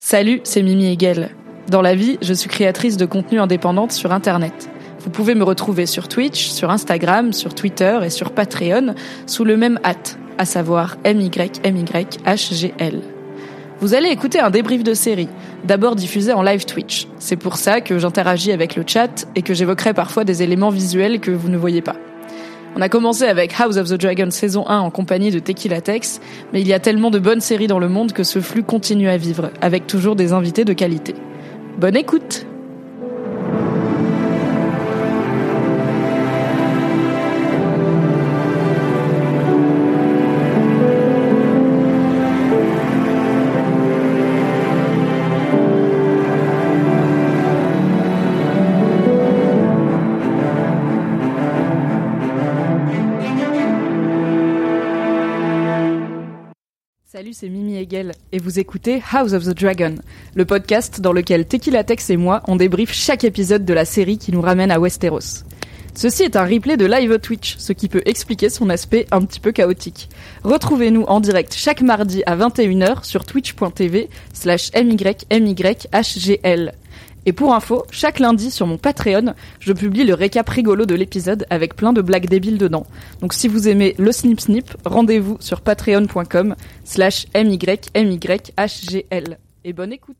Salut, c'est Mimi Hegel. Dans la vie, je suis créatrice de contenu indépendante sur Internet. Vous pouvez me retrouver sur Twitch, sur Instagram, sur Twitter et sur Patreon sous le même hâte, à savoir MYMYHGL. Vous allez écouter un débrief de série, d'abord diffusé en live Twitch. C'est pour ça que j'interagis avec le chat et que j'évoquerai parfois des éléments visuels que vous ne voyez pas. On a commencé avec House of the Dragon saison 1 en compagnie de Tequila Tex, mais il y a tellement de bonnes séries dans le monde que ce flux continue à vivre, avec toujours des invités de qualité. Bonne écoute! Salut, c'est Mimi Hegel et vous écoutez House of the Dragon, le podcast dans lequel Tequila Tex et moi on débriefe chaque épisode de la série qui nous ramène à Westeros. Ceci est un replay de live Twitch, ce qui peut expliquer son aspect un petit peu chaotique. Retrouvez-nous en direct chaque mardi à 21h sur twitch.tv/MYMYHGL. Et pour info, chaque lundi sur mon Patreon, je publie le récap rigolo de l'épisode avec plein de blagues débiles dedans. Donc si vous aimez le snip snip, rendez-vous sur patreon.com/MYMYHGL. Et bonne écoute.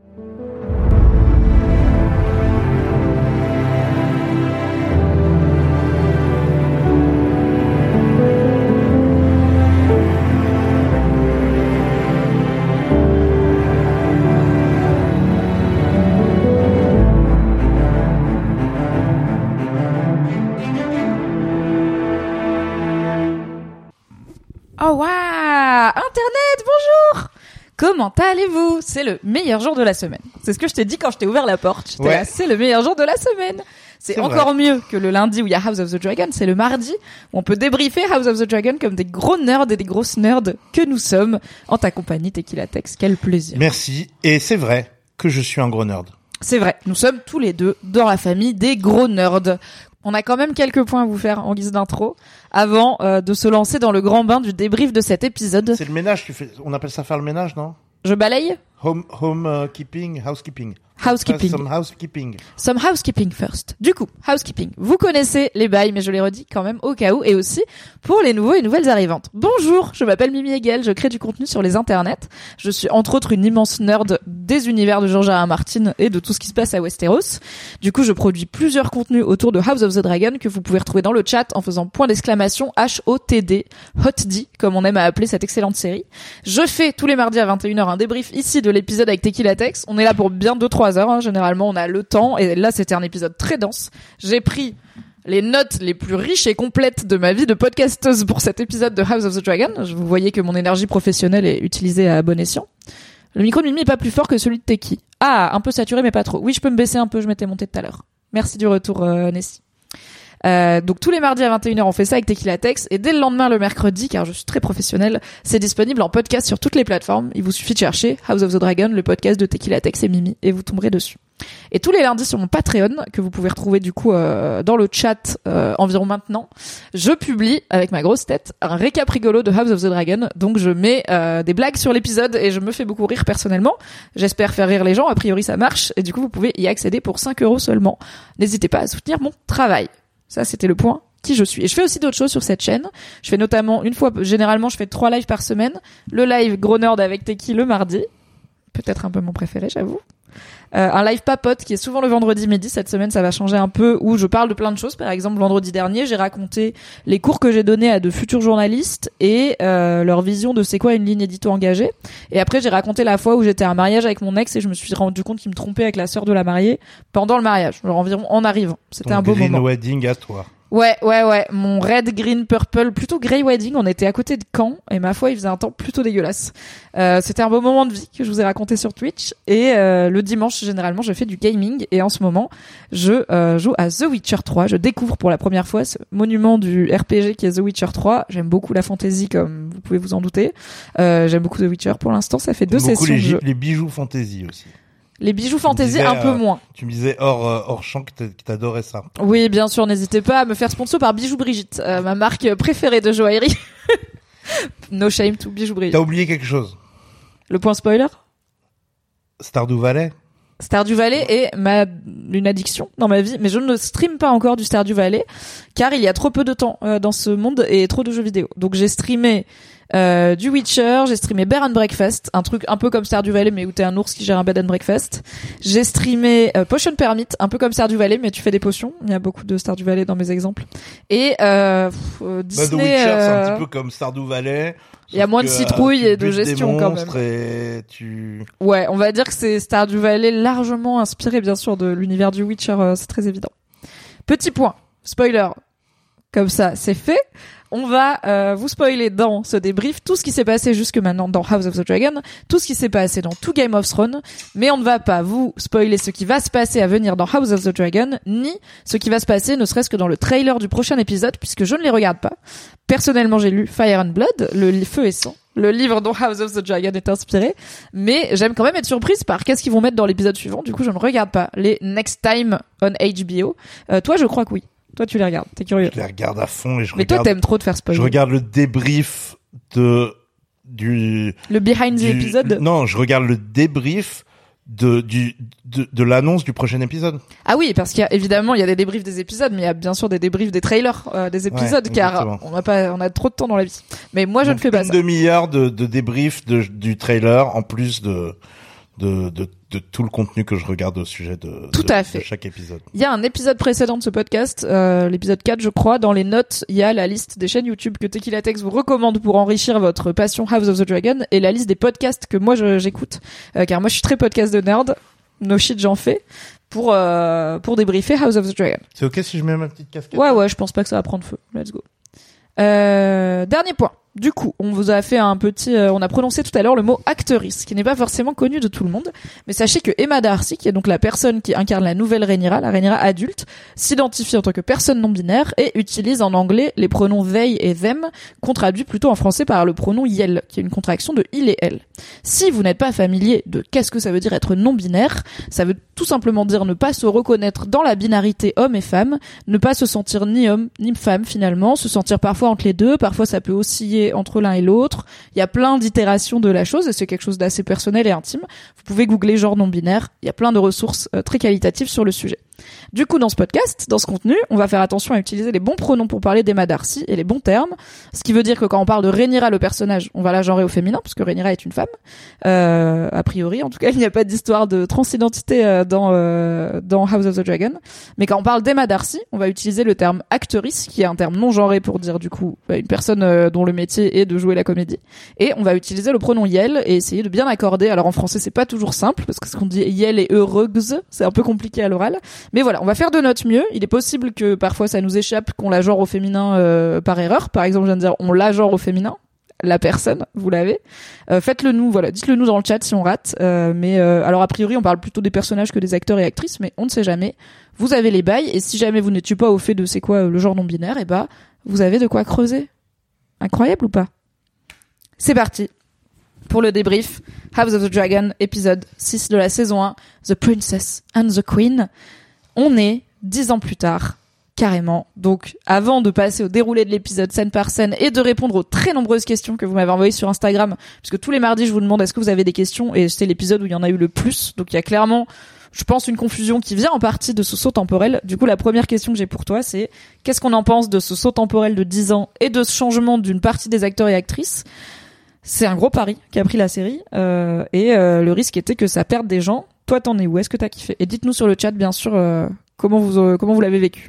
Oh waouh! Internet, bonjour! Comment allez-vous? C'est le meilleur jour de la semaine. C'est ce que je t'ai dit quand je t'ai ouvert la porte. J'étais là, c'est le meilleur jour de la semaine. C'est encore mieux que le lundi où il y a House of the Dragon. C'est le mardi où on peut débriefer House of the Dragon comme des gros nerds et des grosses nerds que nous sommes en ta compagnie, Tequila Tex. Quel plaisir. Merci. Et c'est vrai que je suis un gros nerd. C'est vrai. Nous sommes tous les deux dans la famille des gros nerds. On a quand même quelques points à vous faire en guise d'intro avant de se lancer dans le grand bain du débrief de cet épisode. C'est le ménage, on appelle ça faire le ménage, non? Je balaye? Housekeeping. Some housekeeping first. Du coup, housekeeping. Vous connaissez les bails, mais je les redis quand même au cas où, et aussi pour les nouveaux et nouvelles arrivantes. Bonjour, je m'appelle Mimi Hegel, je crée du contenu sur les internets. Je suis entre autres une immense nerd des univers de George R. R. Martin et de tout ce qui se passe à Westeros. Du coup, je produis plusieurs contenus autour de House of the Dragon que vous pouvez retrouver dans le chat en faisant point d'exclamation HOTD, HOTD, comme on aime à appeler cette excellente série. Je fais tous les mardis à 21h un débrief ici de l'épisode avec Tequila Tex. On est là pour bien 2-3 heures, hein. Généralement on a le temps, et là c'était un épisode très dense. J'ai pris les notes les plus riches et complètes de ma vie de podcasteuse pour cet épisode de House of the Dragon. Vous voyez que mon énergie professionnelle est utilisée à bon escient. Le micro de Mimi est pas plus fort que celui de Teki. Ah, un peu saturé mais pas trop. Oui, je peux me baisser un peu, je m'étais montée tout à l'heure. Merci du retour, Nessie. Donc tous les mardis à 21h on fait ça avec Tequila Tex, et dès le lendemain le mercredi, car je suis très professionnelle, c'est disponible en podcast sur toutes les plateformes. Il vous suffit de chercher House of the Dragon, le podcast de Tequila Tex et Mimi, et vous tomberez dessus. Et tous les lundis sur mon Patreon, que vous pouvez retrouver du coup dans le chat environ maintenant, je publie avec ma grosse tête un récap rigolo de House of the Dragon. Donc je mets des blagues sur l'épisode et je me fais beaucoup rire personnellement. J'espère faire rire les gens, a priori ça marche, et du coup vous pouvez y accéder pour 5€ seulement. N'hésitez pas à soutenir mon travail. Ça, c'était le point qui je suis. Et je fais aussi d'autres choses sur cette chaîne. Je fais notamment généralement, je fais 3 lives par semaine. Le live Gros Nerd avec Teki le mardi. Peut-être un peu mon préféré, j'avoue. Un live papote qui est souvent le vendredi midi. Cette semaine, ça va changer un peu, où je parle de plein de choses. Par exemple, vendredi dernier, j'ai raconté les cours que j'ai donnés à de futurs journalistes et leur vision de c'est quoi une ligne édito engagée. Et après, j'ai raconté la fois où j'étais à un mariage avec mon ex et je me suis rendu compte qu'il me trompait avec la sœur de la mariée pendant le mariage, genre environ en arrivant. C'était un beau moment. Green wedding à toi. Ouais. Mon red, green, purple, plutôt grey wedding. On était à côté de Caen et ma foi, il faisait un temps plutôt dégueulasse. C'était un beau moment de vie que je vous ai raconté sur Twitch. Et le dimanche, généralement, je fais du gaming. Et en ce moment, je joue à The Witcher 3. Je découvre pour la première fois ce monument du RPG qui est The Witcher 3. J'aime beaucoup la fantasy, comme vous pouvez vous en douter. J'aime beaucoup The Witcher. Pour l'instant, ça fait 2 sessions de jeu. Les bijoux fantasy aussi. Les bijoux fantasy, un peu moins. Tu me disais hors champ que t'adorais ça. Oui, bien sûr, n'hésitez pas à me faire sponsor par Bijoux Brigitte, ma marque préférée de joaillerie. No shame to Bijoux Brigitte. T'as oublié quelque chose. Le point spoiler? Stardew Valley. Stardew Valley est une addiction dans ma vie, mais je ne stream pas encore du Stardew Valley car il y a trop peu de temps dans ce monde et trop de jeux vidéo. Donc j'ai streamé du Witcher, j'ai streamé Bear and Breakfast, un truc un peu comme Stardew Valley mais où t'es un ours qui gère un bed and breakfast. J'ai streamé Potion Permit, un peu comme Stardew Valley mais tu fais des potions. Il y a beaucoup de Stardew Valley dans mes exemples. Et Disney. The Witcher, c'est un petit peu comme Stardew Valley. Il y a moins de citrouilles et de gestion quand même. Ouais, on va dire que c'est Stardew Valley largement inspiré bien sûr de l'univers du Witcher, c'est très évident. Petit point, spoiler. Comme ça, c'est fait. On va vous spoiler dans ce débrief tout ce qui s'est passé jusque maintenant dans House of the Dragon, tout ce qui s'est passé dans tout Game of Thrones, mais on ne va pas vous spoiler ce qui va se passer à venir dans House of the Dragon, ni ce qui va se passer ne serait-ce que dans le trailer du prochain épisode, puisque je ne les regarde pas. Personnellement, j'ai lu Fire and Blood, le Feu et Sang, le livre dont House of the Dragon est inspiré, mais j'aime quand même être surprise par qu'est-ce qu'ils vont mettre dans l'épisode suivant, du coup je ne regarde pas les Next Time on HBO. Toi, je crois que oui. Toi, tu les regardes, t'es curieux. Je les regarde à fond et Mais toi, t'aimes trop te faire spoiler. Je regarde le débrief le behind the episode. Non, je regarde le débrief de l'annonce du prochain épisode. Ah oui, parce qu'il y a évidemment il y a des débriefs des épisodes, mais il y a bien sûr des débriefs des trailers des épisodes, car on a trop de temps dans la vie. Mais moi, je ne fais pas ça. Une demi-heure de débrief du trailer en plus de tout le contenu que je regarde au sujet de chaque épisode. Il y a un épisode précédent de ce podcast, l'épisode 4 je crois, dans les notes, il y a la liste des chaînes YouTube que Tequila Tex vous recommande pour enrichir votre passion House of the Dragon et la liste des podcasts que moi j'écoute, car moi je suis très podcast de nerd, no shit j'en fais, pour débriefer House of the Dragon. C'est ok si je mets ma petite casquette? Ouais, je pense pas que ça va prendre feu. Let's go. Dernier point. Du coup, on vous a fait un petit, on a prononcé tout à l'heure le mot actrice, qui n'est pas forcément connu de tout le monde, mais sachez que Emma Darcy, qui est donc la personne qui incarne la nouvelle Rhaenyra, la Rhaenyra adulte, s'identifie en tant que personne non binaire et utilise en anglais les pronoms they et them, qu'on traduit plutôt en français par le pronom yell, qui est une contraction de il et elle. Si vous n'êtes pas familier de qu'est-ce que ça veut dire être non binaire, ça veut tout simplement dire ne pas se reconnaître dans la binarité homme et femme, ne pas se sentir ni homme ni femme finalement, se sentir parfois entre les deux, parfois ça peut osciller entre l'un et l'autre. Il y a plein d'itérations de la chose et c'est quelque chose d'assez personnel et intime. Vous pouvez googler genre non binaire. Il y a plein de ressources très qualitatives sur le sujet. Du coup, dans ce podcast, dans ce contenu, on va faire attention à utiliser les bons pronoms pour parler d'Emma Darcy et les bons termes. Ce qui veut dire que quand on parle de Rhaenyra, le personnage, on va la genrer au féminin, parce que Rhaenyra est une femme. A priori, en tout cas, il n'y a pas d'histoire de transidentité dans House of the Dragon. Mais quand on parle d'Emma Darcy, on va utiliser le terme actrice, qui est un terme non genré pour dire du coup une personne dont le métier est de jouer la comédie. Et on va utiliser le pronom yell et essayer de bien accorder. Alors en français, c'est pas toujours simple, parce que ce qu'on dit yell et heureuse, c'est un peu compliqué à l'oral. Mais voilà, on va faire de notre mieux. Il est possible que parfois ça nous échappe, qu'on la genre au féminin par erreur. Par exemple, je viens de dire on la genre au féminin. La personne, vous l'avez. Faites-le nous, voilà, dites-le nous dans le chat si on rate. Alors a priori, on parle plutôt des personnages que des acteurs et actrices, mais on ne sait jamais. Vous avez les bails, et si jamais vous n'étiez pas au fait de c'est quoi le genre non binaire, et bah vous avez de quoi creuser. Incroyable ou pas? C'est parti pour le débrief House of the Dragon, épisode 6 de la saison 1, The Princess and the Queen. On est 10 ans plus tard, carrément. Donc, avant de passer au déroulé de l'épisode scène par scène et de répondre aux très nombreuses questions que vous m'avez envoyées sur Instagram, puisque tous les mardis, je vous demande est-ce que vous avez des questions, et c'est l'épisode où il y en a eu le plus. Donc, il y a clairement, je pense, une confusion qui vient en partie de ce saut temporel. Du coup, la première question que j'ai pour toi, c'est qu'est-ce qu'on en pense de ce saut temporel de 10 ans et de ce changement d'une partie des acteurs et actrices? C'est un gros pari qu'a pris la série, le risque était que ça perde des gens. Toi, t'en es où? Est-ce que t'as kiffé? Et dites-nous sur le chat, bien sûr, comment vous l'avez vécu.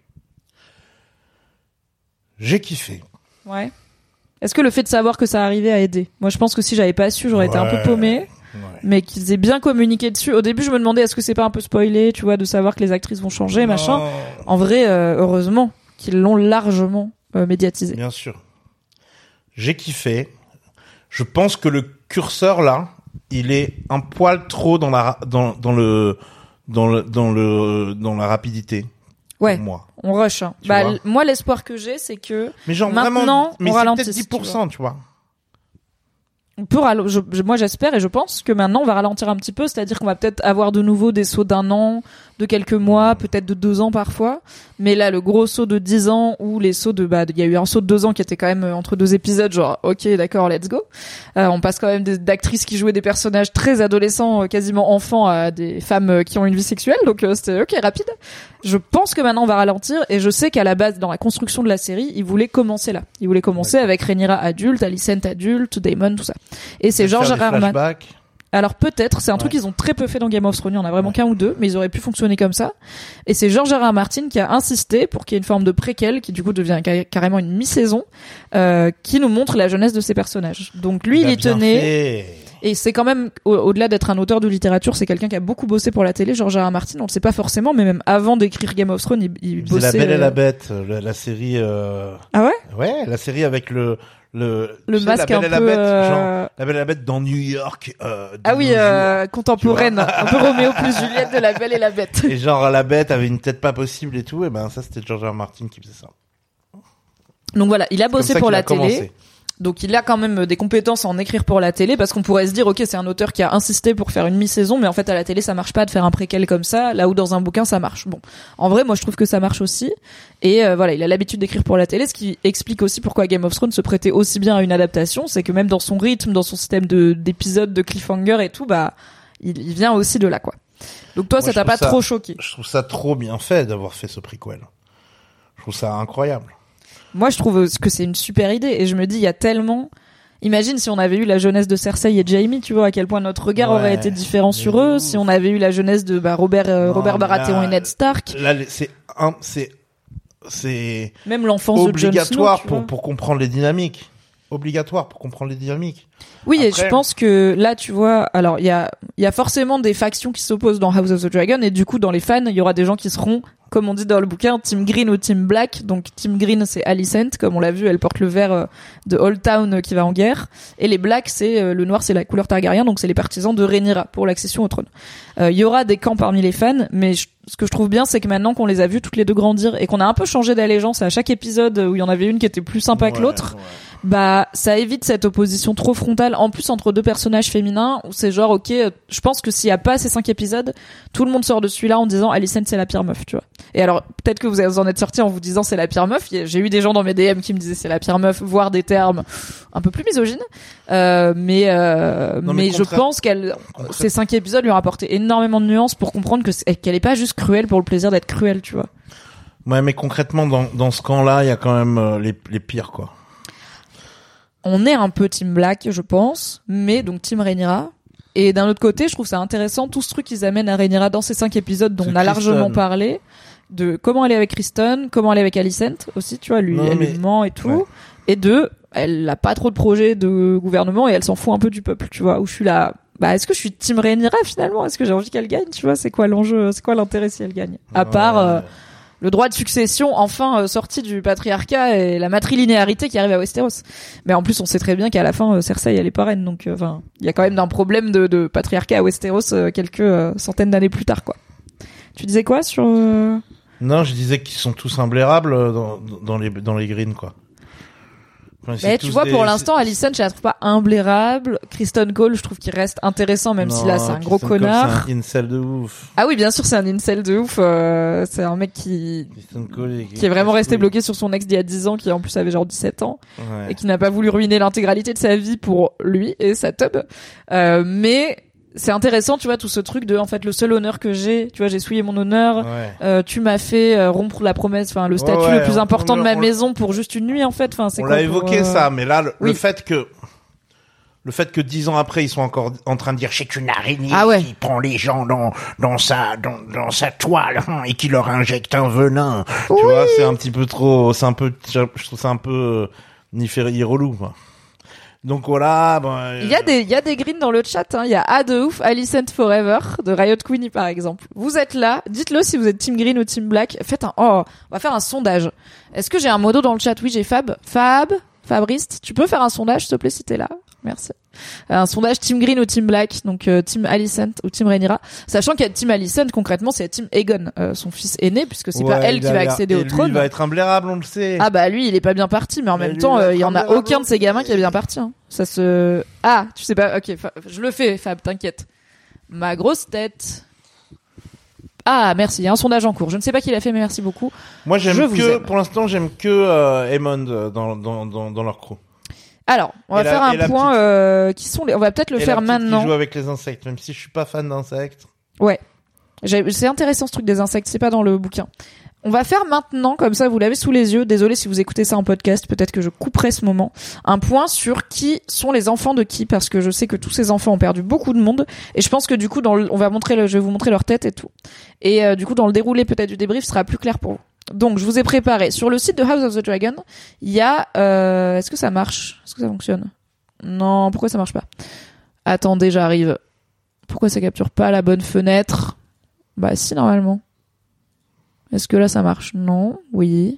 J'ai kiffé. Ouais. Est-ce que le fait de savoir que ça arrivait a aidé? Moi, je pense que si j'avais pas su, j'aurais été un peu paumée. Ouais. Mais qu'ils aient bien communiqué dessus. Au début, je me demandais est-ce que c'est pas un peu spoilé, tu vois, de savoir que les actrices vont changer, machin. En vrai, heureusement qu'ils l'ont largement médiatisé. Bien sûr. J'ai kiffé. Je pense que le curseur là, il est un poil trop dans la rapidité. Ouais. Pour moi. On rush. Hein. Moi, l'espoir que j'ai, c'est que mais genre maintenant, vraiment, mais on c'est ralentisse. peut-être 10%, tu vois. Moi j'espère et je pense que maintenant on va ralentir un petit peu, c'est-à-dire qu'on va peut-être avoir de nouveau des sauts d'1 an, de quelques mois, peut-être de 2 ans parfois, mais là le gros saut de 10 ans ou les sauts il y a eu un saut de 2 ans qui était quand même entre 2 épisodes, genre ok d'accord let's go. On passe quand même d'actrices qui jouaient des personnages très adolescents, quasiment enfants, à des femmes qui ont une vie sexuelle, donc c'était ok rapide. Je pense que maintenant on va ralentir et je sais qu'à la base dans la construction de la série ils voulaient commencer là, ils voulaient commencer avec Rhaenyra adulte, Alicent adulte, Daemon, tout ça. Et c'est George R. R. Martin. Alors peut-être, c'est un truc qu'ils ont très peu fait dans Game of Thrones, il y en a vraiment qu'un ou deux, mais ils auraient pu fonctionner comme ça. Et c'est George R. R. Martin qui a insisté pour qu'il y ait une forme de préquel, qui du coup devient carrément une mi-saison, qui nous montre la jeunesse de ces personnages. Donc lui, il y tenait. Et c'est quand même, au-delà d'être un auteur de littérature, c'est quelqu'un qui a beaucoup bossé pour la télé, George R. R. Martin, on le sait pas forcément, mais même avant d'écrire Game of Thrones, il bossait... C'est La Belle et la Bête, la série... Ah ouais? Ouais, la série avec le masque un peu genre La Belle et la Bête dans New York contemporaine, un peu Roméo plus Juliette de La Belle et la Bête. Et genre la Bête avait une tête pas possible et tout, et ben ça c'était George R. R. Martin qui faisait ça. Donc voilà, il a bossé pour la télé. Donc il a quand même des compétences à en écrire pour la télé, parce qu'on pourrait se dire ok c'est un auteur qui a insisté pour faire une mi-saison, mais en fait à la télé ça marche pas de faire un préquel comme ça, là où dans un bouquin ça marche. Bon, en vrai moi je trouve que ça marche aussi, et voilà, il a l'habitude d'écrire pour la télé, ce qui explique aussi pourquoi Game of Thrones se prêtait aussi bien à une adaptation, c'est que même dans son rythme, dans son système d'épisodes, de cliffhanger et tout, bah il vient aussi de là quoi. Donc toi, moi, ça t'a pas trop choqué? Je trouve ça trop bien fait d'avoir fait ce prequel. Je trouve ça incroyable. Moi, je trouve que c'est une super idée, et je me dis, il y a tellement... Imagine si on avait eu la jeunesse de Cersei et Jaime, tu vois, à quel point notre regard aurait été différent sur eux, si on avait eu la jeunesse de Robert Baratheon et Ned Stark. Là, c'est même l'enfance de Jon Snow, obligatoire pour comprendre les dynamiques. Obligatoire pour comprendre les dynamiques. Oui, après... et je pense que là, tu vois, alors il y a forcément des factions qui s'opposent dans House of the Dragon, et du coup, dans les fans, il y aura des gens qui seront, comme on dit dans le bouquin, Team Green ou Team Black. Donc Team Green, c'est Alicent, comme on l'a vu, elle porte le vert de Old Town qui va en guerre, et les Blacks, c'est le noir, c'est la couleur Targaryen, donc c'est les partisans de Rhaenyra pour l'accession au trône. Il y aura des camps parmi les fans, mais ce que je trouve bien, c'est que maintenant qu'on les a vus toutes les deux grandir et qu'on a un peu changé d'allégeance à chaque épisode où il y en avait une qui était plus sympa que l'autre, bah ça évite cette opposition trop frontale, en plus entre deux personnages féminins, où c'est genre ok, je pense que s'il y a pas ces 5 épisodes, tout le monde sort de celui-là en disant Alicent c'est la pire meuf, tu vois. Et alors peut-être que vous en êtes sortis en vous disant c'est la pire meuf. J'ai eu des gens dans mes DM qui me disaient c'est la pire meuf, voire des termes un peu plus misogynes, mais je pense ces 5 épisodes lui ont apporté énormément de nuances pour comprendre qu'elle est pas juste cruelle pour le plaisir d'être cruelle, tu vois. Ouais, mais concrètement dans ce camp-là, il y a quand même les pires, quoi. On est un peu Team Black, je pense, mais donc Team Rhaenyra. Et d'un autre côté, je trouve ça intéressant, tout ce truc qu'ils amènent à Rhaenyra dans ces 5 épisodes dont on a largement parlé, de comment elle est avec Kristen, comment elle est avec Alicent aussi, tu vois, lui ment et tout. Ouais. Et elle a pas trop de projets de gouvernement et elle s'en fout un peu du peuple, tu vois, où je suis là... Bah, est-ce que je suis Team Rhaenyra finalement? Est-ce que j'ai envie qu'elle gagne? Tu vois, c'est quoi l'enjeu? C'est quoi l'intérêt si elle gagne? À part le droit de succession enfin sorti du patriarcat et la matrilinéarité qui arrive à Westeros. Mais en plus, on sait très bien qu'à la fin, Cersei elle est pas reine, donc enfin, il y a quand même un problème de patriarcat à Westeros quelques centaines d'années plus tard, quoi. Tu disais quoi sur Non, je disais qu'ils sont tous imblairables dans les greens, quoi. Enfin, mais tu vois, pour l'instant, Alicent, je la trouve pas imblairable. Kristen Cole, je trouve qu'il reste intéressant, même si là, c'est un gros connard. C'est un incel de ouf. Ah oui, bien sûr, c'est un incel de ouf. C'est un mec qui est vraiment resté bloqué sur son ex d'il y a 10 ans, qui en plus avait genre 17 ans. Ouais. Et qui n'a pas voulu ruiner l'intégralité de sa vie pour lui et sa tub. Mais c'est intéressant, tu vois, tout ce truc de, en fait, le seul honneur que j'ai, tu vois, j'ai souillé mon honneur, tu m'as fait rompre la promesse, enfin, le statut le plus important de ma maison pour juste une nuit, en fait, enfin, c'est on l'a évoqué ça, mais là, le fait que 10 ans après, ils sont encore en train de dire, c'est une araignée qui prend les gens dans sa toile, et qui leur injecte un venin. Tu vois, c'est un petit peu trop, je trouve ça un peu, niféri relou, quoi. Donc voilà, il y a des greens dans le chat, hein. Il y a de ouf, Alicent Forever de Riot Queenie par exemple. Vous êtes là, dites-le si vous êtes Team Green ou Team Black. On va faire un sondage. Est-ce que j'ai un modo dans le chat? Oui, j'ai Fabrice, tu peux faire un sondage s'il te plaît si t'es là? Merci. Un sondage Team Green ou Team Black, donc Team Alicent ou Team Rhaenyra, sachant qu'il y a Team Alicent, concrètement c'est Team Aegon, son fils aîné, puisque c'est pas elle qui va accéder au trône. Il va être imblairable, on le sait. Ah bah lui il est pas bien parti, mais en même temps il y en a aucun de ces gamins qui est bien parti. Hein. Ça se... Ah, tu sais pas, ok, je le fais Fab, t'inquiète. Ma grosse tête. Ah merci, il y a un sondage en cours. Je ne sais pas qui l'a fait, mais merci beaucoup. Moi pour l'instant j'aime que Aemond dans leur crew. Alors, on va faire un point qui sont on va peut-être le faire maintenant. Qui joue avec les insectes, même si je suis pas fan d'insectes. Ouais. C'est intéressant ce truc des insectes, c'est pas dans le bouquin. On va faire maintenant, comme ça vous l'avez sous les yeux. Désolé si vous écoutez ça en podcast, peut-être que je couperai ce moment. Un point sur qui sont les enfants de qui, parce que je sais que tous ces enfants ont perdu beaucoup de monde, et je pense que du coup je vais vous montrer leur tête et tout. Et du coup dans le déroulé peut-être du débrief sera plus clair pour vous. Donc je vous ai préparé sur le site de House of the Dragon, il y a est-ce que ça marche? Est-ce que ça fonctionne? Non, pourquoi ça marche pas? Attendez, j'arrive. Pourquoi ça capture pas la bonne fenêtre? Bah si, normalement. Est-ce que là ça marche? Non. Oui,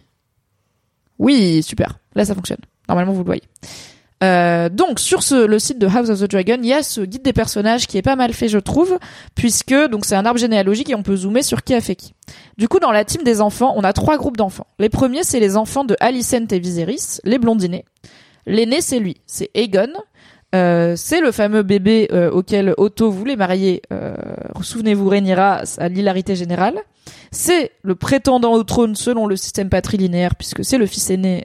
super. Là ça fonctionne. Normalement vous le voyez. Donc sur le site de House of the Dragon, il y a ce guide des personnages qui est pas mal fait, je trouve, puisque donc c'est un arbre généalogique et on peut zoomer sur qui a fait qui. Du coup, dans la team des enfants, on a 3 groupes d'enfants. Les premiers, c'est les enfants de Alicent et Viserys, les blondinés. L'aîné, c'est lui, c'est Aegon. C'est le fameux bébé auquel Otto voulait marier. Souvenez-vous, Rhaenyra, à l'hilarité générale. C'est le prétendant au trône selon le système patrilinéaire, puisque c'est le fils aîné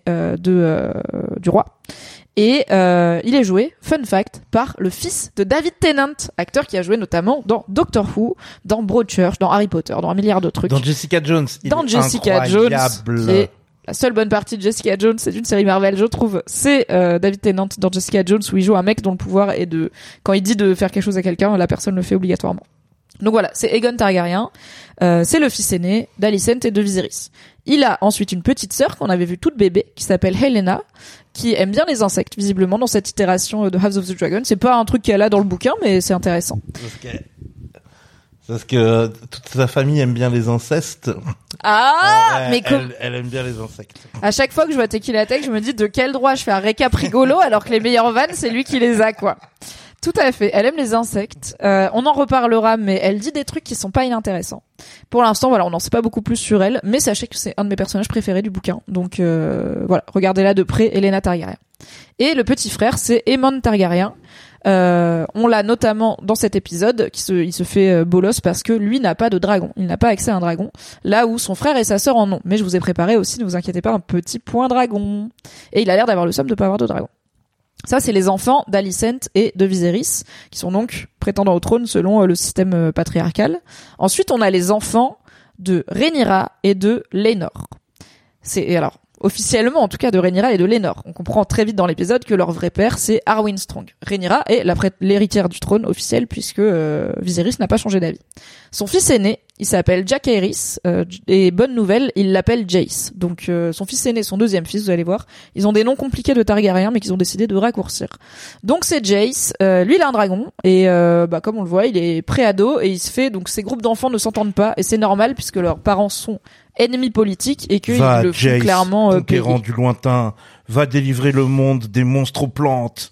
du roi. Et il est joué, fun fact, par le fils de David Tennant, acteur qui a joué notamment dans Doctor Who, dans Broadchurch, dans Harry Potter, dans un milliard de trucs. Dans Jessica Jones. Dans Jessica Jones, qui est la seule bonne partie de Jessica Jones, c'est une série Marvel, je trouve. C'est David Tennant dans Jessica Jones, où il joue un mec dont le pouvoir est de... Quand il dit de faire quelque chose à quelqu'un, la personne le fait obligatoirement. Donc voilà, c'est Aegon Targaryen, c'est le fils aîné d'Alicent et de Viserys. Il a ensuite une petite sœur qu'on avait vue toute bébé, qui s'appelle Helena, qui aime bien les insectes, visiblement, dans cette itération de House of the Dragon. C'est pas un truc qu'elle a dans le bouquin, mais c'est intéressant. Parce que toute sa famille aime bien les incestes. Ah, mais elle aime bien les insectes. À chaque fois que je vois Tequila Tech, je me dis de quel droit je fais un récap rigolo alors que les meilleures vannes, c'est lui qui les a, quoi. Tout à fait. Elle aime les insectes. On en reparlera, mais elle dit des trucs qui sont pas inintéressants. Pour l'instant, voilà, on n'en sait pas beaucoup plus sur elle, mais sachez que c'est un de mes personnages préférés du bouquin. Donc voilà, regardez-la de près, Helena Targaryen. Et le petit frère, c'est Aemond Targaryen. On l'a notamment dans cet épisode, il se fait bolos parce que lui n'a pas de dragon. Il n'a pas accès à un dragon, là où son frère et sa sœur en ont. Mais je vous ai préparé aussi, ne vous inquiétez pas, un petit point dragon. Et il a l'air d'avoir le somme de pas avoir de dragon. Ça, c'est les enfants d'Alicent et de Viserys, qui sont donc prétendants au trône selon le système patriarcal. Ensuite, on a les enfants de Rhaenyra et de Laenor. Alors, officiellement, en tout cas, de Rhaenyra et de Laenor. On comprend très vite dans l'épisode que leur vrai père, c'est Arwen Strong. Rhaenyra est l'héritière du trône officiel, puisque Viserys n'a pas changé d'avis. Son fils aîné, il s'appelle Jacaerys, et bonne nouvelle, il l'appelle Jace. Donc son fils aîné, son deuxième fils, vous allez voir, ils ont des noms compliqués de Targaryen, mais qu'ils ont décidé de raccourcir. Donc c'est Jace, lui il a un dragon, et comme on le voit, il est pré-ado, et il se fait, donc ces groupes d'enfants ne s'entendent pas, et c'est normal, puisque leurs parents sont ennemis politiques, et qu'ils le font clairement conquérant du lointain, va délivrer le monde des monstres aux plantes.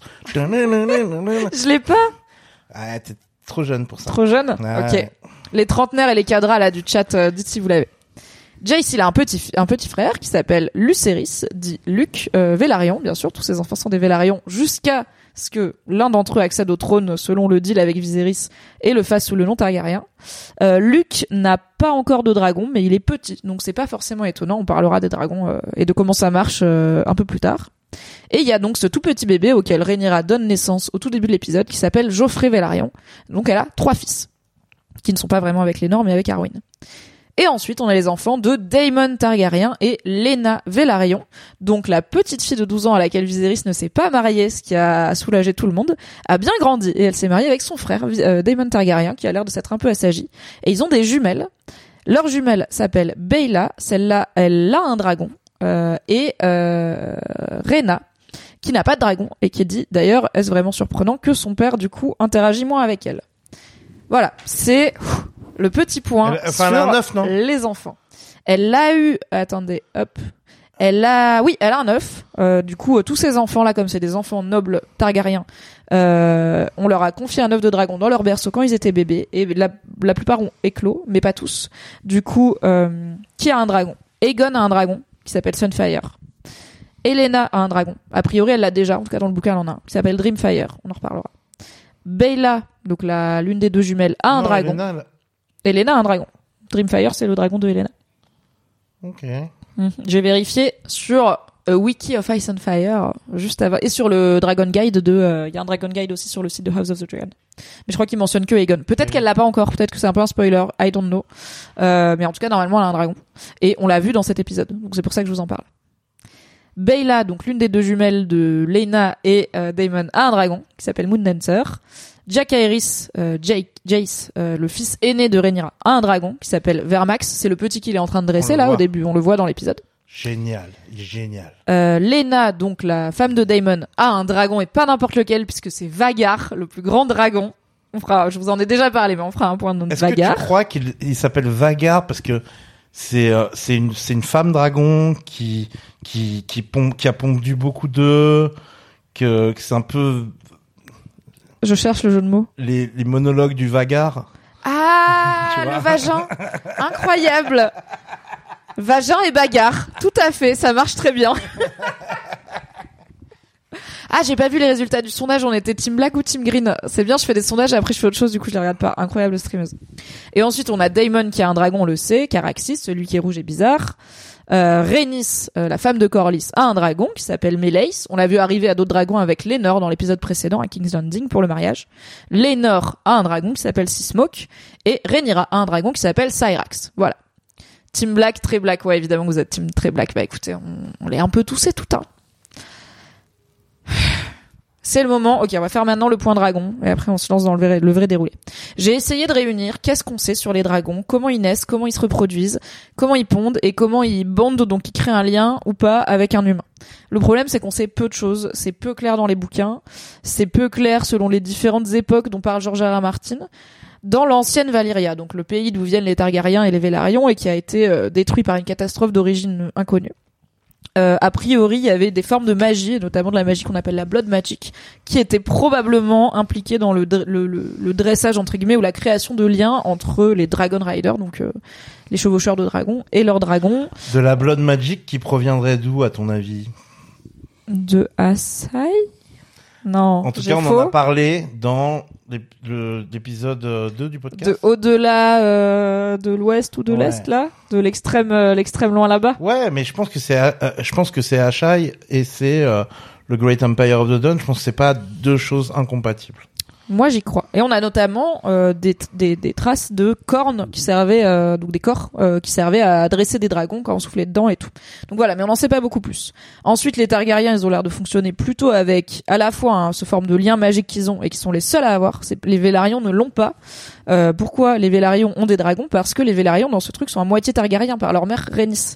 Je l'ai pas. Ah, t'es trop jeune pour ça. Trop jeune? Ok. Les trentenaires et les cadras là du chat, dites si vous l'avez. Jace, il a un petit frère qui s'appelle Lucerys, dit Luc Velaryon, bien sûr, tous ses enfants sont des Velaryon, jusqu'à ce que l'un d'entre eux accède au trône selon le deal avec Viserys et le fasse sous le nom Targaryen. Luc n'a pas encore de dragon, mais il est petit, donc c'est pas forcément étonnant, on parlera des dragons et de comment ça marche un peu plus tard. Et il y a donc ce tout petit bébé auquel Rhaenyra donne naissance au tout début de l'épisode, qui s'appelle Joffrey Velaryon. Donc elle a 3 fils, qui ne sont pas vraiment avec Laenor, mais avec Arwen. Et ensuite, on a les enfants de Daemon Targaryen et Laena Velaryon. Donc la petite fille de 12 ans à laquelle Viserys ne s'est pas mariée, ce qui a soulagé tout le monde, a bien grandi. Et elle s'est mariée avec son frère, Daemon Targaryen, qui a l'air de s'être un peu assagi. Et ils ont des jumelles. Leur jumelle s'appelle Baela. Celle-là, elle a un dragon. Et Rhaena, qui n'a pas de dragon, et qui dit, d'ailleurs, est-ce vraiment surprenant que son père, du coup, interagit moins avec elle. Voilà, c'est le petit point sur elle a un œuf, non les enfants. Elle l'a eu, attendez, hop. Elle a un œuf. Du coup, tous ces enfants-là, comme c'est des enfants nobles Targaryens, on leur a confié un œuf de dragon dans leur berceau quand ils étaient bébés. Et la plupart ont éclos, mais pas tous. Du coup, qui a un dragon? Aegon a un dragon qui s'appelle Sunfire. Elena a un dragon. A priori, elle l'a déjà. En tout cas, dans le bouquin, elle en a un qui s'appelle Dreamfire. On en reparlera. Baela, donc l'une des deux jumelles, a un dragon. Elena a un dragon. Dreamfire, c'est le dragon de Elena. Ok. J'ai vérifié sur Wiki of Ice and Fire juste avant, et sur le Dragon Guide il y a un Dragon Guide aussi sur le site de House of the Dragon. Mais je crois qu'il mentionne que Aegon. Peut-être qu'elle l'a pas encore, peut-être que c'est un peu un spoiler, I don't know. Mais en tout cas, normalement, elle a un dragon. Et on l'a vu dans cet épisode. Donc c'est pour ça que je vous en parle. Baela, donc l'une des deux jumelles de Laena et Daemon, a un dragon qui s'appelle Moondancer. Jacaerys, Jace, le fils aîné de Rhaenyra, a un dragon qui s'appelle Vermax. C'est le petit qu'il est en train de dresser là au début. On le voit dans l'épisode. Génial. Laena, donc la femme de Daemon, a un dragon et pas n'importe lequel puisque c'est Vhagar, le plus grand dragon. Je vous en ai déjà parlé, mais on fera un point de nom de Vhagar. Est-ce que tu crois qu'il s'appelle Vhagar parce que c'est une femme dragon qui a pondu beaucoup d'œufs, que c'est un peu. Je cherche le jeu de mots. Les monologues du Vhagar. Ah, le vagin. Incroyable. Vagin et bagarre. Tout à fait, ça marche très bien. Ah, j'ai pas vu les résultats du sondage, on était Team Black ou Team Green. C'est bien, je fais des sondages et après je fais autre chose, du coup je les regarde pas. Incroyable streameuse. Et ensuite on a Daemon qui a un dragon, on le sait, Caraxes, celui qui est rouge et bizarre. Rhaenys, la femme de Corlys, a un dragon qui s'appelle Meleys. On l'a vu arriver à d'autres dragons avec Laenor dans l'épisode précédent à King's Landing pour le mariage. Laenor a un dragon qui s'appelle Seasmoke et Rhaenyra a un dragon qui s'appelle Syrax. Voilà. Team Black, très Black. Ouais, évidemment que vous êtes Team très Black. Bah écoutez, on l'est un peu tous et tout, hein. C'est le moment. Ok, on va faire maintenant le point dragon et après on se lance dans le vrai déroulé. J'ai essayé de réunir qu'est-ce qu'on sait sur les dragons, comment ils naissent, comment ils se reproduisent, comment ils pondent et comment ils bondent, donc ils créent un lien ou pas avec un humain. Le problème, c'est qu'on sait peu de choses, c'est peu clair dans les bouquins, c'est peu clair selon les différentes époques dont parle George R. R. Martin. Dans l'ancienne Valyria, donc le pays d'où viennent les Targaryens et les Velaryons et qui a été détruit par une catastrophe d'origine inconnue. A priori, il y avait des formes de magie, et notamment de la magie qu'on appelle la blood magic, qui était probablement impliquée dans le dressage entre guillemets ou la création de liens entre les Dragon Riders, donc les chevaucheurs de dragons, et leurs dragons. De la blood magic qui proviendrait d'où, à ton avis? De Asai? Non. En tout cas, on en a parlé dans l'épisode 2 du podcast. De au-delà de l'ouest ou de l'est là, de l'extrême loin là-bas. Ouais, mais je pense que c'est Asshai et c'est le Great Empire of the Dawn. Je pense que c'est pas deux choses incompatibles. Moi, j'y crois. Et on a notamment des traces de cornes qui servaient, donc des corps qui servaient à dresser des dragons quand on soufflait dedans et tout. Donc voilà, mais on n'en sait pas beaucoup plus. Ensuite, les Targaryens, ils ont l'air de fonctionner plutôt avec à la fois ce forme de lien magique qu'ils ont et qui sont les seuls à avoir. Les Velaryons ne l'ont pas. Pourquoi les Velaryons ont des dragons? Parce que les Velaryons dans ce truc sont à moitié Targaryens par leur mère Rhaenys.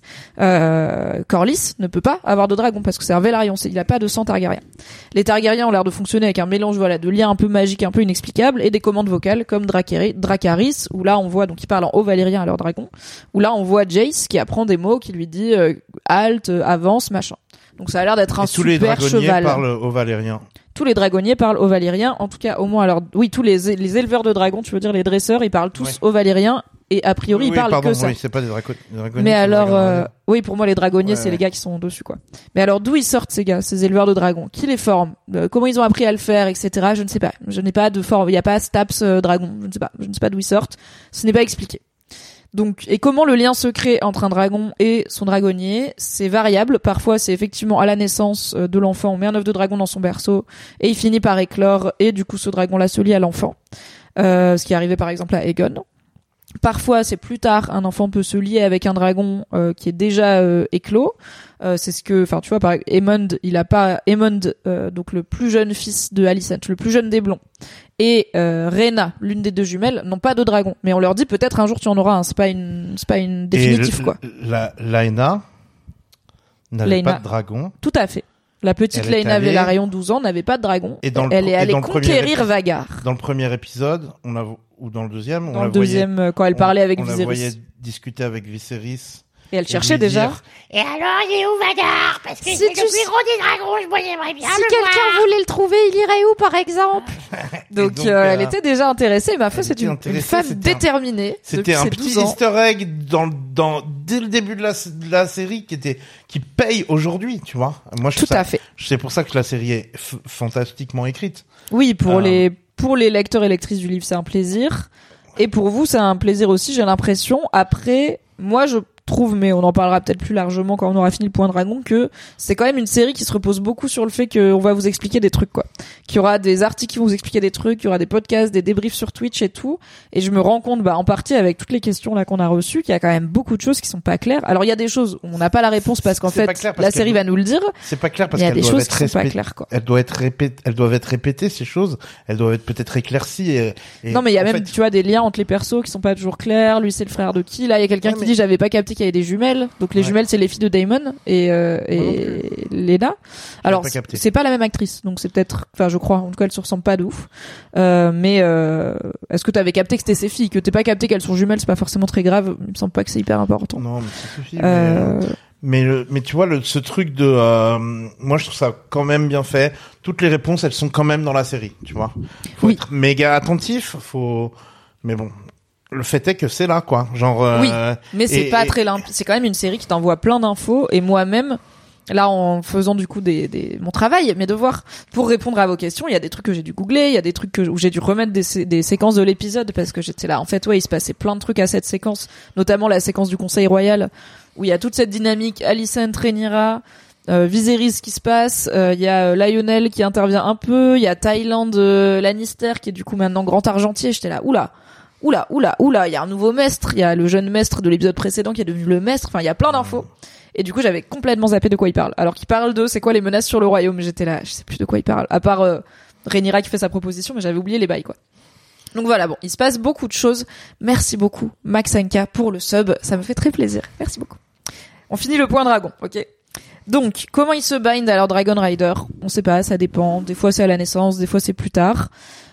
Corlys ne peut pas avoir de dragon parce que c'est un Velaryon, il a pas de sang Targaryen. Les Targaryens ont l'air de fonctionner avec un mélange de liens un peu magiques, un peu inexplicables et des commandes vocales comme Dracarys où là on voit donc ils parlent en haut valyrien à leur dragon, où là on voit Jace qui apprend des mots qui lui dit halte, avance, machin. Donc ça a l'air d'être un super cheval. Tous les dragonniers parlent au valyrien. Tous les dragonniers parlent au valyrien, en tout cas au moins alors oui, tous les éleveurs de dragons, tu veux dire les dresseurs, ils parlent tous au valyrien et a priori ils parlent que ça. Oui, c'est pas des dragonniers. Mais alors oui, pour moi les dragonniers c'est les gars qui sont dessus quoi. Mais alors d'où ils sortent ces gars, ces éleveurs de dragons? Qui les forment? Comment ils ont appris à le faire, etc. Je ne sais pas. Je n'ai pas de forme, il y a pas Staps dragon, je ne sais pas d'où ils sortent. Ce n'est pas expliqué. Donc, et comment le lien se crée entre un dragon et son dragonnier, c'est variable. Parfois, c'est effectivement à la naissance de l'enfant, on met un œuf de dragon dans son berceau et il finit par éclore et du coup, ce dragon-là se lie à l'enfant. Ce qui est arrivé par exemple à Aegon. Parfois, c'est plus tard, un enfant peut se lier avec un dragon qui est déjà éclos. C'est ce que, enfin, tu vois, par Aemond, donc le plus jeune fils de Alicent, le plus jeune des blonds, et Rhaena, l'une des deux jumelles, n'ont pas de dragon. Mais on leur dit peut-être un jour tu en auras un. C'est pas une définitive quoi. Laena n'avait pas de dragon. Tout à fait. La petite Laena Velaryon, 12 ans, n'avait pas de dragon. Elle est allée conquérir Vhagar. Dans le premier épisode, ou dans le deuxième, quand elle parlait avec Viserys. On la voyait discuter avec Viserys Et elle cherchait déjà. Et alors, il est où Vadar? Parce que c'est le plus gros des dragons, je j'aimerais bien si le quelqu'un voir. voulait le trouver, il irait où, par exemple? Donc elle était déjà intéressée. Ma foi, c'est une femme déterminée. C'était un petit easter egg dès le début de la série qui paye aujourd'hui, tu vois. Moi, tout à fait. C'est pour ça que la série est fantastiquement écrite. Oui, pour les lecteurs et lectrices du livre, c'est un plaisir. Et pour vous, c'est un plaisir aussi, j'ai l'impression. Après, moi, je trouve, mais on en parlera peut-être plus largement quand on aura fini le Point Dragon, que c'est quand même une série qui se repose beaucoup sur le fait qu'on va vous expliquer des trucs, quoi. Qu'il y aura des articles qui vont vous expliquer des trucs, qu'il y aura des podcasts, des débriefs sur Twitch et tout. Et je me rends compte, en partie avec toutes les questions là qu'on a reçues, qu'il y a quand même beaucoup de choses qui sont pas claires. Alors il y a des choses où on n'a pas la réponse parce qu'en fait la série va nous le dire. C'est pas clair parce qu'il y a des choses qui sont pas claires, quoi. Elles doivent être répétées, ces choses. Elles doivent être peut-être éclaircies et non, mais il y a même, tu vois, des liens entre les persos qui sont pas toujours clairs. Lui, c'est le frère de qui? Là, il y a quelqu'un qui dit, j'avais pas capté qu'il y avait des jumelles. Donc les jumelles, c'est les filles de Damon et Lena. Alors c'est pas la même actrice, donc c'est peut-être, enfin je crois, en tout cas elles se ressemblent pas de ouf. Mais est-ce que t'avais capté que c'était ses filles? Que t'aies pas capté qu'elles sont jumelles, c'est pas forcément très grave. Il me semble pas que c'est hyper important. Non, mais ça suffit. Mais tu vois ce truc de, moi je trouve ça quand même bien fait. Toutes les réponses, elles sont quand même dans la série, tu vois. Faut être méga attentif. Mais bon. Le fait est que c'est là, quoi. Genre. Oui, mais c'est pas très limpide. C'est quand même une série qui t'envoie plein d'infos. Et moi-même, là, en faisant du coup mon travail, mes devoirs, pour répondre à vos questions, il y a des trucs que j'ai dû googler, il y a des trucs où j'ai dû remettre des séquences de l'épisode parce que j'étais là. En fait, il se passait plein de trucs à cette séquence, notamment la séquence du Conseil Royal où il y a toute cette dynamique Alicent, Rhaenyra, Viserys qui se passe, il y a Lionel qui intervient un peu, il y a Tywin Lannister qui est du coup maintenant grand argentier. J'étais là, oula, il y a un nouveau maître, il y a le jeune maître de l'épisode précédent qui est devenu le maître, enfin il y a plein d'infos. Et du coup, j'avais complètement zappé de quoi il parle. Alors qu'il parle de c'est quoi les menaces sur le royaume, j'étais là, je sais plus de quoi il parle, à part Rhaenyra qui fait sa proposition, mais j'avais oublié les bails, quoi. Donc voilà, bon, il se passe beaucoup de choses. Merci beaucoup Maxenka pour le sub, ça me fait très plaisir. Merci beaucoup. On finit le Point Dragon, OK? Donc, comment ils se bind à leur Dragon Rider? On sait pas, ça dépend. Des fois c'est à la naissance, des fois c'est plus tard.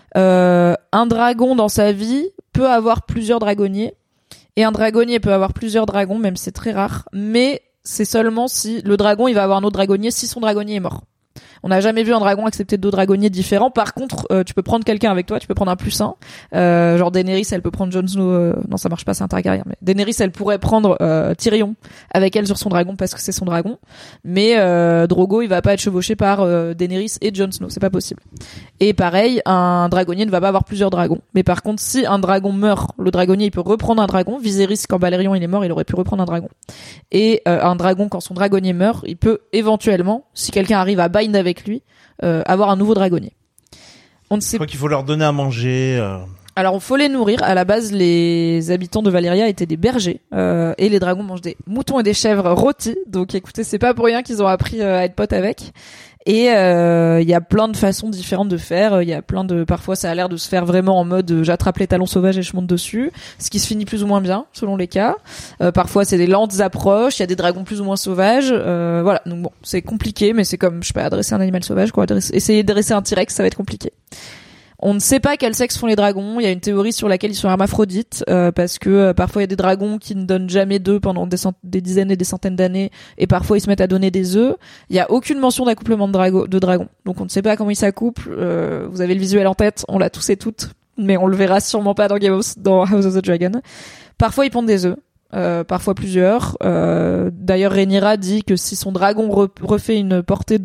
Un dragon dans sa vie peut avoir plusieurs dragonniers et un dragonnier peut avoir plusieurs dragons, même c'est très rare, mais c'est seulement si le dragon il va avoir un autre dragonnier si son dragonnier est mort. On n'a jamais vu un dragon accepter deux dragonniers différents. Par contre, tu peux prendre quelqu'un avec toi, tu peux prendre un +1. Genre Daenerys, elle peut prendre Jon Snow. Non, ça marche pas, c'est un Targaryen. Mais Daenerys, elle pourrait prendre Tyrion avec elle sur son dragon parce que c'est son dragon. Mais Drogo, il va pas être chevauché par Daenerys et Jon Snow, c'est pas possible. Et pareil, un dragonnier ne va pas avoir plusieurs dragons. Mais par contre, si un dragon meurt, le dragonnier, il peut reprendre un dragon. Viserys, quand Balerion il est mort, il aurait pu reprendre un dragon. Et un dragon, quand son dragonnier meurt, il peut éventuellement, si quelqu'un arrive à bind avec lui, avoir un nouveau dragonnier. On ne sait. Je crois qu'il faut leur donner à manger. Alors, il faut les nourrir. À la base, les habitants de Valyria étaient des bergers, et les dragons mangent des moutons et des chèvres rôtis. Donc, écoutez, c'est pas pour rien qu'ils ont appris à être potes avec. Et il y a plein de façons différentes de faire. Il y a plein de, parfois, ça a l'air de se faire vraiment en mode j'attrape les talons sauvages et je monte dessus, ce qui se finit plus ou moins bien selon les cas. Parfois, c'est des lentes approches. Il y a des dragons plus ou moins sauvages. Voilà. Donc bon, c'est compliqué, mais c'est comme, je sais pas, adresser un animal sauvage, quoi. Essayer de dresser un T-Rex, ça va être compliqué. On ne sait pas quel sexe font les dragons. Il y a une théorie sur laquelle ils sont hermaphrodites, parce que parfois il y a des dragons qui ne donnent jamais d'œufs pendant des dizaines et des centaines d'années, et parfois ils se mettent à donner des œufs. Il y a aucune mention d'accouplement de dragons, donc on ne sait pas comment ils s'accouplent. Vous avez le visuel en tête, on l'a tous et toutes, mais on le verra sûrement pas dans House of the Dragon. Parfois ils pondent des œufs. Parfois plusieurs. D'ailleurs, Rhaenyra dit que si son dragon refait une portée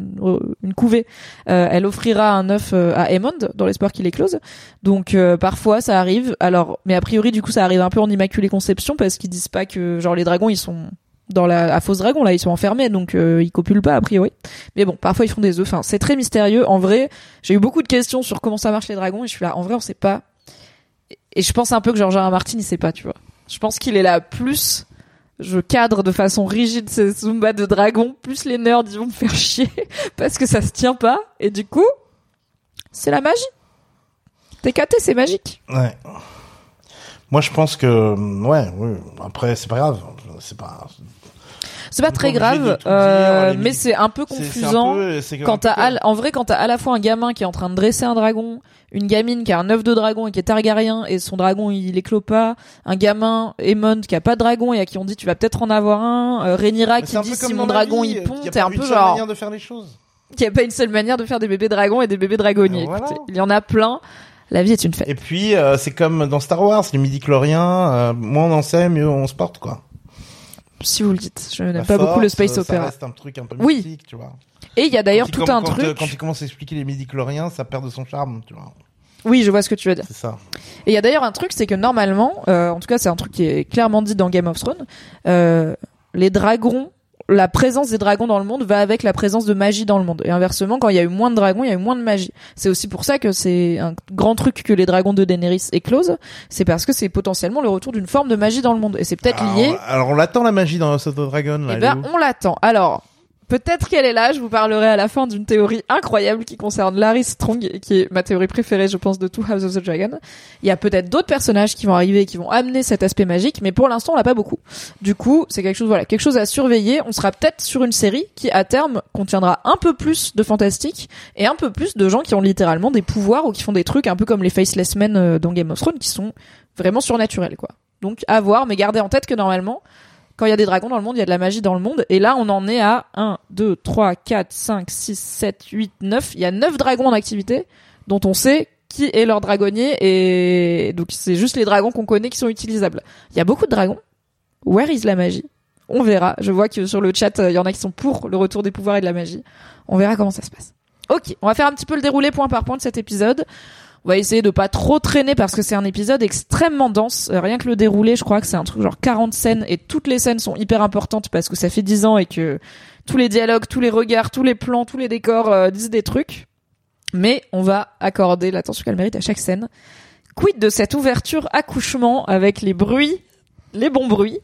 une couvée, elle offrira un œuf à Aemond dans l'espoir qu'il éclose. Donc parfois ça arrive. Alors, mais a priori du coup ça arrive un peu en immaculée conception parce qu'ils disent pas que genre les dragons ils sont à Fausse Dragon là, ils sont enfermés donc ils copulent pas a priori. Mais bon, parfois ils font des œufs. Enfin, c'est très mystérieux. En vrai, j'ai eu beaucoup de questions sur comment ça marche les dragons et je suis là. En vrai, on sait pas. Et je pense un peu que George R. R. Martin il sait pas, tu vois. Je pense qu'il est là, plus je cadre de façon rigide ces Zumba de dragon, plus les nerds ils vont me faire chier parce que ça se tient pas. Et du coup, c'est la magie. TKT, c'est magique. Ouais. Moi, je pense que, ouais. Après, c'est pas grave. C'est pas. C'est pas très grave, mais c'est un peu confusant. Quand t'as à la fois un gamin qui est en train de dresser un dragon, une gamine qui a un œuf de dragon et qui est Targaryen et son dragon il éclot pas, un gamin Aemond qui a pas de dragon et à qui on dit tu vas peut-être en avoir un, Rhaenyra qui dit si mon dragon il pond, t'es un peu genre manière de faire les choses. Qu'il y a pas une seule manière de faire des bébés dragons et des bébés dragonniers. Voilà. Écoutez, il y en a plein. La vie est une fête. Et puis c'est comme dans Star Wars, les midi-chloriens, moins on en sait, mieux on se porte quoi. Si vous le dites, je n'aime pas beaucoup le space opera. Ça reste un truc un peu mystique, tu vois. Et il y a d'ailleurs tout un truc. Quand il commence à expliquer les midi-chloriens, ça perd de son charme, tu vois. Oui, je vois ce que tu veux dire. C'est ça. Et il y a d'ailleurs un truc, c'est que normalement, en tout cas, c'est un truc qui est clairement dit dans Game of Thrones, les dragons, la présence des dragons dans le monde va avec la présence de magie dans le monde. Et inversement, quand il y a eu moins de dragons, il y a eu moins de magie. C'est aussi pour ça que c'est un grand truc que les dragons de Daenerys éclosent. C'est parce que c'est potentiellement le retour d'une forme de magie dans le monde. Et c'est peut-être lié. Alors on l'attend la magie dans House of the Dragon, là. Eh ben, on l'attend. Alors, peut-être qu'elle est là, je vous parlerai à la fin d'une théorie incroyable qui concerne Larys Strong, qui est ma théorie préférée, je pense, de tout House of the Dragon. Il y a peut-être d'autres personnages qui vont arriver et qui vont amener cet aspect magique, mais pour l'instant, on l'a pas beaucoup. Du coup, c'est quelque chose à surveiller. On sera peut-être sur une série qui, à terme, contiendra un peu plus de fantastique et un peu plus de gens qui ont littéralement des pouvoirs ou qui font des trucs un peu comme les Faceless Men dans Game of Thrones, qui sont vraiment surnaturels, quoi. Donc, à voir, mais gardez en tête que normalement, quand il y a des dragons dans le monde, il y a de la magie dans le monde. Et là, on en est à 1, 2, 3, 4, 5, 6, 7, 8, 9. Il y a 9 dragons en activité dont on sait qui est leur dragonnier. Et donc, c'est juste les dragons qu'on connaît qui sont utilisables. Il y a beaucoup de dragons. Where is la magie? On verra. Je vois que sur le chat, il y en a qui sont pour le retour des pouvoirs et de la magie. On verra comment ça se passe. Ok, on va faire un petit peu le déroulé point par point de cet épisode. On va essayer de pas trop traîner parce que c'est un épisode extrêmement dense. Rien que le déroulé, je crois que c'est un truc genre 40 scènes et toutes les scènes sont hyper importantes parce que ça fait 10 ans et que tous les dialogues, tous les regards, tous les plans, tous les décors disent des trucs. Mais on va accorder l'attention qu'elle mérite à chaque scène. Quid de cette ouverture accouchement avec les bruits, les bons bruits,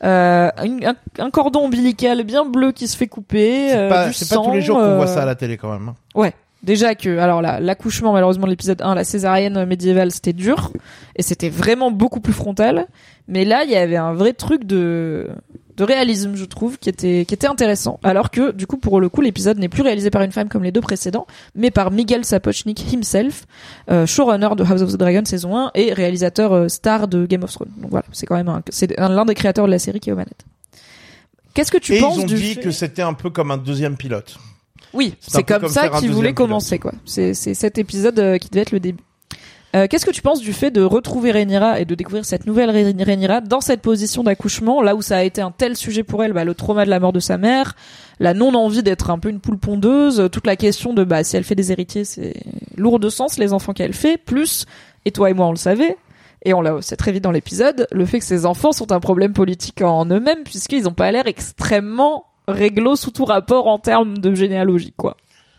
un cordon ombilical bien bleu qui se fait couper, du sang. C'est pas tous les jours qu'on voit ça à la télé quand même. Ouais. Déjà que, alors l'accouchement, malheureusement, de l'épisode 1, la césarienne médiévale, c'était dur. Et c'était vraiment beaucoup plus frontal. Mais là, il y avait un vrai truc de réalisme, je trouve, qui était intéressant. Alors que, du coup, pour le coup, l'épisode n'est plus réalisé par une femme comme les deux précédents, mais par Miguel Sapochnik himself, showrunner de House of the Dragon saison 1 et réalisateur star de Game of Thrones. Donc voilà, c'est quand même l'un des créateurs de la série qui est aux manettes. Qu'est-ce que tu penses du fait... ils ont dit que c'était un peu comme un deuxième pilote. Oui, c'est comme ça qu'ils voulaient commencer, quoi. C'est cet épisode qui devait être le début. Qu'est-ce que tu penses du fait de retrouver Rhaenyra et de découvrir cette nouvelle Rhaenyra dans cette position d'accouchement, là où ça a été un tel sujet pour elle, le trauma de la mort de sa mère, la non-envie d'être un peu une poule pondeuse, toute la question de si elle fait des héritiers, c'est lourd de sens, les enfants qu'elle fait, plus, et toi et moi on le savait, et on l'a sait très vite dans l'épisode, le fait que ces enfants sont un problème politique en eux-mêmes, puisqu'ils ont pas l'air extrêmement réglo sous tout rapport en termes de généalogie, quoi.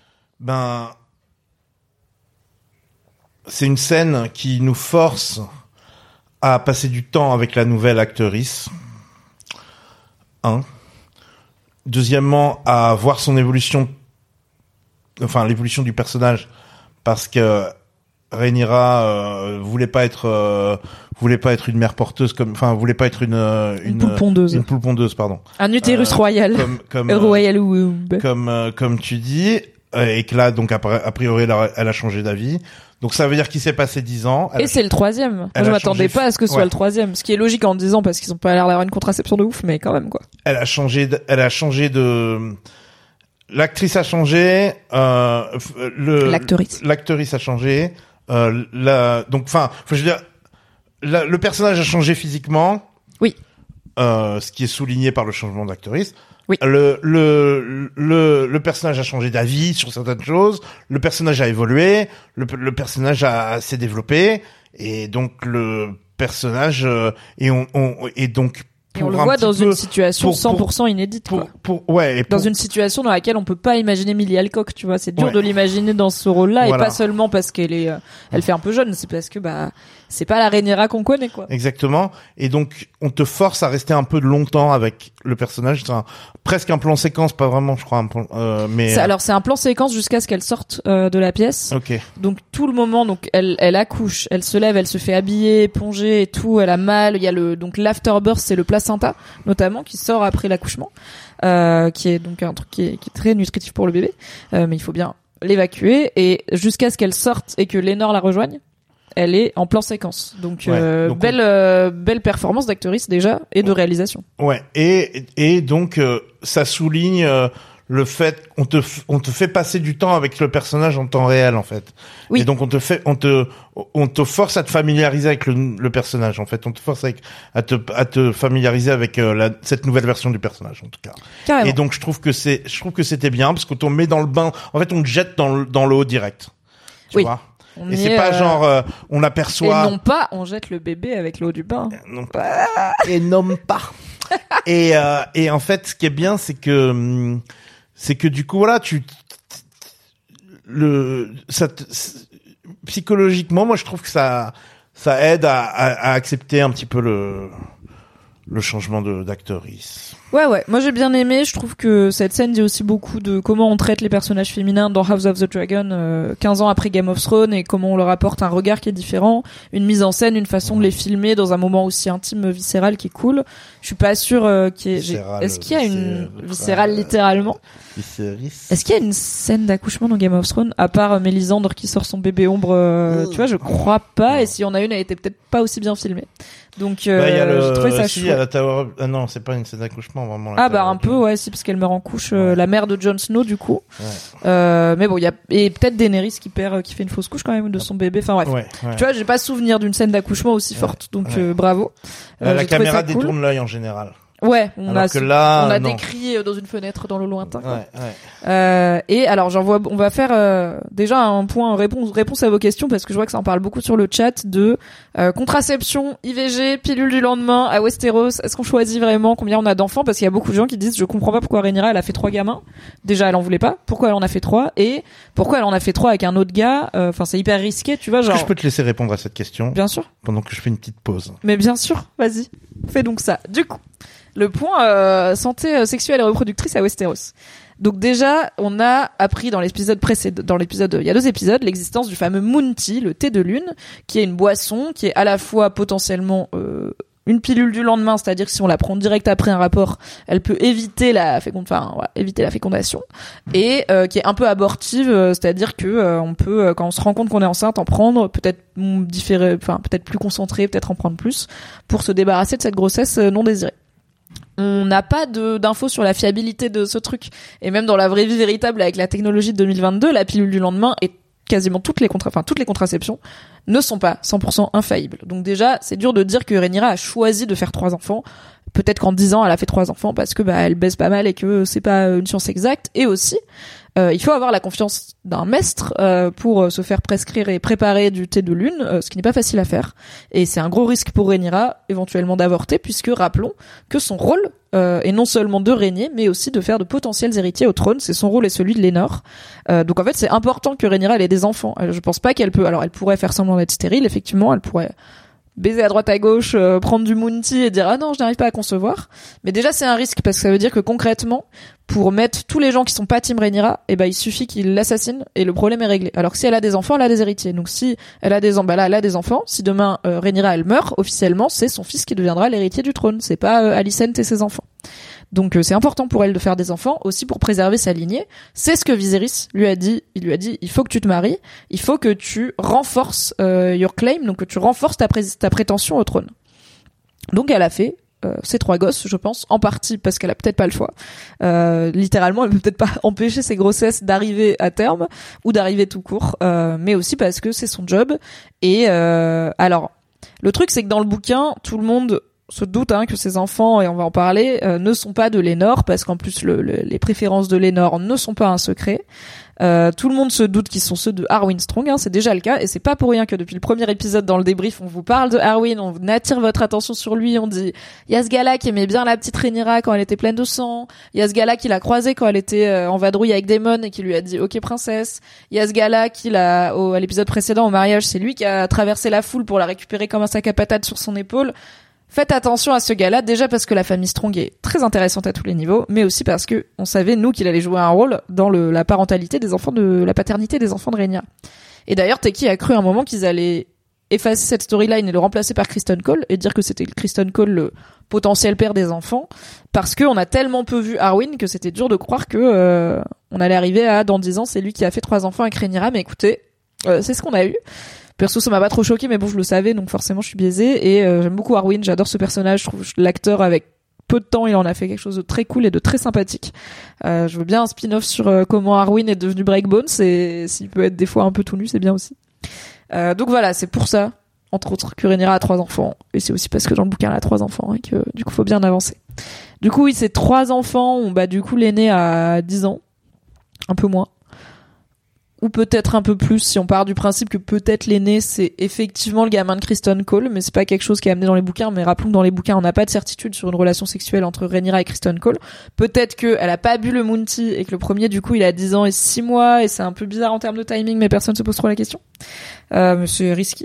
C'est une scène qui nous force à passer du temps avec la nouvelle actrice. Deuxièmement, à voir son évolution, enfin l'évolution du personnage, parce que Rhaenyra voulait pas être une mère porteuse voulait pas être une poule pondeuse. Une poule pondeuse, pardon. Un utérus royal. Royal womb. Comme tu dis, et que là donc a priori elle a changé d'avis. Donc ça veut dire qu'il s'est passé 10 ans. Et c'est le 3e. Moi, je m'attendais pas à ce que ce soit le 3e, ce qui est logique en 10 ans parce qu'ils ont pas l'air d'avoir une contraception de ouf, mais quand même, quoi. Elle a changé de l'actrice a changé, l'actrice a changé, le personnage a changé physiquement. Oui. Ce qui est souligné par le changement d'actrice. Oui. Le personnage a changé d'avis sur certaines choses. Le personnage a évolué. Le personnage s'est développé. Et donc, le personnage, et on le voit dans une situation 100% inédite, quoi. Dans une situation dans laquelle on peut pas imaginer Millie Alcock, tu vois. C'est dur de l'imaginer dans ce rôle-là, et pas seulement parce qu'elle est, elle fait un peu jeune, c'est parce que, c'est pas la Rhaenyra qu'on connaît, quoi. Exactement. Et donc, on te force à rester un peu longtemps avec le personnage. C'est presque un plan séquence, pas vraiment, je crois, mais. Alors, c'est un plan séquence jusqu'à ce qu'elle sorte de la pièce. Ok. Donc, tout le moment, donc, elle accouche, elle se lève, elle se fait habiller, éponger et tout, elle a mal. Il y a donc, l'afterbirth, c'est le placenta, notamment, qui sort après l'accouchement, qui est donc un truc qui est très nutritif pour le bébé. Mais il faut bien l'évacuer, et jusqu'à ce qu'elle sorte et que Lénore la rejoigne, elle est en plan séquence. Donc, belle performance d'actrice déjà et de réalisation. Ouais. Et donc ça souligne le fait on te fait passer du temps avec le personnage en temps réel, en fait. Oui. Et donc on te force à te familiariser avec le personnage, en fait. On te force à te familiariser avec cette nouvelle version du personnage, en tout cas. Carrément. Et donc je trouve que c'était bien, parce qu'on te met dans le bain. En fait, on te jette dans l'eau direct. Tu vois. Et c'est pas genre on aperçoit. Et non pas on jette le bébé avec l'eau du bain. Non pas. Et non pas. Et en fait, ce qui est bien, c'est que du coup, voilà, psychologiquement, moi, je trouve que ça aide à accepter un petit peu le changement d'actrice. Ouais. Moi, j'ai bien aimé. Je trouve que cette scène dit aussi beaucoup de comment on traite les personnages féminins dans House of the Dragon, 15 ans après Game of Thrones, et comment on leur apporte un regard qui est différent, une mise en scène, une façon de les filmer dans un moment aussi intime, viscéral, qui est cool. Je suis pas sûre est-ce qu'il y a une viscérale littéralement? Est-ce qu'il y a une scène d'accouchement dans Game of Thrones à part Mélisandre qui sort son bébé ombre? Tu vois, je crois pas. Et s'il y en a une, elle était peut-être pas aussi bien filmée. Donc, j'ai trouvé ça chouette. Il y a la Tower. Ah non, c'est pas une scène d'accouchement vraiment. Un peu, ouais, si, parce qu'elle meurt en couche, la mère de Jon Snow, du coup. Ouais. Mais bon, et peut-être Daenerys qui fait une fausse couche quand même de son bébé. Enfin bref. Ouais. Tu vois, j'ai pas souvenir d'une scène d'accouchement aussi forte. Donc, bravo. La caméra détourne l'œil en général. Ouais, on a non. des cris dans une fenêtre dans le lointain. Et alors on va faire déjà un point réponse à vos questions, parce que je vois que ça en parle beaucoup sur le chat de contraception, IVG, pilule du lendemain à Westeros. Est-ce qu'on choisit vraiment combien on a d'enfants? Parce qu'il y a beaucoup de gens qui disent je comprends pas pourquoi Rhaenyra elle a fait 3 gamins. Déjà elle en voulait pas. Pourquoi elle en a fait 3? Et pourquoi elle en a fait 3 avec un autre gars? Enfin c'est hyper risqué, tu vois. Genre. Est-ce que je peux te laisser répondre à cette question? Bien sûr. Pendant que je fais une petite pause. Mais bien sûr, vas-y. Fais donc ça. Du coup. Le point santé sexuelle et reproductrice à Westeros. Donc déjà, on a appris dans l'épisode il y a 2 épisodes, l'existence du fameux Moon Tea, le thé de lune, qui est une boisson qui est à la fois potentiellement une pilule du lendemain, c'est-à-dire que si on la prend direct après un rapport, elle peut éviter la fécondation, et qui est un peu abortive, c'est-à-dire que on peut, quand on se rend compte qu'on est enceinte, en prendre peut-être peut-être plus concentré, peut-être en prendre plus pour se débarrasser de cette grossesse non désirée. On n'a pas d'infos sur la fiabilité de ce truc. Et même dans la vraie vie véritable, avec la technologie de 2022, la pilule du lendemain et quasiment toutes les contraceptions ne sont pas 100% infaillibles. Donc déjà, c'est dur de dire que Rhaenyra a choisi de faire 3 enfants. Peut-être qu'en 10 ans, elle a fait 3 enfants parce que elle baise pas mal et que c'est pas une science exacte. Et aussi, il faut avoir la confiance d'un maître pour se faire prescrire et préparer du thé de lune, ce qui n'est pas facile à faire. Et c'est un gros risque pour Rhaenyra, éventuellement d'avorter, puisque rappelons que son rôle est non seulement de régner, mais aussi de faire de potentiels héritiers au trône. C'est son rôle et celui de Lénore. Donc en fait, c'est important que Rhaenyra ait des enfants. Je pense pas qu'elle peut. Alors elle pourrait faire semblant d'être stérile, effectivement, elle pourrait baiser à droite à gauche, prendre du Moon Tea et dire ah non je n'arrive pas à concevoir. Mais déjà c'est un risque parce que ça veut dire que concrètement pour mettre tous les gens qui sont pas Team Rhaenyra, il suffit qu'ils l'assassinent et le problème est réglé. Alors que si elle a des enfants, elle a des héritiers. Donc si elle a des elle a des enfants, si demain Rhaenyra elle meurt, officiellement c'est son fils qui deviendra l'héritier du trône. C'est pas Alicent et ses enfants. Donc c'est important pour elle de faire des enfants aussi pour préserver sa lignée. C'est ce que Viserys lui a dit. Il lui a dit il faut que tu te maries, il faut que tu renforces your claim, donc que tu renforces ta prétention au trône. Donc elle a fait ses 3 gosses, je pense, en partie parce qu'elle a peut-être pas le choix. Littéralement, elle peut peut-être pas empêcher ses grossesses d'arriver à terme ou d'arriver tout court, mais aussi parce que c'est son job. Et alors, le truc c'est que dans le bouquin, tout le monde se doute que ses enfants, et on va en parler, ne sont pas de Lénore, parce qu'en plus les préférences de Lénore ne sont pas un secret. Tout le monde se doute qu'ils sont ceux de Arwen Strong, hein, c'est déjà le cas, et c'est pas pour rien que depuis le premier épisode dans le débrief, on vous parle de Arwen, on attire votre attention sur lui, on dit il y a ce gars-là qui aimait bien la petite Rhaenyra quand elle était pleine de sang, il y a ce gars-là qui l'a croisé quand elle était en vadrouille avec Daemon et qui lui a dit ok princesse, il y a ce gars-là qui à l'épisode précédent au mariage, c'est lui qui a traversé la foule pour la récupérer comme un sac à patates sur son épaule. Faites attention à ce gars-là, déjà parce que la famille Strong est très intéressante à tous les niveaux, mais aussi parce que on savait, nous, qu'il allait jouer un rôle dans la parentalité des enfants la paternité des enfants de Rhaenyra. Et d'ailleurs, Teki a cru un moment qu'ils allaient effacer cette storyline et le remplacer par Criston Cole et dire que c'était Criston Cole le potentiel père des enfants, parce qu'on a tellement peu vu Arwen que c'était dur de croire que on allait arriver à, dans 10 ans, c'est lui qui a fait 3 enfants avec Rhaenyra, mais écoutez, c'est ce qu'on a eu. Perso, ça m'a pas trop choqué, mais bon, je le savais, donc forcément, je suis biaisée. Et j'aime beaucoup Arwen, j'adore ce personnage. Je trouve l'acteur, avec peu de temps, il en a fait quelque chose de très cool et de très sympathique. Je veux bien un spin-off sur comment Arwen est devenu Breakbones, et s'il peut être des fois un peu tout nu, c'est bien aussi. Donc voilà, c'est pour ça, entre autres, que Rhaenyra a 3 enfants. Et c'est aussi parce que dans le bouquin, elle a 3 enfants, et que du coup, faut bien avancer. Du coup, oui, ces 3 enfants, du coup, l'aîné a 10 ans. Un peu moins. Ou peut-être un peu plus, si on part du principe que peut-être l'aîné, c'est effectivement le gamin de Criston Cole, mais c'est pas quelque chose qui est amené dans les bouquins, mais rappelons que dans les bouquins, on n'a pas de certitude sur une relation sexuelle entre Rhaenyra et Criston Cole. Peut-être qu'elle a pas bu le Moon Tea, et que le premier, du coup, il a 10 ans et 6 mois, et c'est un peu bizarre en termes de timing, mais personne se pose trop la question. Mais c'est risky.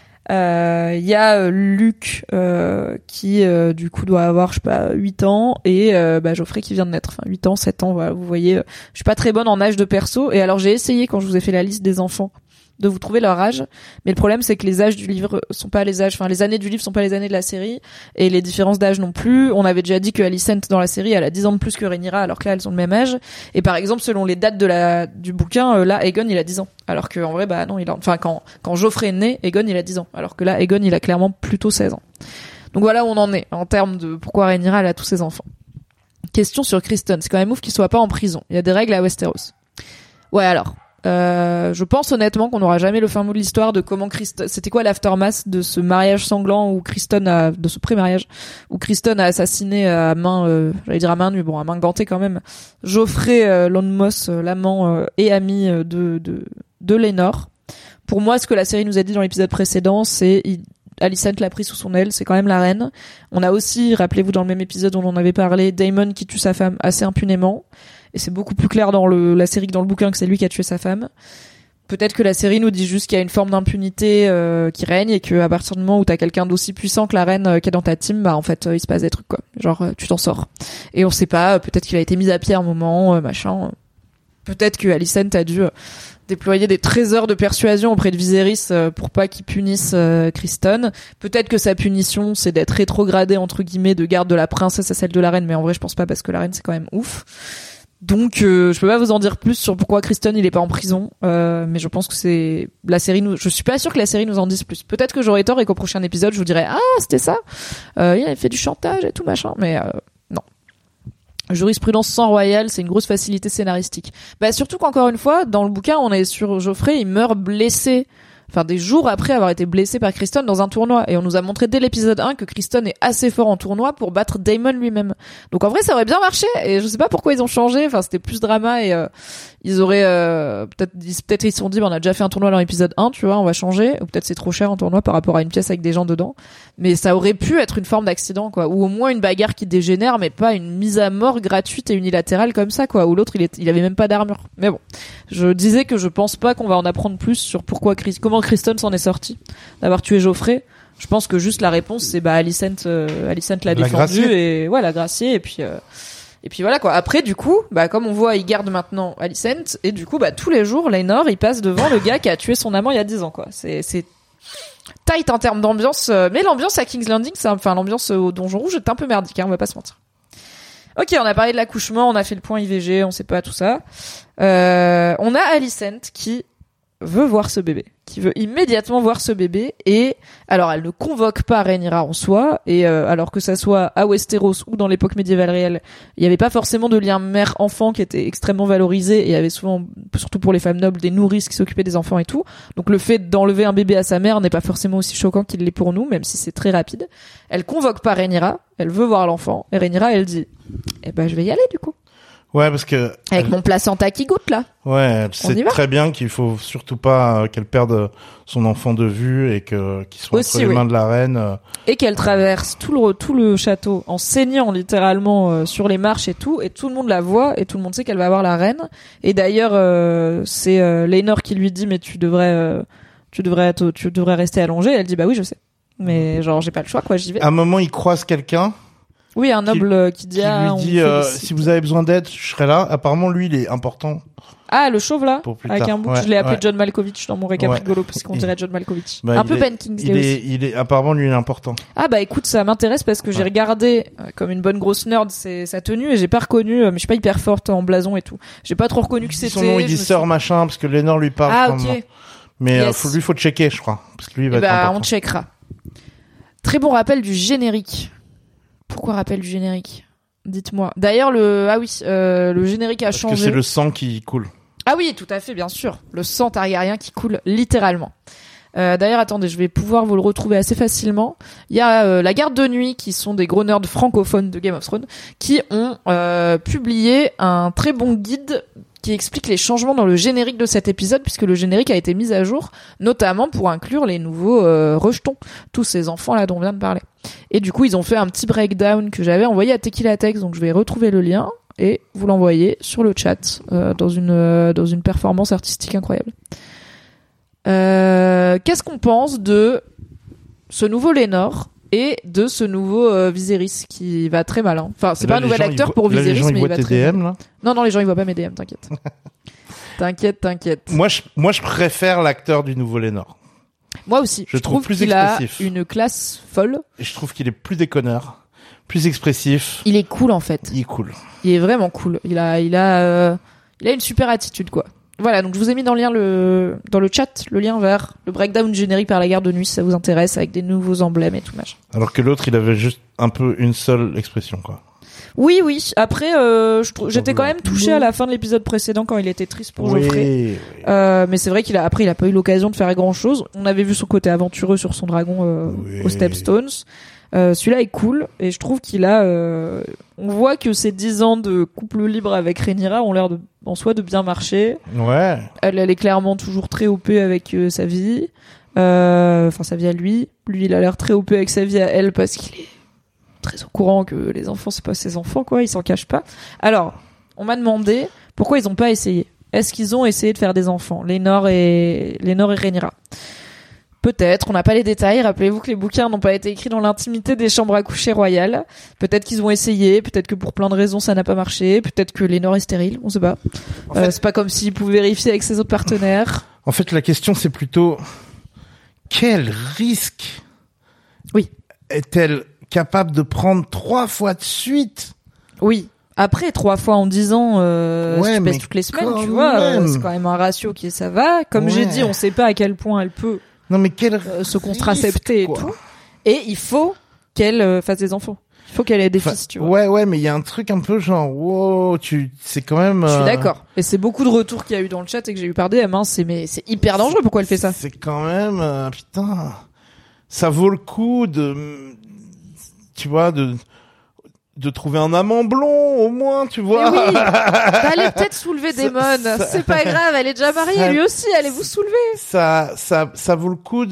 Il y a Luc qui du coup doit avoir je sais pas 8 ans et Geoffrey qui vient de naître, enfin 8 ans, 7 ans, voilà, vous voyez, je suis pas très bonne en âge de perso, et alors j'ai essayé quand je vous ai fait la liste des enfants de vous trouver leur âge, mais le problème c'est que les âges du livre sont pas les âges, enfin les années du livre sont pas les années de la série, et les différences d'âge non plus. On avait déjà dit que Alicent dans la série elle a 10 ans de plus que Rhaenyra, alors que là elles ont le même âge, et par exemple selon les dates du bouquin, là Aegon il a 10 ans, alors que en vrai non, quand Geoffrey est né, Aegon il a 10 ans, alors que là Aegon il a clairement plutôt 16 ans. Donc voilà où on en est en termes de pourquoi Rhaenyra elle a tous ses enfants. Question sur Criston, c'est quand même ouf qu'il soit pas en prison, il y a des règles à Westeros. Ouais, alors je pense honnêtement qu'on n'aura jamais le fin mot de l'histoire de comment c'était quoi l'aftermath de ce mariage sanglant de ce pré-mariage où Criston a assassiné à main, à main nue, à main gantée quand même, Geoffrey Lonmos, l'amant et ami de Laenor. Pour moi, ce que la série nous a dit dans l'épisode précédent, c'est Alicent l'a pris sous son aile, c'est quand même la reine. On a aussi, rappelez-vous dans le même épisode où on en avait parlé, Daemon qui tue sa femme assez impunément. Et c'est beaucoup plus clair dans la série que dans le bouquin que c'est lui qui a tué sa femme. Peut-être que la série nous dit juste qu'il y a une forme d'impunité qui règne, et que à partir du moment où t'as quelqu'un d'aussi puissant que la reine qui est dans ta team, en fait il se passe des trucs quoi. Genre tu t'en sors. Et on sait pas, peut-être qu'il a été mis à pied à un moment, machin. Peut-être que Alicent a dû déployer des trésors de persuasion auprès de Viserys pour pas qu'il punisse Criston. Peut-être que sa punition c'est d'être rétrogradé entre guillemets de garde de la princesse à celle de la reine, mais en vrai je pense pas, parce que la reine c'est quand même ouf. Donc je peux pas vous en dire plus sur pourquoi Criston il est pas en prison, mais je pense que c'est la série je suis pas sûre que la série nous en dise plus. Peut-être que j'aurai tort et qu'au prochain épisode je vous dirai c'était ça, il avait fait du chantage et tout machin, mais non. Jurisprudence sans royale, c'est une grosse facilité scénaristique. Surtout qu'encore une fois, dans le bouquin, on est sur Geoffrey, il meurt blessé, des jours après avoir été blessé par Criston dans un tournoi. Et on nous a montré dès l'épisode 1 que Criston est assez fort en tournoi pour battre Daemon lui-même. Donc en vrai, ça aurait bien marché, et je sais pas pourquoi ils ont changé, c'était plus drama, et ils auraient peut-être ils se sont dit on a déjà fait un tournoi dans l'épisode 1, tu vois, on va changer, ou peut-être c'est trop cher un tournoi par rapport à une pièce avec des gens dedans, mais ça aurait pu être une forme d'accident quoi, ou au moins une bagarre qui dégénère, mais pas une mise à mort gratuite et unilatérale comme ça quoi, où l'autre il avait même pas d'armure. Mais bon, je disais que je pense pas qu'on va en apprendre plus sur comment Criston s'en est sorti d'avoir tué Geoffrey. Je pense que juste la réponse c'est Alicent l'a défendu, et ouais, l'a gracié, et puis voilà quoi. Après du coup, comme on voit, il garde maintenant Alicent, et du coup tous les jours Laenor il passe devant le gars qui a tué son amant il y a 10 ans quoi. C'est tight en termes d'ambiance, mais l'ambiance à King's Landing, l'ambiance au Donjon Rouge est un peu merdique, on va pas se mentir. Ok, on a parlé de l'accouchement, on a fait le point IVG, on sait pas tout ça. On a Alicent qui veut voir ce bébé, qui veut immédiatement voir ce bébé, et alors elle ne convoque pas Rhaenyra en soi, et alors que ça soit à Westeros ou dans l'époque médiévale réelle, il y avait pas forcément de lien mère-enfant qui était extrêmement valorisé, et il y avait souvent, surtout pour les femmes nobles, des nourrices qui s'occupaient des enfants et tout. Donc le fait d'enlever un bébé à sa mère n'est pas forcément aussi choquant qu'il l'est pour nous, même si c'est très rapide. Elle convoque pas Rhaenyra, elle veut voir l'enfant, et Rhaenyra elle dit je vais y aller du coup. Ouais, parce que avec mon placenta qui goûte là. Ouais, elle sait très bien qu'il faut surtout pas qu'elle perde son enfant de vue et qu'il soit entre les mains de la reine. Et qu'elle traverse tout le château en saignant littéralement sur les marches et tout le monde la voit et tout le monde sait qu'elle va avoir la reine. Et d'ailleurs c'est Laenor qui lui dit mais tu devrais rester allongée. Elle dit bah oui je sais, mais genre j'ai pas le choix quoi, j'y vais. À un moment il croise quelqu'un. Oui, un noble qui dit lui dit si vous avez besoin d'aide, je serai là. Apparemment lui il est important. Ah, le chauve là, avec un bouc, je l'ai appelé John Malkovich dans mon récap rigolo parce qu'on dirait John Malkovich. Un peu Ben Kingsley aussi. Il est apparemment lui il est important. Ah bah écoute, ça m'intéresse parce que j'ai regardé comme une bonne grosse nerd sa tenue et j'ai pas reconnu, mais je suis pas hyper forte en blason et tout. J'ai pas trop reconnu que c'était. Son nom il dit sœur machin parce que Laenor lui parle. Ah ok. Mais faut checker je crois parce que lui il va être important. On checkera. Très bon rappel du générique. Pourquoi rappel du générique ? Dites-moi. D'ailleurs, le générique a changé. Parce que c'est le sang qui coule. Ah oui, tout à fait, bien sûr. Le sang targaryen qui coule littéralement. D'ailleurs, attendez, je vais pouvoir vous le retrouver assez facilement. Il y a la garde de nuit, qui sont des gros nerds francophones de Game of Thrones, qui ont publié un très bon guide qui explique les changements dans le générique de cet épisode, puisque le générique a été mis à jour, notamment pour inclure les nouveaux rejetons, tous ces enfants-là dont on vient de parler. Et du coup, ils ont fait un petit breakdown que j'avais envoyé à Tequila Tex, donc je vais retrouver le lien et vous l'envoyer sur le chat dans une performance artistique incroyable. Qu'est-ce qu'on pense de ce nouveau Laenor et de ce nouveau Viserys qui va très mal. Enfin, c'est pas un nouvel acteur pour Viserys, mais il va très mal. Non, les gens ils voient pas mes DM, t'inquiète. T'inquiète. Moi, je préfère l'acteur du nouveau Laenor. Moi aussi. Je trouve plus qu'il expressif. A une classe folle. Et je trouve qu'il est plus déconneur, plus expressif. Il est cool en fait. Il est cool. Il est vraiment cool. Il a une super attitude quoi. Voilà, donc je vous ai mis dans le chat le lien vers le breakdown générique par la garde de nuit si ça vous intéresse, avec des nouveaux emblèmes et tout machin. Alors que l'autre, il avait juste un peu une seule expression, quoi. Oui. Après, j'étais quand même touchée à la fin de l'épisode précédent quand il était triste pour Joffrey. Mais c'est vrai qu'il a pas eu l'occasion de faire grand chose. On avait vu son côté aventureux sur son dragon aux Stepstones. Celui-là est cool et je trouve qu'il a on voit que ces 10 ans de couple libre avec Rhaenyra ont l'air en soi de bien marcher. Ouais. Elle est clairement toujours très OP avec sa vie. Enfin sa vie à lui. Lui il a l'air très OP avec sa vie à elle parce qu'il est très au courant que les enfants c'est pas ses enfants quoi, il s'en cache pas. Alors, on m'a demandé pourquoi ils ont pas essayé. Est-ce qu'ils ont essayé de faire des enfants, Laenor et Rhaenyra? Peut-être, on n'a pas les détails. Rappelez-vous que les bouquins n'ont pas été écrits dans l'intimité des chambres à coucher royales. Peut-être qu'ils ont essayé, peut-être que pour plein de raisons ça n'a pas marché, peut-être que Laenor est stérile, on sait pas. En fait, c'est pas comme s'il pouvait vérifier avec ses autres partenaires. En fait, la question c'est plutôt quel risque est-elle capable de prendre 3 fois de suite? Oui. Après 3 fois en 10 ans, si tu pèses toutes les semaines, tu vois, c'est quand même un ratio qui ça va. Comme j'ai dit, on sait pas à quel point elle peut se contracepter et tout. Et il faut qu'elle fasse des enfants. Il faut qu'elle ait des fils, tu vois. Ouais, mais il y a un truc un peu genre, wow, c'est quand même... Je suis d'accord. Et c'est beaucoup de retours qu'il y a eu dans le chat et que j'ai eu par DM, hein. C'est hyper dangereux, pourquoi elle fait ça? C'est quand même, putain, ça vaut le coup tu vois, de trouver un amant blond, au moins, tu vois. Mais oui. Elle est peut-être soulever des mônes. C'est pas grave, elle est déjà mariée, lui aussi, allez vous soulever. Ça vaut le coup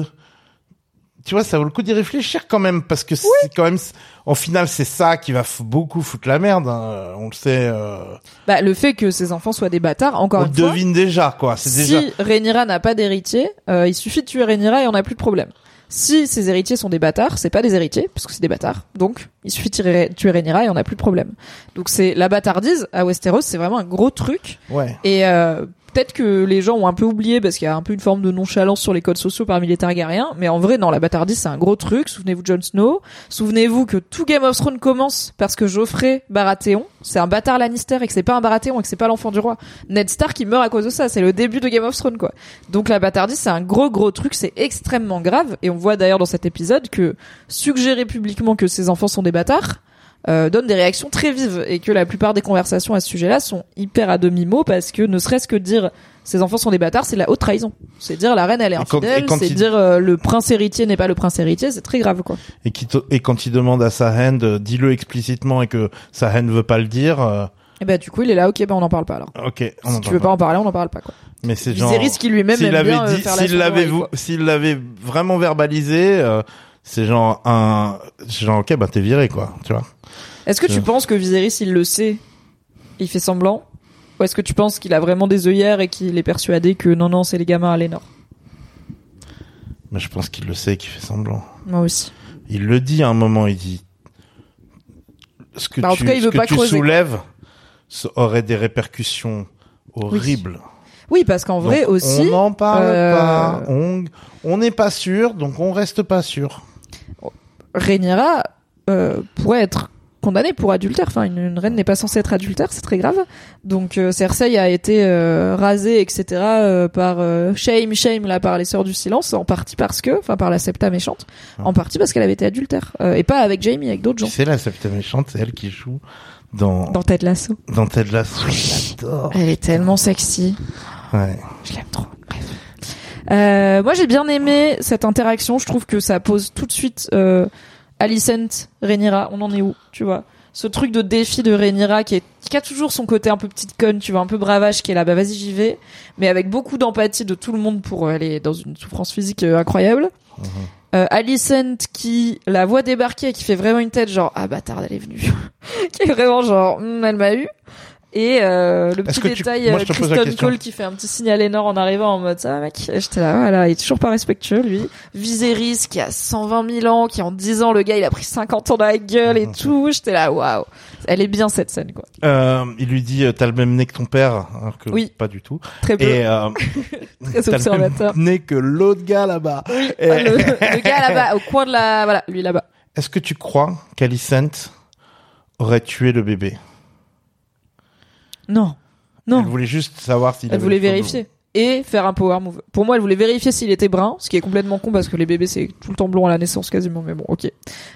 tu vois, ça vaut le coup d'y réfléchir quand même, parce que c'est quand même, en final, c'est ça qui va beaucoup foutre la merde, hein. On le sait, le fait que ses enfants soient des bâtards, encore une fois. On devine déjà, quoi. Si Rhaenyra n'a pas d'héritier, il suffit de tuer Rhaenyra et on n'a plus de problème. Si ces héritiers sont des bâtards, c'est pas des héritiers, parce que c'est des bâtards. Donc, il suffit de tuer Rhaenyra et on n'a plus de problème. Donc c'est la bâtardise à Westeros, c'est vraiment un gros truc. Ouais. Et peut-être que les gens ont un peu oublié parce qu'il y a un peu une forme de nonchalance sur les codes sociaux parmi les Targaryens, mais en vrai non, la bâtardise c'est un gros truc. Souvenez-vous de Jon Snow, souvenez-vous que tout Game of Thrones commence parce que Joffrey Baratheon, c'est un bâtard Lannister et que c'est pas un Baratheon et que c'est pas l'enfant du roi. Ned Stark qui meurt à cause de ça, c'est le début de Game of Thrones quoi. Donc la bâtardise c'est un gros truc, c'est extrêmement grave et on voit d'ailleurs dans cet épisode que suggérer publiquement que ses enfants sont des bâtards donne des réactions très vives et que la plupart des conversations à ce sujet-là sont hyper à demi-mot parce que ne serait-ce que dire ces enfants sont des bâtards, c'est de la haute trahison. C'est dire la reine elle est infidèle, c'est dire le prince héritier n'est pas le prince héritier, c'est très grave quoi. Et quand il demande à Sahend, dis-le explicitement et que Sahend veut pas le dire, Et bah du coup il est là, ok, bah on n'en parle pas alors. Ok. Si tu veux pas en parler, on n'en parle pas quoi. Mais c'est Viserys qui lui-même aime bien faire la s'il l'avait vraiment verbalisé, c'est genre ok, bah t'es viré quoi, tu vois. Est-ce que tu penses que Viserys il le sait, il fait semblant, ou est-ce que tu penses qu'il a vraiment des œillères et qu'il est persuadé que non c'est les gamins à Lénore? Mais je pense qu'il le sait, qu'il fait semblant. Moi aussi. Il le dit à un moment, il dit ce que tu soulèves aurait des répercussions horribles. Oui, parce qu'en vrai donc, aussi. On n'en parle pas. On n'est pas sûr, donc on reste pas sûr. Rhaenyra pourrait être condamnée pour adultère. Enfin, une reine n'est pas censée être adultère, c'est très grave. Donc Cersei a été rasée, etc. Par shame là par les Sœurs du Silence, en partie par la Septa méchante, en partie parce qu'elle avait été adultère et pas avec Jaime, avec d'autres gens. C'est la Septa méchante, c'est elle qui joue dans Ted Lasso. Dans Ted Lasso, j'adore. Elle est tellement sexy. Ouais. Je l'aime trop. Bref. Moi, j'ai bien aimé cette interaction. Je trouve que ça pose tout de suite Alicent, Rhaenyra. On en est où, tu vois? Ce truc de défi de Rhaenyra qui a toujours son côté un peu petite conne, tu vois, un peu bravage, qui est là, bah vas-y j'y vais, mais avec beaucoup d'empathie de tout le monde pour aller dans une souffrance physique incroyable. Alicent qui la voit débarquer et qui fait vraiment une tête genre ah bâtard elle est venue, qui est vraiment genre elle m'a eu. Et le petit détail, Kristen Cole qui fait un petit signe à Lénore en arrivant en mode ça va mec. Et j'étais là, voilà, il est toujours pas respectueux lui. Viserys qui a 120 000 ans, qui en 10 ans le gars il a pris 50 ans dans la gueule et tout. J'étais là, waouh, elle est bien cette scène quoi. Il lui dit t'as le même nez que ton père, alors que oui, pas du tout. Très peu. Et très observateur. T'as le même nez que l'autre gars là-bas. Oui, le gars là-bas au coin de la, voilà, lui là-bas. Est-ce que tu crois qu'Alicent aurait tué le bébé? Non. Elle voulait juste savoir s'il Elle voulait vérifier. Et faire un power move. Pour moi, elle voulait vérifier s'il était brun, ce qui est complètement con parce que les bébés, c'est tout le temps blond à la naissance quasiment, mais bon, ok.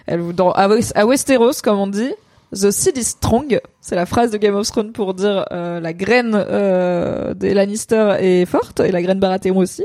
À Westeros, comme on dit, the seed is strong. C'est la phrase de Game of Thrones pour dire, la graine, des Lannister est forte, et la graine Baratheon aussi.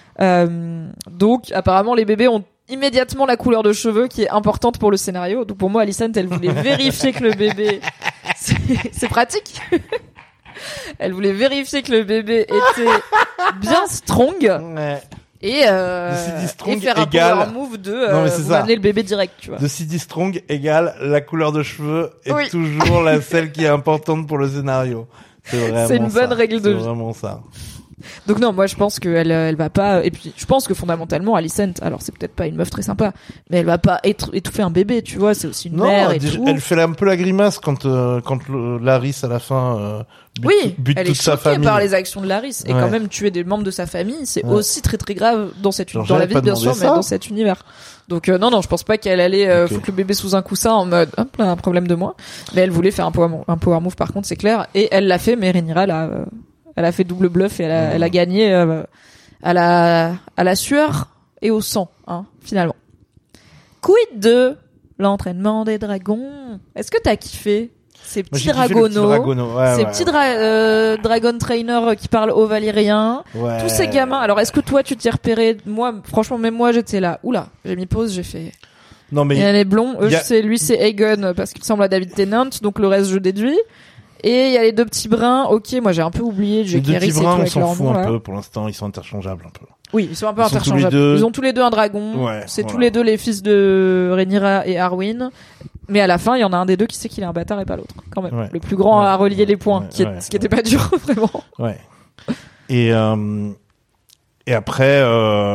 Donc, apparemment, les bébés ont immédiatement la couleur de cheveux qui est importante pour le scénario. Donc pour moi, Alicent, elle voulait vérifier que le bébé, c'est pratique. Elle voulait vérifier que le bébé était bien strong. Ouais. Et faire un power move de amener le bébé direct, tu vois. De CD Strong égale la couleur de cheveux est toujours celle qui est importante pour le scénario. C'est une bonne règle de vie. C'est vraiment ça. Donc non, moi je pense qu'elle elle va pas, et puis je pense que fondamentalement Alicent, alors c'est peut-être pas une meuf très sympa, mais elle va pas étouffer un bébé, tu vois, c'est aussi une mère et tout. Elle fait un peu la grimace quand Larys à la fin bute toute sa famille. Elle est choquée par les actions de Larys, et quand même tuer des membres de sa famille, c'est aussi très très grave dans la vie bien sûr, mais dans cet univers. Donc non, je pense pas qu'elle allait foutre le bébé sous un coussin en mode hop là, un problème de moi, mais elle voulait faire un power move par contre, c'est clair, et elle l'a fait, mais Rhaenyra elle a fait double bluff et elle a gagné à la sueur et au sang, hein, finalement. Quid de l'entraînement des dragons? Est-ce que t'as kiffé ces petits dragonos, ces petits dragon trainers qui parlent au valyrien, tous ces gamins? Alors est-ce que toi tu t'y repéré? Moi, franchement, même moi j'étais là. Oula, j'ai mis pause, j'ai fait. Non mais il y a les blonds. Lui c'est Aegon parce qu'il ressemble à David Tennant, donc le reste je déduis. Et il y a les deux petits bruns. Ok, moi j'ai un peu oublié. Les deux petits bruns, on s'en fout un peu. Pour l'instant, ils sont interchangeables un peu. Oui, ils sont un peu interchangeables. Ils ont tous les deux un dragon. Ouais, c'est tous les deux les fils de Rhaenyra et Arwyn. Mais à la fin, il y en a un des deux qui sait qu'il est un bâtard et pas l'autre. Quand même. Ouais. Le plus grand a relié les points, ce qui était pas dur vraiment. Ouais. Et après,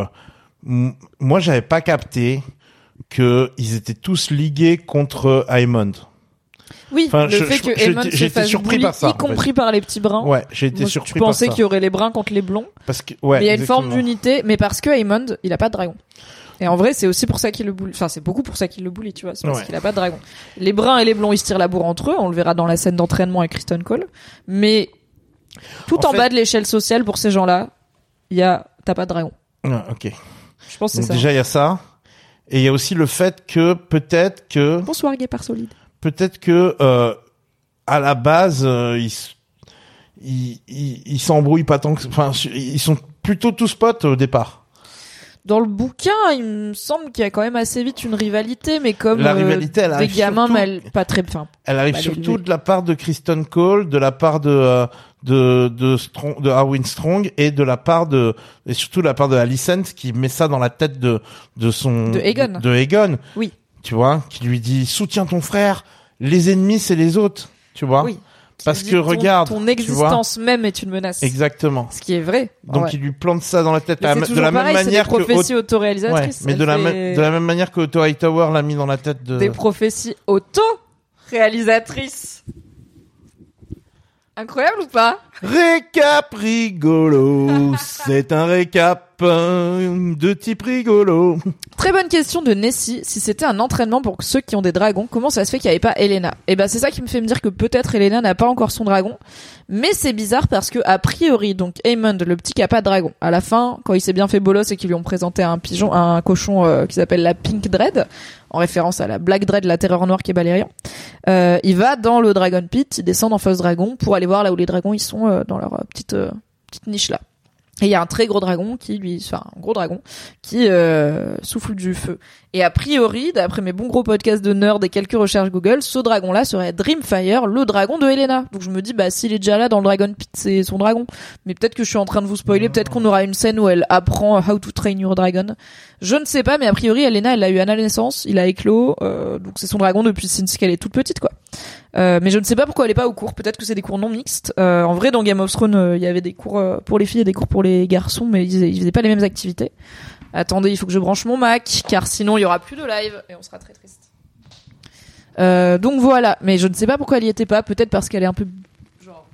moi j'avais pas capté que ils étaient tous ligués contre Aemond. Oui, le fait que Aemond se fasse surpris par ça, y compris par les petits bruns. Ouais, j'ai été surpris par ça. Tu pensais qu'il y aurait les bruns contre les blonds. Parce que, ouais. Mais il y a une forme d'unité, mais parce que Aemond, il a pas de dragon. Et en vrai, c'est aussi pour ça qu'il le bully. Enfin, c'est beaucoup pour ça qu'il le bully, tu vois. C'est parce qu'il a pas de dragon. Les bruns et les blonds, ils se tirent la bourre entre eux. On le verra dans la scène d'entraînement avec Kristen Cole. Mais tout en bas de l'échelle sociale, pour ces gens-là, t'as pas de dragon. Ah, ok. Je pense que c'est ça. Déjà, il y a ça. Et il y a aussi le fait que peut-être que... Bonsoir, Guépard Solide. Peut-être que à la base, ils s'embrouillent pas tant que... Enfin, ils sont plutôt tous potes au départ. Dans le bouquin, il me semble qu'il y a quand même assez vite une rivalité, mais comme la rivalité, elle arrive des gamins, surtout, mais pas très, enfin, elle arrive surtout de la part de Kristen Cole, de la part de Arwen Strong et surtout de la part de Alicent qui met ça dans la tête de Aegon. Oui. Tu vois, qui lui dit soutiens ton frère, les ennemis c'est les autres, tu vois. Oui. Parce que regarde, ton existence même est une menace. Exactement. Ce qui est vrai. Donc il lui plante ça dans la tête de la même manière c'est des prophéties auto-réalisatrices. Ouais, mais de la même manière que Otto Hightower l'a mis dans la tête de... Des prophéties auto-réalisatrices. Incroyable ou pas? Récap rigolo, c'est un récap de type rigolo. Très bonne question de Nessie. Si c'était un entraînement pour ceux qui ont des dragons, comment ça se fait qu'il n'y avait pas Elena? Et ben c'est ça qui me fait me dire que peut-être Elena n'a pas encore son dragon. Mais c'est bizarre parce que a priori, donc Aemond, le petit qui a pas de dragon, à la fin, quand il s'est bien fait bolos et qu'ils lui ont présenté un cochon qui s'appelle la Pink Dread, en référence à la Black Dread, la terreur noire qui est Balerion, il va dans le Dragon Pit, il descend dans Fosse Dragon pour aller voir là où les dragons ils sont dans leur petite niche là. Et il y a un très gros dragon qui souffle du feu. Et a priori, d'après mes bons gros podcasts de nerd et quelques recherches Google, ce dragon-là serait Dreamfire, le dragon de Helena. Donc je me dis, bah s'il est déjà là dans le Dragon Pit, c'est son dragon. Mais peut-être que je suis en train de vous spoiler, peut-être qu'on aura une scène où elle apprend How to Train Your Dragon. Je ne sais pas, mais a priori, Helena, elle l'a eu à la naissance, il a éclos, donc c'est son dragon depuis since qu'elle est toute petite, quoi. Mais je ne sais pas pourquoi elle est pas au cours. Peut-être que c'est des cours non mixtes. En vrai, dans Game of Thrones, il y avait des cours pour les filles et des cours pour les garçons, mais ils faisaient pas les mêmes activités. Attendez, il faut que je branche mon Mac, car sinon il y aura plus de live et on sera très triste. Donc voilà, mais je ne sais pas pourquoi elle y était pas. Peut-être parce qu'elle est un peu genre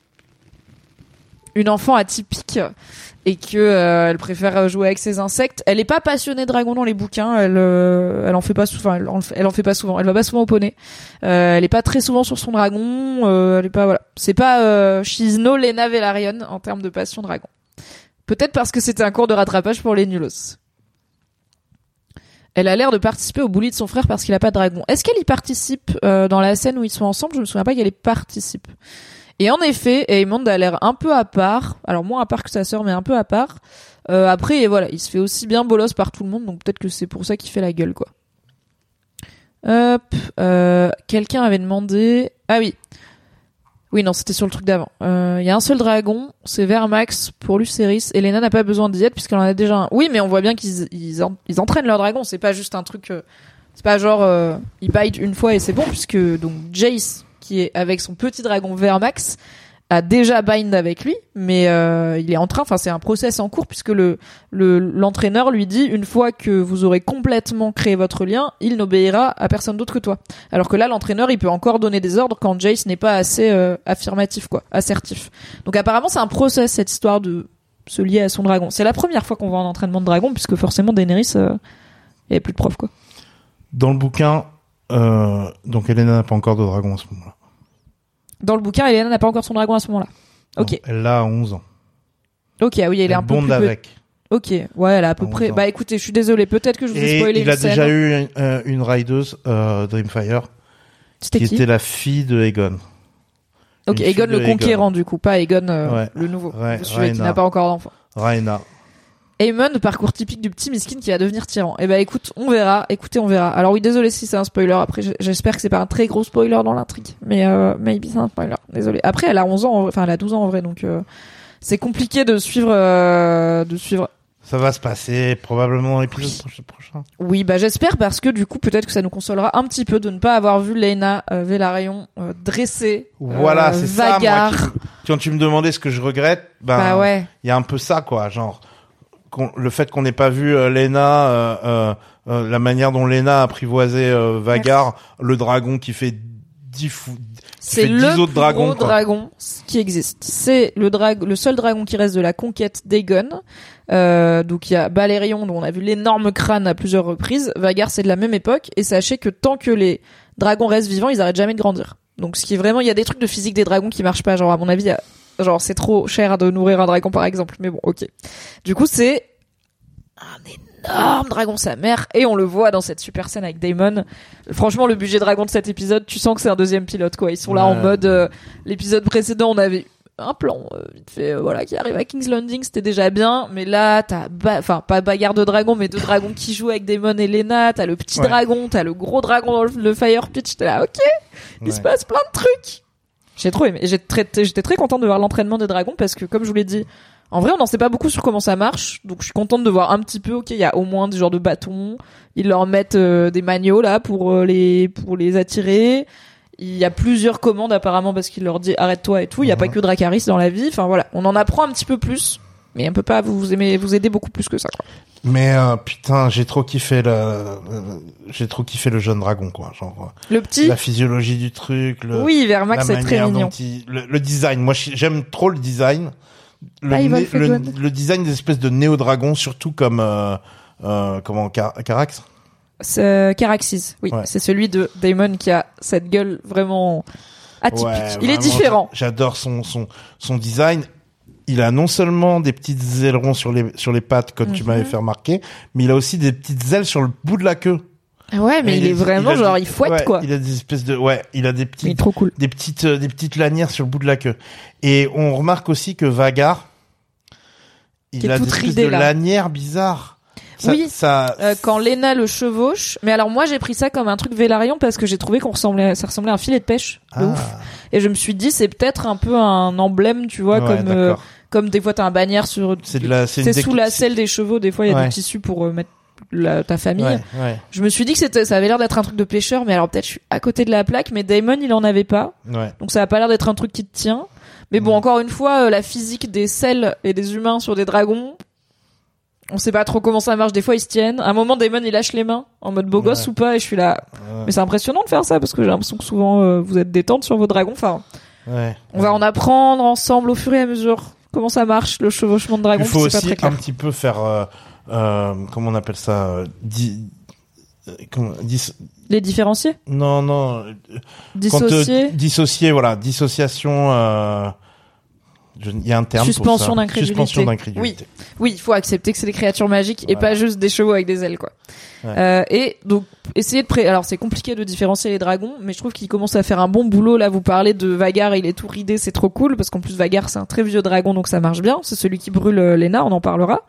une enfant atypique et que elle préfère jouer avec ses insectes. Elle est pas passionnée de dragon dans les bouquins. Elle en fait pas souvent. Elle en fait pas souvent. Elle va pas souvent au poney. Elle est pas très souvent sur son dragon. Elle est pas voilà. C'est pas she's no Lena Velaryon en termes de passion dragon. Peut-être parce que c'était un cours de rattrapage pour les nulos. Elle a l'air de participer au bully de son frère parce qu'il a pas de dragon. Est-ce qu'elle y participe dans la scène où ils sont ensemble? Je me souviens pas qu'elle y participe. Et en effet, Aemond a l'air un peu à part. Alors moins à part que sa sœur, mais un peu à part. Après, voilà, il se fait aussi bien bolos par tout le monde, donc peut-être que c'est pour ça qu'il fait la gueule, quoi. Quelqu'un avait demandé... Ah oui. Oui, non, c'était sur le truc d'avant. Il y a un seul dragon, c'est Vermax pour Lucerys. Elena n'a pas besoin d'y être puisqu'elle en a déjà un. Oui, mais on voit bien qu'ils entraînent leur dragon. C'est pas juste un truc... c'est pas genre... ils bite une fois et c'est bon, puisque donc Jace, qui est avec son petit dragon Vermax, a déjà bind avec lui, mais il est en train, enfin c'est un process en cours puisque l'entraîneur lui dit une fois que vous aurez complètement créé votre lien, il n'obéira à personne d'autre que toi. Alors que là l'entraîneur il peut encore donner des ordres quand Jace n'est pas assez affirmatif quoi, assertif. Donc apparemment c'est un process cette histoire de se lier à son dragon. C'est la première fois qu'on voit un entraînement de dragon puisque forcément Daenerys il y avait plus de preuves quoi. Dans le bouquin donc Elena n'a pas encore de dragon à ce moment-là. Dans le bouquin, Elena n'a pas encore son dragon à ce moment-là. Ok. Non, elle l'a à 11 ans. Ok, ah oui, elle est un peu plus... avec. Ok, ouais, elle a à peu près... Bah écoutez, je suis désolée, peut-être que je vous ai spoilé une scène. Il a déjà eu une rideuse, Dreamfire, qui était la fille de Aegon. Ok, Aegon le conquérant du coup, pas Aegon le nouveau. Ouais, celui qui n'a pas encore d'enfant. Rhaena. Aemond, parcours typique du petit miskin qui va devenir tyran. Eh ben écoute, on verra. Écoutez, on verra. Alors oui, désolé si c'est un spoiler. Après, j'espère que c'est pas un très gros spoiler dans l'intrigue. Mais maybe c'est un spoiler. Désolé. Après, elle a 11 ans, enfin elle a 12 ans en vrai, donc c'est compliqué de suivre. Ça va se passer probablement dans l'épisode prochain. Oui, bah j'espère parce que du coup peut-être que ça nous consolera un petit peu de ne pas avoir vu Lena Velaryon dresser. Voilà, c'est Vagar. Ça. Moi, quand tu me demandais ce que je regrette, bah ouais. Il y a un peu ça quoi, genre. Le fait qu'on n'ait pas vu Lena, la manière dont Lena a apprivoisé Vagar, le dragon qui fait 10 autres dragons. C'est le dragon qui existe. C'est le seul dragon qui reste de la conquête d'Aegon. Donc il y a Balerion dont on a vu l'énorme crâne à plusieurs reprises. Vagar c'est de la même époque et sachez que tant que les dragons restent vivants, ils arrêtent jamais de grandir. Donc ce qui est vraiment, il y a des trucs de physique des dragons qui marchent pas. Genre à mon avis, genre c'est trop cher de nourrir un dragon par exemple, mais bon, ok. Du coup c'est un énorme dragon sa mère et on le voit dans cette super scène avec Daemon. Franchement le budget dragon de cet épisode, tu sens que c'est un deuxième pilote quoi. Ils sont là en mode l'épisode précédent on avait un plan vite fait voilà qui arrive à King's Landing, c'était déjà bien, mais là t'as pas bagarre de dragon, mais deux dragons qui jouent avec Daemon et Laena, t'as le petit dragon, t'as le gros dragon dans le Fire Pit, j'étais là il se passe plein de trucs. J'ai trop aimé, j'étais très contente de voir l'entraînement des dragons parce que comme je vous l'ai dit, en vrai on n'en sait pas beaucoup sur comment ça marche, donc je suis contente de voir un petit peu, il y a au moins des genres de bâtons, ils leur mettent des magnets là pour les attirer. Il y a plusieurs commandes apparemment parce qu'il leur dit arrête-toi et tout. Il y a pas que Dracarys dans la vie. Enfin voilà, on en apprend un petit peu plus, mais on peut pas vous aider beaucoup plus que ça quoi. Mais putain, j'ai trop kiffé le jeune dragon quoi, genre le petit, la physiologie du truc, oui, Vermax c'est très mignon. Le design, moi j'aime trop le design. Le design des espèces de néo-dragons, surtout comme Carax. C'est Caraxes, oui, c'est celui de Daemon qui a cette gueule vraiment atypique. Il est différent. J'adore son design. Il a non seulement des petites ailerons sur les pattes comme tu m'avais fait remarquer, mais il a aussi des petites ailes sur le bout de la queue. Ouais, mais il est vraiment il fouette quoi. Il a des espèces de il a des petites il est trop cool. des petites lanières sur le bout de la queue. Et on remarque aussi que Vhagar il a des espèces de lanières bizarres. Quand Laena le chevauche. Mais alors moi j'ai pris ça comme un truc Velaryon parce que j'ai trouvé ça ressemblait à un filet de pêche. De ouf. Et je me suis dit c'est peut-être un peu un emblème, tu vois, comme des fois t'as un bannière sur. C'est sous la selle des chevaux. Des fois il y a du tissu pour mettre ta famille. Ouais. Je me suis dit que ça avait l'air d'être un truc de pêcheur, mais alors peut-être je suis à côté de la plaque. Mais Daemon il en avait pas. Ouais. Donc ça a pas l'air d'être un truc qui te tient. Mais bon, encore une fois, la physique des selles et des humains sur des dragons. On sait pas trop comment ça marche, des fois ils se tiennent. À un moment, Daemon il lâche les mains, en mode beau gosse ou pas, et je suis là. Mais c'est impressionnant de faire ça, parce que j'ai l'impression que souvent vous êtes détente sur vos dragons. Enfin, on va en apprendre ensemble au fur et à mesure comment ça marche, le chevauchement de dragon. Il faut aussi un petit peu faire, comment on appelle ça, les différencier? Non. Dissocier? Dissocier, voilà. Dissociation, il y a un terme suspension pour ça. D'incrédulité. Suspension d'incrédulité. Oui, il faut accepter que c'est des créatures magiques et pas juste des chevaux avec des ailes, quoi. Et donc, essayer alors c'est compliqué de différencier les dragons, mais je trouve qu'ils commencent à faire un bon boulot. Là, vous parlez de Vhagar, il est tout ridé, c'est trop cool, parce qu'en plus Vhagar, c'est un très vieux dragon, donc ça marche bien. C'est celui qui brûle Laena, on en parlera.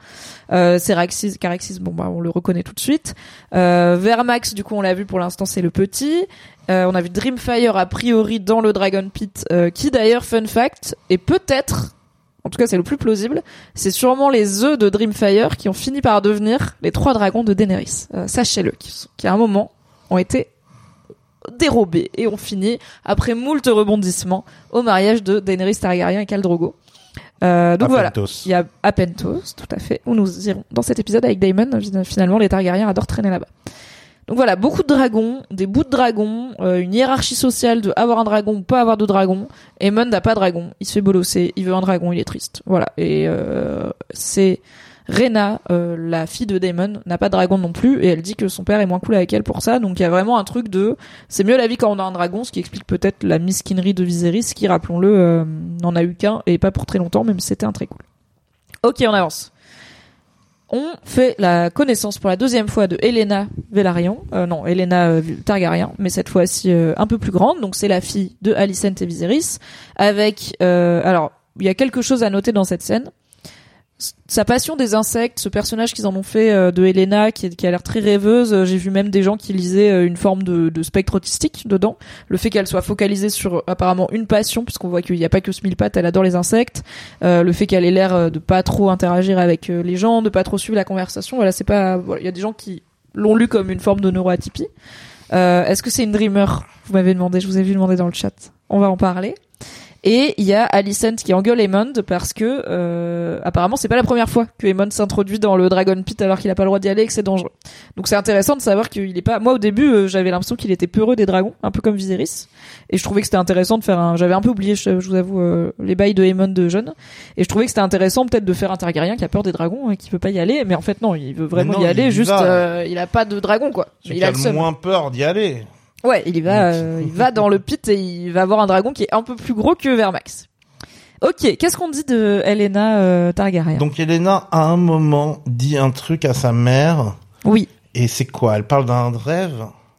Caraxes, on le reconnaît tout de suite. Vermax, du coup, on l'a vu pour l'instant, c'est le petit. On a vu Dreamfire a priori dans le Dragon Pit, qui d'ailleurs, fun fact, est peut-être, en tout cas c'est le plus plausible, c'est sûrement les œufs de Dreamfire qui ont fini par devenir les 3 dragons de Daenerys. Sachez-le, qui à un moment ont été dérobés et ont fini, après moult rebondissements, au mariage de Daenerys Targaryen et Khal Drogo. Donc voilà, il y a Apentos, tout à fait, où nous irons dans cet épisode avec Daemon. Finalement, les Targaryens adorent traîner là-bas. Donc voilà, beaucoup de dragons, des bouts de dragons, une hiérarchie sociale de avoir un dragon ou pas avoir de dragon. Aemon n'a pas de dragon, il se fait bolosser, il veut un dragon, il est triste. Voilà, et c'est Rhaena, la fille de Daemon, n'a pas de dragon non plus, et elle dit que son père est moins cool avec elle pour ça. Donc il y a vraiment un truc de c'est mieux la vie quand on a un dragon, ce qui explique peut-être la misquinerie de Viserys, qui, rappelons-le, n'en a eu qu'un et pas pour très longtemps, même si c'était un très cool. Ok, on avance. On fait la connaissance pour la 2e fois de Helaena Velaryon, Helaena Targaryen, mais cette fois-ci un peu plus grande. Donc c'est la fille de Alicent et Viserys, avec alors il y a quelque chose à noter dans cette scène. Sa passion des insectes, ce personnage qu'ils en ont fait de Helaena qui a l'air très rêveuse. J'ai vu même des gens qui lisaient une forme de spectre autistique dedans. Le fait qu'elle soit focalisée sur apparemment une passion, puisqu'on voit qu'il n'y a pas que ce mille-pattes, elle adore les insectes. Le fait qu'elle ait l'air de pas trop interagir avec les gens, de pas trop suivre la conversation. Voilà, c'est pas. Voilà, il y a des gens qui l'ont lu comme une forme de neuroatypie. Est-ce que c'est une dreamer? Vous m'avez demandé, je vous ai vu demander dans le chat. On va en parler. Et il y a Alicent qui engueule Aemond parce que apparemment c'est pas la première fois que Aemond s'introduit dans le Dragon Pit alors qu'il a pas le droit d'y aller et que c'est dangereux. Donc c'est intéressant de savoir qu'il est pas. Moi au début j'avais l'impression qu'il était peureux des dragons, un peu comme Viserys, et je trouvais que c'était intéressant de faire j'avais un peu oublié, je vous avoue, les bails de Aemond de jeune, et je trouvais que c'était intéressant peut-être de faire un Targaryen qui a peur des dragons et qui peut pas y aller, mais en fait non, il veut vraiment y aller, juste il a pas de dragon quoi. Mais il a moins peur d'y aller. Ouais, il va dans le pit et il va avoir un dragon qui est un peu plus gros que Vermax. Ok, qu'est-ce qu'on dit de Helaena Targaryen? Donc Helaena, à un moment, dit un truc à sa mère. Oui. Et c'est quoi? Elle parle d'un rêve?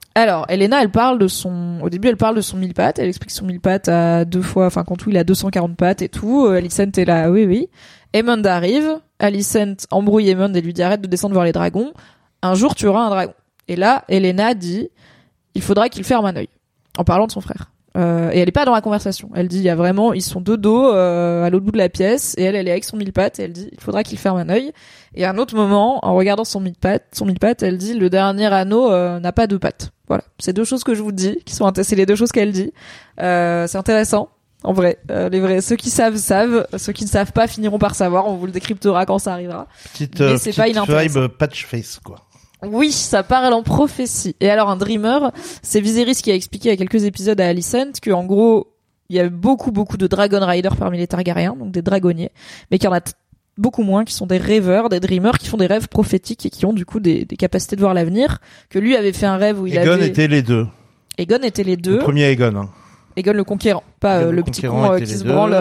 Alors, Elena, au début, elle parle de son 1000 pattes. Elle explique son 1000 pattes à 2 fois, enfin, quand tout, il a 240 pattes et tout. Alicent est là, oui. Aemond arrive. Alicent embrouille Aemond et lui dit arrête de descendre voir les dragons. Un jour, tu auras un dragon. Et là, Elena dit, il faudra qu'il ferme un œil. En parlant de son frère. Et elle est pas dans la conversation. Elle dit, il y a vraiment, ils sont de dos, à l'autre bout de la pièce, et elle est avec son 1000 pattes, et elle dit, il faudra qu'il ferme un œil. Et à un autre moment, en regardant son 1000 pattes, elle dit, le dernier anneau, n'a pas 2 pattes. Voilà. C'est 2 choses que je vous dis, c'est les 2 choses qu'elle dit. C'est intéressant. En vrai, ceux qui savent, ceux qui ne savent pas finiront par savoir, on vous le décryptera quand ça arrivera. Mais c'est pas inintéressant. Vibe patchface, quoi. Oui, ça parle en prophétie. Et alors, un dreamer, c'est Viserys qui a expliqué il y a quelques épisodes à Alicent que, en gros, il y a beaucoup de Dragon Riders parmi les Targaryens, donc des dragonniers, mais qu'il y en a beaucoup moins qui sont des rêveurs, des dreamers qui font des rêves prophétiques et qui ont du coup des capacités de voir l'avenir. Que lui avait fait un rêve où Aegon était les deux. Aegon était les deux. Le premier Aegon. Hein. Aegon le conquérant, pas le petit con qui se branle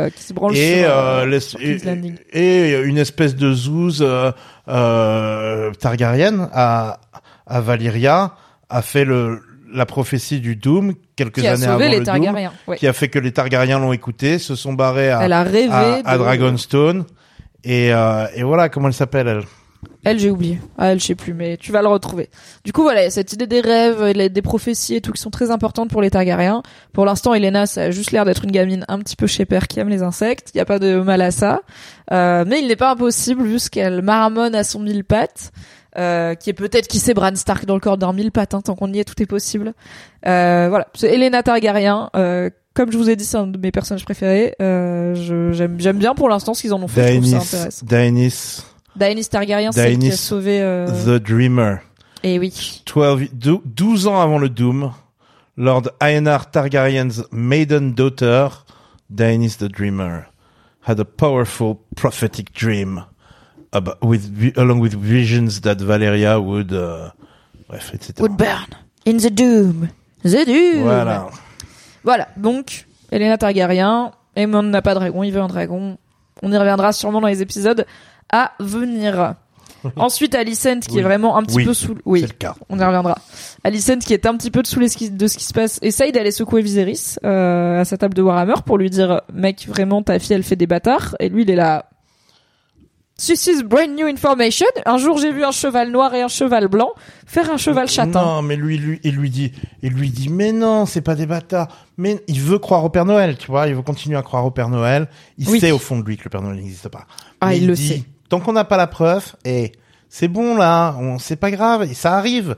et une espèce de zouze Targaryen à Valyria a fait la prophétie du Doom quelques années avant le Doom, qui a fait que les Targaryens l'ont écouté, se sont barrés à Dragonstone et voilà comment elle s'appelle elle, j'ai oublié. Elle, je sais plus, mais tu vas le retrouver. Du coup, voilà, cette idée des rêves, des prophéties et tout qui sont très importantes pour les Targaryens. Pour l'instant, Elena, ça a juste l'air d'être une gamine un petit peu chépère qui aime les insectes. Il y a pas de mal à ça. Mais il n'est pas impossible, vu ce qu'elle marmonne à son 1000 pattes, qui est peut-être qui sait Bran Stark dans le corps d'un 1000 pattes, hein, tant qu'on y est, tout est possible. Voilà. C'est Elena Targaryen, comme je vous ai dit, c'est un de mes personnages préférés. J'aime bien pour l'instant ce qu'ils en ont fait. Je trouve ça intéressant. Daenerys Targaryen, c'est celle qui a sauvé The Dreamer. Et oui. 12 ans avant le Doom, Lord Aenar Targaryen's maiden daughter, Daenerys the Dreamer, had a powerful prophetic dream along with visions that Valyria would bref, etc. Would burn in the Doom. The Doom. Voilà. Donc, Elena Targaryen, Aemond n'a pas de dragon, il veut un dragon. On y reviendra sûrement dans les épisodes à venir. Ensuite, Alicent qui est vraiment un petit peu sous... Oui, c'est le cas. On y reviendra. Alicent qui est un petit peu dessous de ce qui se passe, essaye d'aller secouer Viserys à sa table de Warhammer pour lui dire « Mec, vraiment, ta fille, elle fait des bâtards. » Et lui, il est là... This is brand new information. Un jour, j'ai vu un cheval noir et un cheval blanc faire un cheval châtain. Non, mais il lui dit, mais non, c'est pas des bâtards. Mais il veut croire au Père Noël, tu vois. Il veut continuer à croire au Père Noël. Il sait au fond de lui que le Père Noël n'existe pas. Ah, il le dit, sait. Tant qu'on n'a pas la preuve, c'est bon là, c'est pas grave, et ça arrive,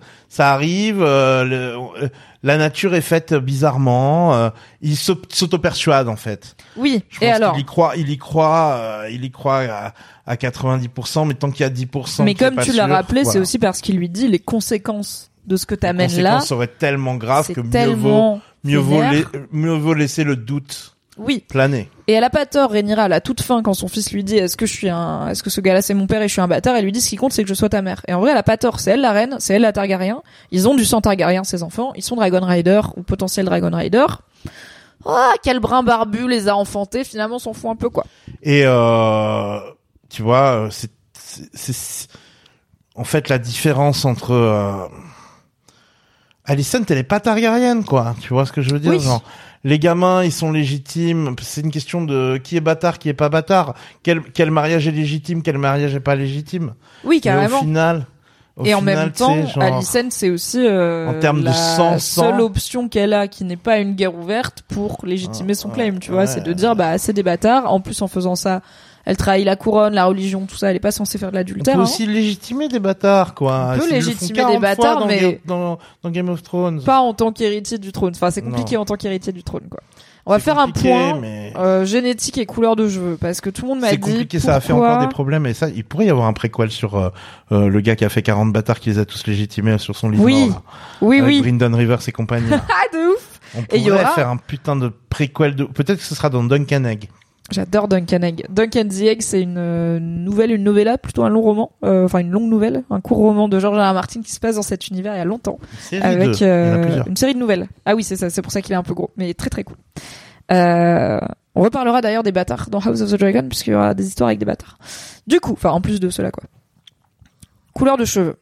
la nature est faite bizarrement, il s'auto-persuade en fait. Oui. Je pense alors il y croit à 90%, mais tant qu'il y a 10%. Mais comme tu l'as rappelé, voilà. C'est aussi parce qu'il lui dit les conséquences de ce que t'amènes là. Les conséquences seraient tellement graves que mieux vaut laisser le doute. Oui. Planer. Et elle a pas tort, Rhaenyra, à la toute fin, quand son fils lui dit est-ce que ce gars-là c'est mon père et je suis un bâtard, elle lui dit ce qui compte c'est que je sois ta mère. Et en vrai, elle a pas tort, c'est elle la reine, c'est elle la Targaryen. Ils ont du sang Targaryen, ces enfants, ils sont Dragon Rider ou potentiel Dragon Rider. Oh, quel brin barbu les a enfantés, finalement on s'en fout un peu quoi. Et tu vois, c'est en fait la différence entre Alicent, elle est pas Targaryenne quoi, tu vois ce que je veux dire, genre les gamins, ils sont légitimes. C'est une question de qui est bâtard, qui est pas bâtard. Quel mariage est légitime, quel mariage est pas légitime. Oui, carrément. Au final, en même temps, genre, Alicent, c'est aussi en termes de seule option qu'elle a, qui n'est pas une guerre ouverte pour légitimer son claim. Tu vois, c'est de dire c'est des bâtards. En plus, en faisant ça, elle trahit la couronne, la religion, tout ça. Elle est pas censée faire de l'adultère. On peut aussi légitimer des bâtards, quoi. On peut légitimer des bâtards, mais dans Game of Thrones. Pas en tant qu'héritier du trône. Enfin, c'est compliqué en tant qu'héritier du trône, quoi. On va faire un point génétique et couleur de cheveux, parce que tout le monde m'a dit. C'est compliqué, ça a fait encore des problèmes. Et ça, il pourrait y avoir un préquel sur le gars qui a fait 40 bâtards, qui les a tous légitimés sur son livre. Oui, avec Brynden Rivers et compagnie. Ah, de ouf. On pourrait faire un putain de préquel peut-être que ce sera dans Duncan Egg. J'adore Duncan Egg. Duncan the Egg, c'est une novella, plutôt un long roman, enfin une longue nouvelle, un court roman de George R. R. Martin qui se passe dans cet univers il y a longtemps, avec une série de nouvelles. Ah oui, c'est ça, c'est pour ça qu'il est un peu gros, mais très très cool. On reparlera d'ailleurs des bâtards dans House of the Dragon, puisqu'il y aura des histoires avec des bâtards. Du coup, enfin en plus de cela quoi. Couleur de cheveux.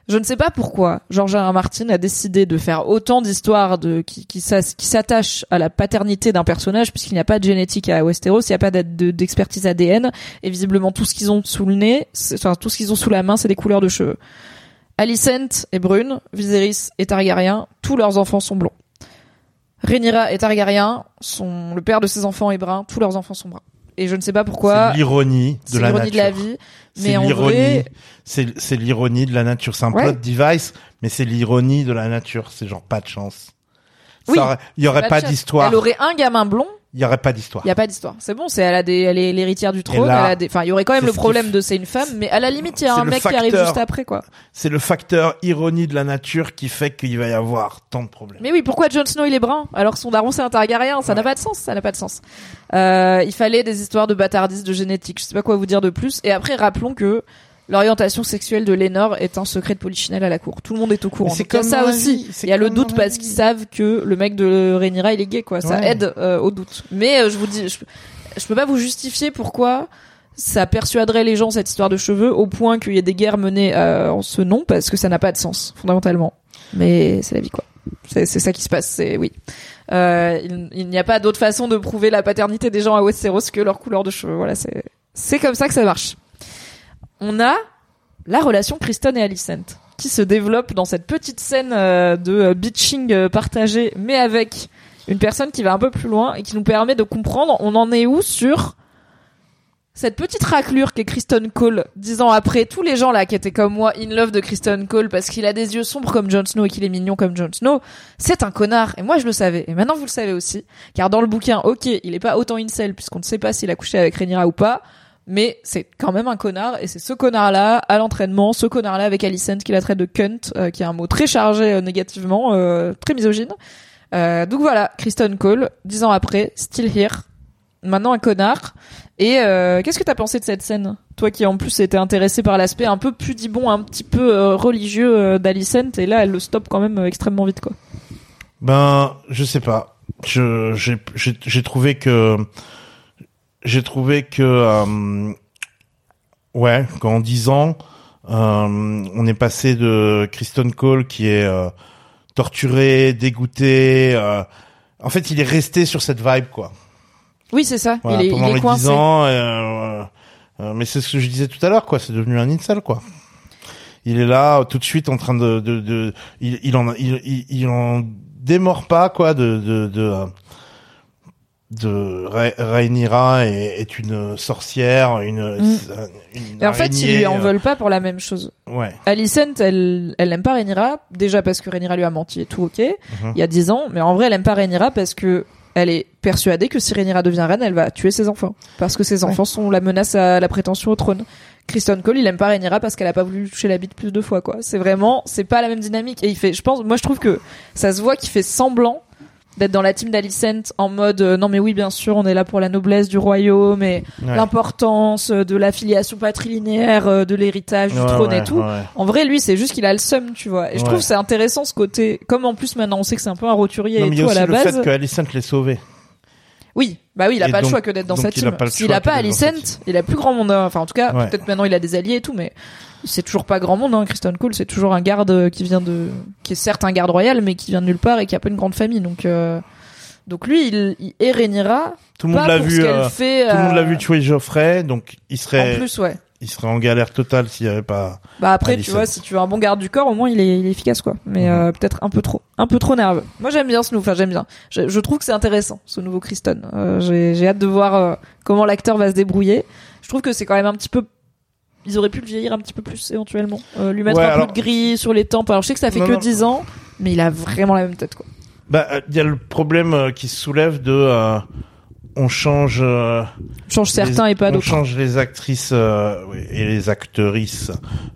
Je ne sais pas pourquoi George R. R. Martin a décidé de faire autant d'histoires qui s'attachent à la paternité d'un personnage, puisqu'il n'y a pas de génétique à Westeros, il n'y a pas d'expertise ADN, et visiblement tout ce qu'ils ont sous le nez, tout ce qu'ils ont sous la main, c'est des couleurs de cheveux. Alicent est brune, Viserys est Targaryen, tous leurs enfants sont blonds. Rhaenyra est Targaryen, le père de ses enfants est brun, tous leurs enfants sont bruns. Et je ne sais pas pourquoi. C'est l'ironie de la nature. C'est l'ironie de la vie. Mais en vrai, c'est l'ironie de la nature. C'est un plot device, mais c'est l'ironie de la nature. C'est genre pas de chance. Oui. Il y aurait pas d'histoire. Elle aurait un gamin blond. Il y aurait pas d'histoire. Il y a pas d'histoire. C'est bon, elle est l'héritière du trône, enfin, il y aurait quand même le problème de c'est une femme, mais à la limite, il y a un mec qui arrive juste après, quoi. C'est le facteur ironie de la nature qui fait qu'il va y avoir tant de problèmes. Mais oui, pourquoi Jon Snow il est brun alors que son daron c'est un Targaryen? Ça n'a pas de sens, il fallait des histoires de bâtardise, de génétique. Je sais pas quoi vous dire de plus. Et après, rappelons que l'orientation sexuelle de Laenor est un secret de polichinelle à la cour. Tout le monde est au courant. C'est comme ça aussi. Il y a le doute parce qu'ils savent que le mec de Rhaenyra il est gay, quoi. Ça aide au doute. Mais je vous dis, je peux pas vous justifier pourquoi ça persuaderait les gens cette histoire de cheveux au point qu'il y ait des guerres menées en ce nom, parce que ça n'a pas de sens fondamentalement. Mais c'est la vie, quoi. C'est ça qui se passe. C'est oui. Il n'y a pas d'autre façon de prouver la paternité des gens à Westeros que leur couleur de cheveux. Voilà, c'est comme ça que ça marche. On a la relation Criston et Alicent qui se développe dans cette petite scène de bitching partagé, mais avec une personne qui va un peu plus loin et qui nous permet de comprendre on en est où sur cette petite raclure qu'est Criston Cole 10 ans après. Tous les gens là qui étaient comme moi in love de Criston Cole parce qu'il a des yeux sombres comme Jon Snow et qu'il est mignon comme Jon Snow, c'est un connard. Et moi je le savais, et maintenant vous le savez aussi, car dans le bouquin, ok, il est pas autant incel puisqu'on ne sait pas s'il a couché avec Rhaenyra ou pas, mais c'est quand même un connard, et c'est ce connard-là à l'entraînement, ce connard-là avec Alicent qui la traite de cunt, qui est un mot très chargé négativement, très misogyne. Donc voilà, Criston Cole 10 ans après, still here, maintenant un connard. Et qu'est-ce que t'as pensé de cette scène, toi qui en plus étais intéressé par l'aspect un peu pudibond, un petit peu religieux d'Alicent, et là elle le stoppe quand même extrêmement vite, quoi. Ben je sais pas, j'ai trouvé que ouais, qu'en 10 ans on est passé de Criston Cole qui est torturé, dégoûté, en fait il est resté sur cette vibe, quoi. Oui, c'est ça. Voilà, il est coincé. 10 ans, mais c'est ce que je disais tout à l'heure, quoi. C'est devenu un incel, quoi. Il est là, tout de suite, en train il en démord pas, quoi, Rhaenyra est une sorcière, une et en fait, ils lui en veulent pas pour la même chose. Ouais. Alicent, elle aime pas Rhaenyra, déjà parce que Rhaenyra lui a menti et tout, ok. Il y a 10 ans, mais en vrai, elle aime pas Rhaenyra parce que elle est persuadée que si Rhaenyra devient reine, elle va tuer ses enfants. Parce que ses enfants sont la menace à la prétention au trône. Criston Cole, il aime pas Rhaenyra parce qu'elle a pas voulu toucher la bite plus de fois, quoi. C'est pas la même dynamique. Et moi je trouve que ça se voit qu'il fait semblant d'être dans la team d'Alicent en mode non mais oui bien sûr on est là pour la noblesse du royaume et l'importance de l'affiliation patrilinéaire de l'héritage du trône et tout. En vrai lui c'est juste qu'il a le seum, tu vois. Et je trouve que c'est intéressant ce côté, comme en plus maintenant on sait que c'est un peu un roturier et tout à la base. Le fait que Alicent l'ait sauvé. Oui, bah oui, il a pas le choix que d'être dans sa team. S'il a pas Alicent, il a plus grand monde. Enfin, en tout cas, peut-être maintenant il a des alliés et tout, mais c'est toujours pas grand monde, hein. Criston Cole, c'est toujours un garde qui est certes un garde royal, mais qui vient de nulle part et qui a pas une grande famille. Donc lui, il est Rhaenyra. Tout le monde l'a vu. Tout le monde l'a vu tuer Joffrey, donc il serait. En plus, ouais. Il serait en galère totale s'il y avait pas. Bah après, Alicent. Tu vois, si tu veux un bon garde du corps, au moins il est efficace, quoi. Mais peut-être un peu trop nerveux. Moi j'aime bien ce nouveau. Enfin j'aime bien. Je trouve que c'est intéressant ce nouveau Criston. J'ai hâte de voir comment l'acteur va se débrouiller. Je trouve que c'est quand même un petit peu. Ils auraient pu le vieillir un petit peu plus éventuellement. Lui mettre peu de gris sur les tempes. Alors je sais que ça fait que 10 ans, mais il a vraiment la même tête, quoi. Bah il y a le problème qui se soulève de. On change certains et pas d'autres. On change les actrices et les actrices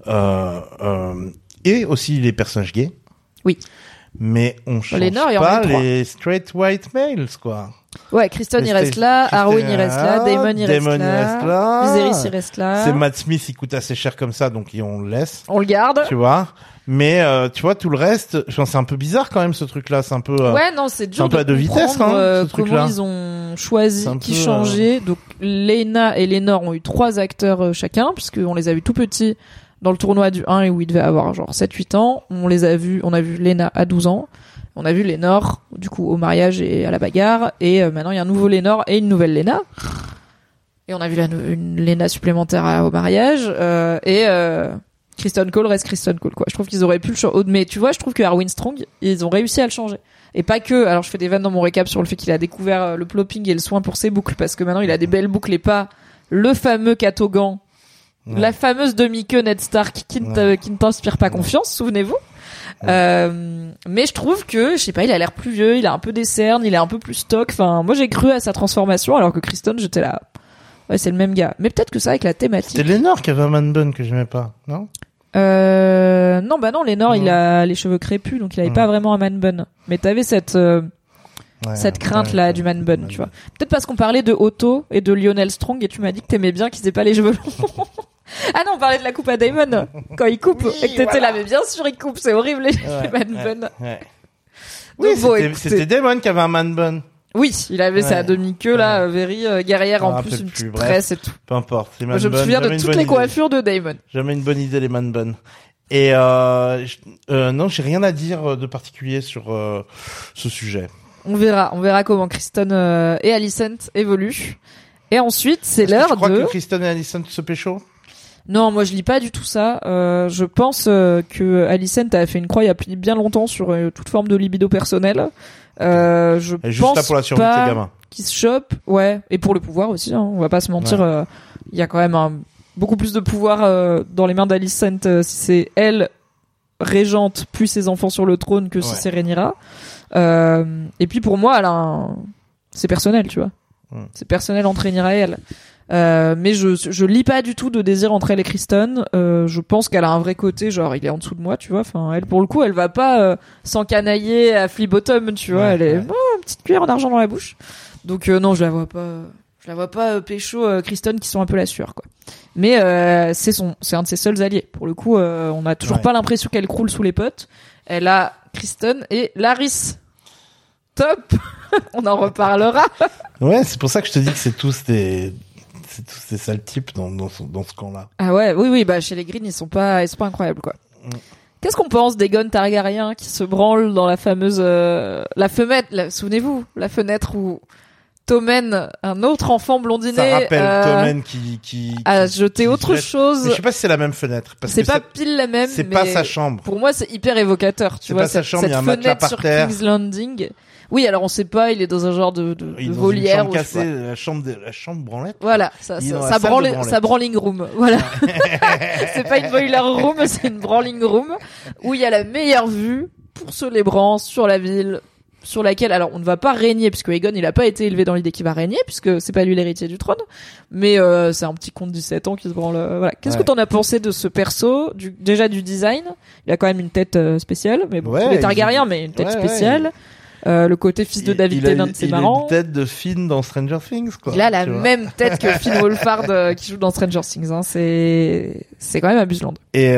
et aussi les personnages gays. Oui. Mais on change pas les straight white males, quoi. Ouais, Criston il reste là, Arwen il reste là, Daemon il reste là, Viserys il reste là. C'est Matt Smith, il coûte assez cher comme ça, donc on le laisse. On le garde. Tu vois. Mais tu vois tout le reste, c'est un peu bizarre quand même ce truc-là, c'est un peu ouais non c'est dur un peu à deux vitesses ce truc-là. Comment ils ont choisi qui changeait. Donc Laena et Laenor ont eu 3 acteurs chacun puisque on les a vus tout petits dans le tournoi du 1 et où il devait avoir genre 7-8 ans. On a vu Lena à 12 ans. On a vu Lénore, du coup, au mariage et à la bagarre. Et maintenant, il y a un nouveau Lénore et une nouvelle Lena. Et on a vu une Lena supplémentaire au mariage. Kristen Cole reste Kristen Cole, quoi. Je trouve qu'ils auraient pu le changer. Mais tu vois, je trouve que Arwen Strong, ils ont réussi à le changer. Et pas que, alors je fais des vannes dans mon récap sur le fait qu'il a découvert le plopping et le soin pour ses boucles, parce que maintenant il a des belles boucles et pas le fameux catogan, la fameuse demi-queue Ned Stark qui ne t'inspire pas confiance, souvenez-vous. Mais je trouve que, je sais pas, il a l'air plus vieux, il a un peu des cernes, il est un peu plus stock. Enfin, moi j'ai cru à sa transformation, alors que Kristen, j'étais là. Ouais, c'est le même gars. Mais peut-être que ça avec la thématique. C'était Lénore qui avait un man bun que j'aimais pas, non? Non, Lénore, il a les cheveux crépus, donc il avait pas vraiment un man bun. Mais t'avais cette crainte là du man bun, tu vois. Peut-être parce qu'on parlait de Otto et de Lionel Strong et tu m'as dit que t'aimais bien qu'ils aient pas les cheveux longs. Ah non, on parlait de la coupe à Damon quand il coupe et que t'étais là, mais bien sûr il coupe, c'est horrible les man bun. Oui, c'était Damon qui avait un man bun. Oui, il avait sa demi-queue là, very guerrière en plus, une petite tresse et tout. Peu importe. Je me souviens de toutes les coiffures de Damon. Jamais une bonne idée les man bun. Et non, j'ai rien à dire de particulier sur ce sujet. On verra comment Kristen et Alicent évoluent. Et ensuite, c'est l'heure de. Tu crois que Kristen et Alicent se pécho? Non, moi je lis pas du tout ça. Je pense que Alicent a fait une croix il y a bien longtemps sur toute forme de libido personnelle. Je juste pense là pour la survie de tes gamins. Qu'ils se chopent, ouais, et pour le pouvoir aussi. Hein, on va pas se mentir. Il y a quand même beaucoup plus de pouvoir dans les mains d'Alicent si c'est elle régente puis ses enfants sur le trône que si c'est Rhaenyra. Et puis pour moi, c'est personnel, tu vois. C'est personnel entre Rhaenyra et elle. Mais je lis pas du tout de désir entre elle et Kristen. Je pense qu'elle a un vrai côté, genre il est en dessous de moi, tu vois. Enfin, elle pour le coup, elle va pas s'encanailler à flea bottom, tu vois. Elle est une petite cuillère en argent dans la bouche. Donc non, je la vois pas pécho Kristen qui sont un peu la sueur, quoi. Mais c'est un de ses seuls alliés. Pour le coup, on a toujours pas l'impression qu'elle croule sous les potes. Elle a Kristen et Larys. Top. On en reparlera. Ouais, c'est pour ça que je te dis que c'est tous des sales types dans ce camp-là. Ah ouais, oui, bah chez les Greens ils sont pas incroyables, quoi. Qu'est-ce qu'on pense d'Aegon Targaryen qui se branle dans la fameuse la fenêtre, souvenez-vous, la fenêtre où Tommen, un autre enfant blondiné, ça rappelle Tommen qui a jeté autre chose. Mais je sais pas si c'est la même fenêtre. Parce c'est que pas pile la même. C'est pas sa chambre. Pour moi, c'est hyper évocateur. Tu vois, sa chambre, il y a un matelas par terre. King's Landing. Oui, alors on sait pas, il est dans un genre de volière ou cassée, la chambre branlette. Voilà, ça brawling room. Voilà. C'est pas une boiler room, c'est une brawling room où il y a la meilleure vue pour Celebrant sur la ville, sur laquelle, alors on ne va pas régner puisque Aegon il a pas été élevé dans l'idée qu'il va régner puisque c'est pas lui l'héritier du trône, mais c'est un petit con de 17 ans qui se branle. Voilà. Qu'est-ce que t'en as pensé de ce perso, déjà du design? Il a quand même une tête spéciale, mais bon, il est Targaryen, mais une tête spéciale. Le côté fils de David Tennant, c'est marrant. Il a une tête de Finn dans Stranger Things, quoi. Il a la même tête que Finn Wolfhard qui joue dans Stranger Things, hein. C'est quand même abuseland.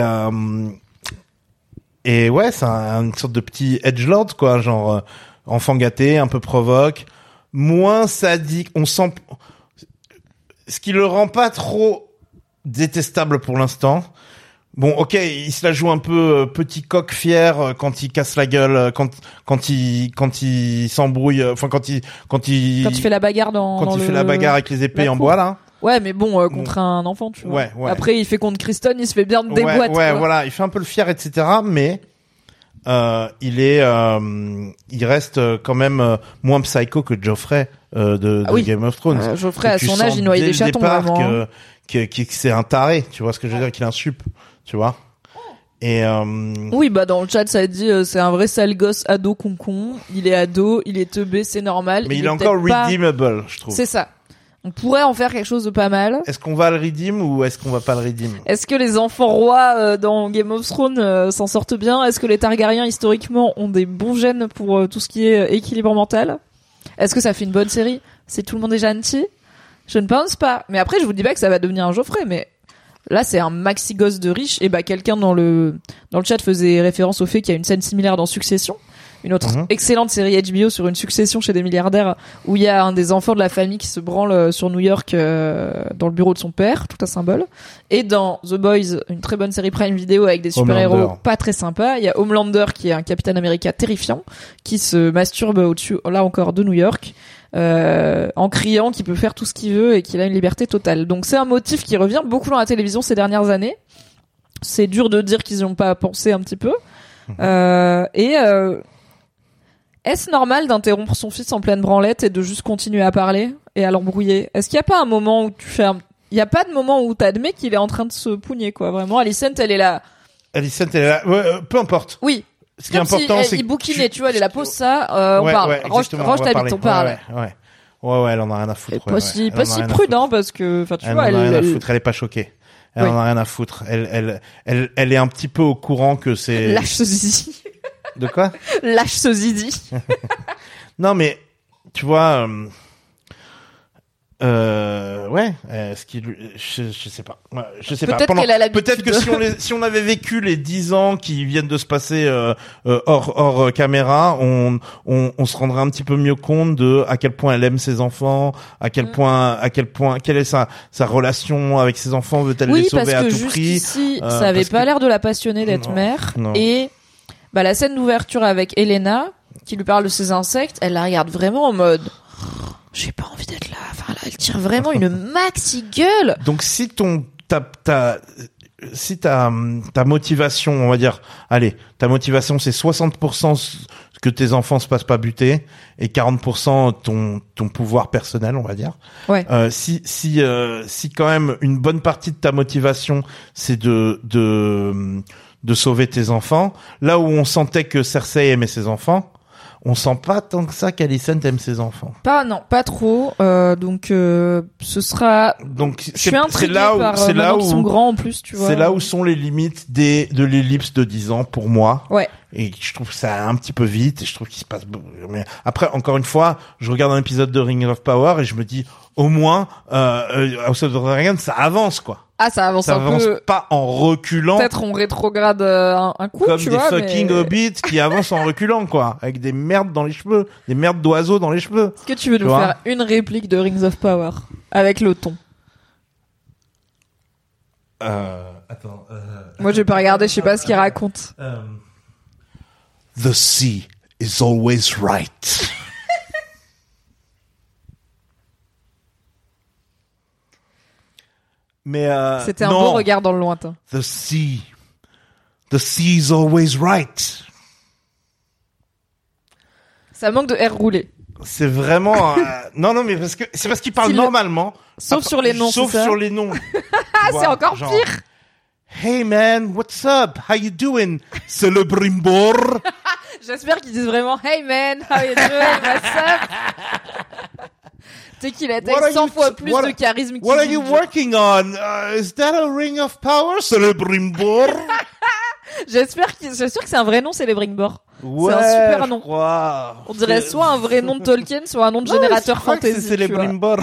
Et ouais, c'est une sorte de petit edgelord, quoi, genre enfant gâté, un peu provoque, moins sadique. On sent ce qui le rend pas trop détestable pour l'instant. Bon, ok, il se la joue un peu petit coq fier quand il casse la gueule, quand il s'embrouille, enfin quand il fait la bagarre fait la bagarre avec les épées en bois là. Ouais, mais bon, contre un enfant, tu vois. Ouais. Après, il fait contre Kristen, il se fait bien déboîter. Ouais, voilà, il fait un peu le fier, etc. Mais il reste quand même moins psycho que Joffrey de Game of Thrones. Joffrey à son âge, il noie des chatons vraiment. Que c'est un taré, tu vois ce que je veux dire, qu'il a un sup, tu vois. Et oui, bah dans le chat ça dit c'est un vrai sale gosse ado concon, il est ado, il est teubé, c'est normal. Mais il est encore redeemable, je trouve. C'est ça. On pourrait en faire quelque chose de pas mal. Est-ce qu'on va le redeem ou est-ce qu'on va pas le redeem? Est-ce que les enfants rois dans Game of Thrones s'en sortent bien? Est-ce que les Targaryens historiquement ont des bons gènes pour tout ce qui est équilibre mental? Est-ce que ça fait une bonne série? C'est tout le monde est gentil? Je ne pense pas. Mais après, je vous dis pas que ça va devenir un Joffrey, mais là, c'est un maxi gosse de riche. Et bah, quelqu'un dans le chat faisait référence au fait qu'il y a une scène similaire dans Succession. une autre excellente série HBO sur une succession chez des milliardaires où il y a un des enfants de la famille qui se branle sur New York dans le bureau de son père, tout un symbole. Et dans The Boys, une très bonne série Prime Video avec des super-héros pas très sympas, il y a Homelander qui est un Capitaine America terrifiant qui se masturbe au-dessus, là encore, de New York. En criant qu'il peut faire tout ce qu'il veut et qu'il a une liberté totale. Donc c'est un motif qui revient beaucoup dans la télévision ces dernières années. C'est dur de dire qu'ils n'y ont pas pensé un petit peu. Est-ce normal d'interrompre son fils en pleine branlette et de juste continuer à parler et à l'embrouiller? Est-ce qu'il n'y a pas un moment où tu fais il n'y a pas de moment où t'admets qu'il est en train de se pougner, quoi. Vraiment, Alicent, elle est là. Ouais, peu importe. Oui. Ce qui est important, c'est il bouquinait, tu vois, elle pose ça, on parle. Range ta bite, on parle. Ouais, elle en a rien à foutre. Pas si prudent, parce que, enfin, tu vois, elle en a rien à foutre, elle est pas choquée. Elle en a rien à foutre. Elle est un petit peu au courant que c'est... Lâche ce zizi. De quoi? Lâche ce zizi. Non, mais, tu vois, je sais pas. Je sais peut-être pas. Qu'elle a l'habitude. Peut-être que si on avait vécu les 10 ans qui viennent de se passer hors caméra, on se rendrait un petit peu mieux compte de à quel point elle aime ses enfants, à quel point quelle est sa relation avec ses enfants, veut-elle les sauver à tout prix. Oui, parce que jusqu'ici, ça avait pas l'air de la passionner d'être mère. Non. Et la scène d'ouverture avec Elena qui lui parle de ses insectes, elle la regarde vraiment en mode j'ai pas envie d'être là. Enfin là, elle tire vraiment une maxi gueule. Donc si ta motivation, on va dire, allez, ta motivation c'est 60% que tes enfants se passent pas buter et 40% ton pouvoir personnel, on va dire. Ouais. Si quand même une bonne partie de ta motivation c'est de sauver tes enfants, là où on sentait que Cersei aimait ses enfants, on sent pas tant que ça qu'Alicent aime ses enfants. Pas trop. Donc ce sera. Donc je suis intriguée par qu'ils sont grands en plus, tu vois. C'est là où sont les limites de l'ellipse de 10 ans pour moi. Ouais. Et je trouve ça un petit peu vite et je trouve qu'il se passe. Mais après, encore une fois, je regarde un épisode de Ring of Power et je me dis au moins House of the Dragon ça avance quoi. Ah, ça avance ça un avance peu. Pas en reculant. Peut-être on rétrograde un coup, comme tu des vois. Fucking hobbits qui avancent en reculant, quoi. Avec des merdes dans les cheveux. Des merdes d'oiseaux dans les cheveux. Est-ce que tu veux nous faire une réplique de Rings of Power? Avec le ton. Attends. Moi, je vais pas regarder, je sais pas ce qu'il raconte. The sea is always right. Mais c'était un non. beau regard dans le lointain. The sea is always right. Ça manque de air roulé. C'est vraiment non mais c'est parce qu'il parle normalement. Sauf sur les noms. Sauf sur les noms. C'est encore genre, pire. Hey man, what's up? How you doing? C'est le brimbor. J'espère qu'ils disent vraiment Hey man, how you doing? What's up? Tu sais qu'il a 100 fois plus de charisme qu'il What are you working on? Is that a ring of power? C'est le brimbor. J'espère que c'est un vrai nom, c'est les Brimbor. Ouais, c'est un super nom. On dirait soit un vrai nom de Tolkien, soit un nom de générateur fantasy. C'est les Brimbor.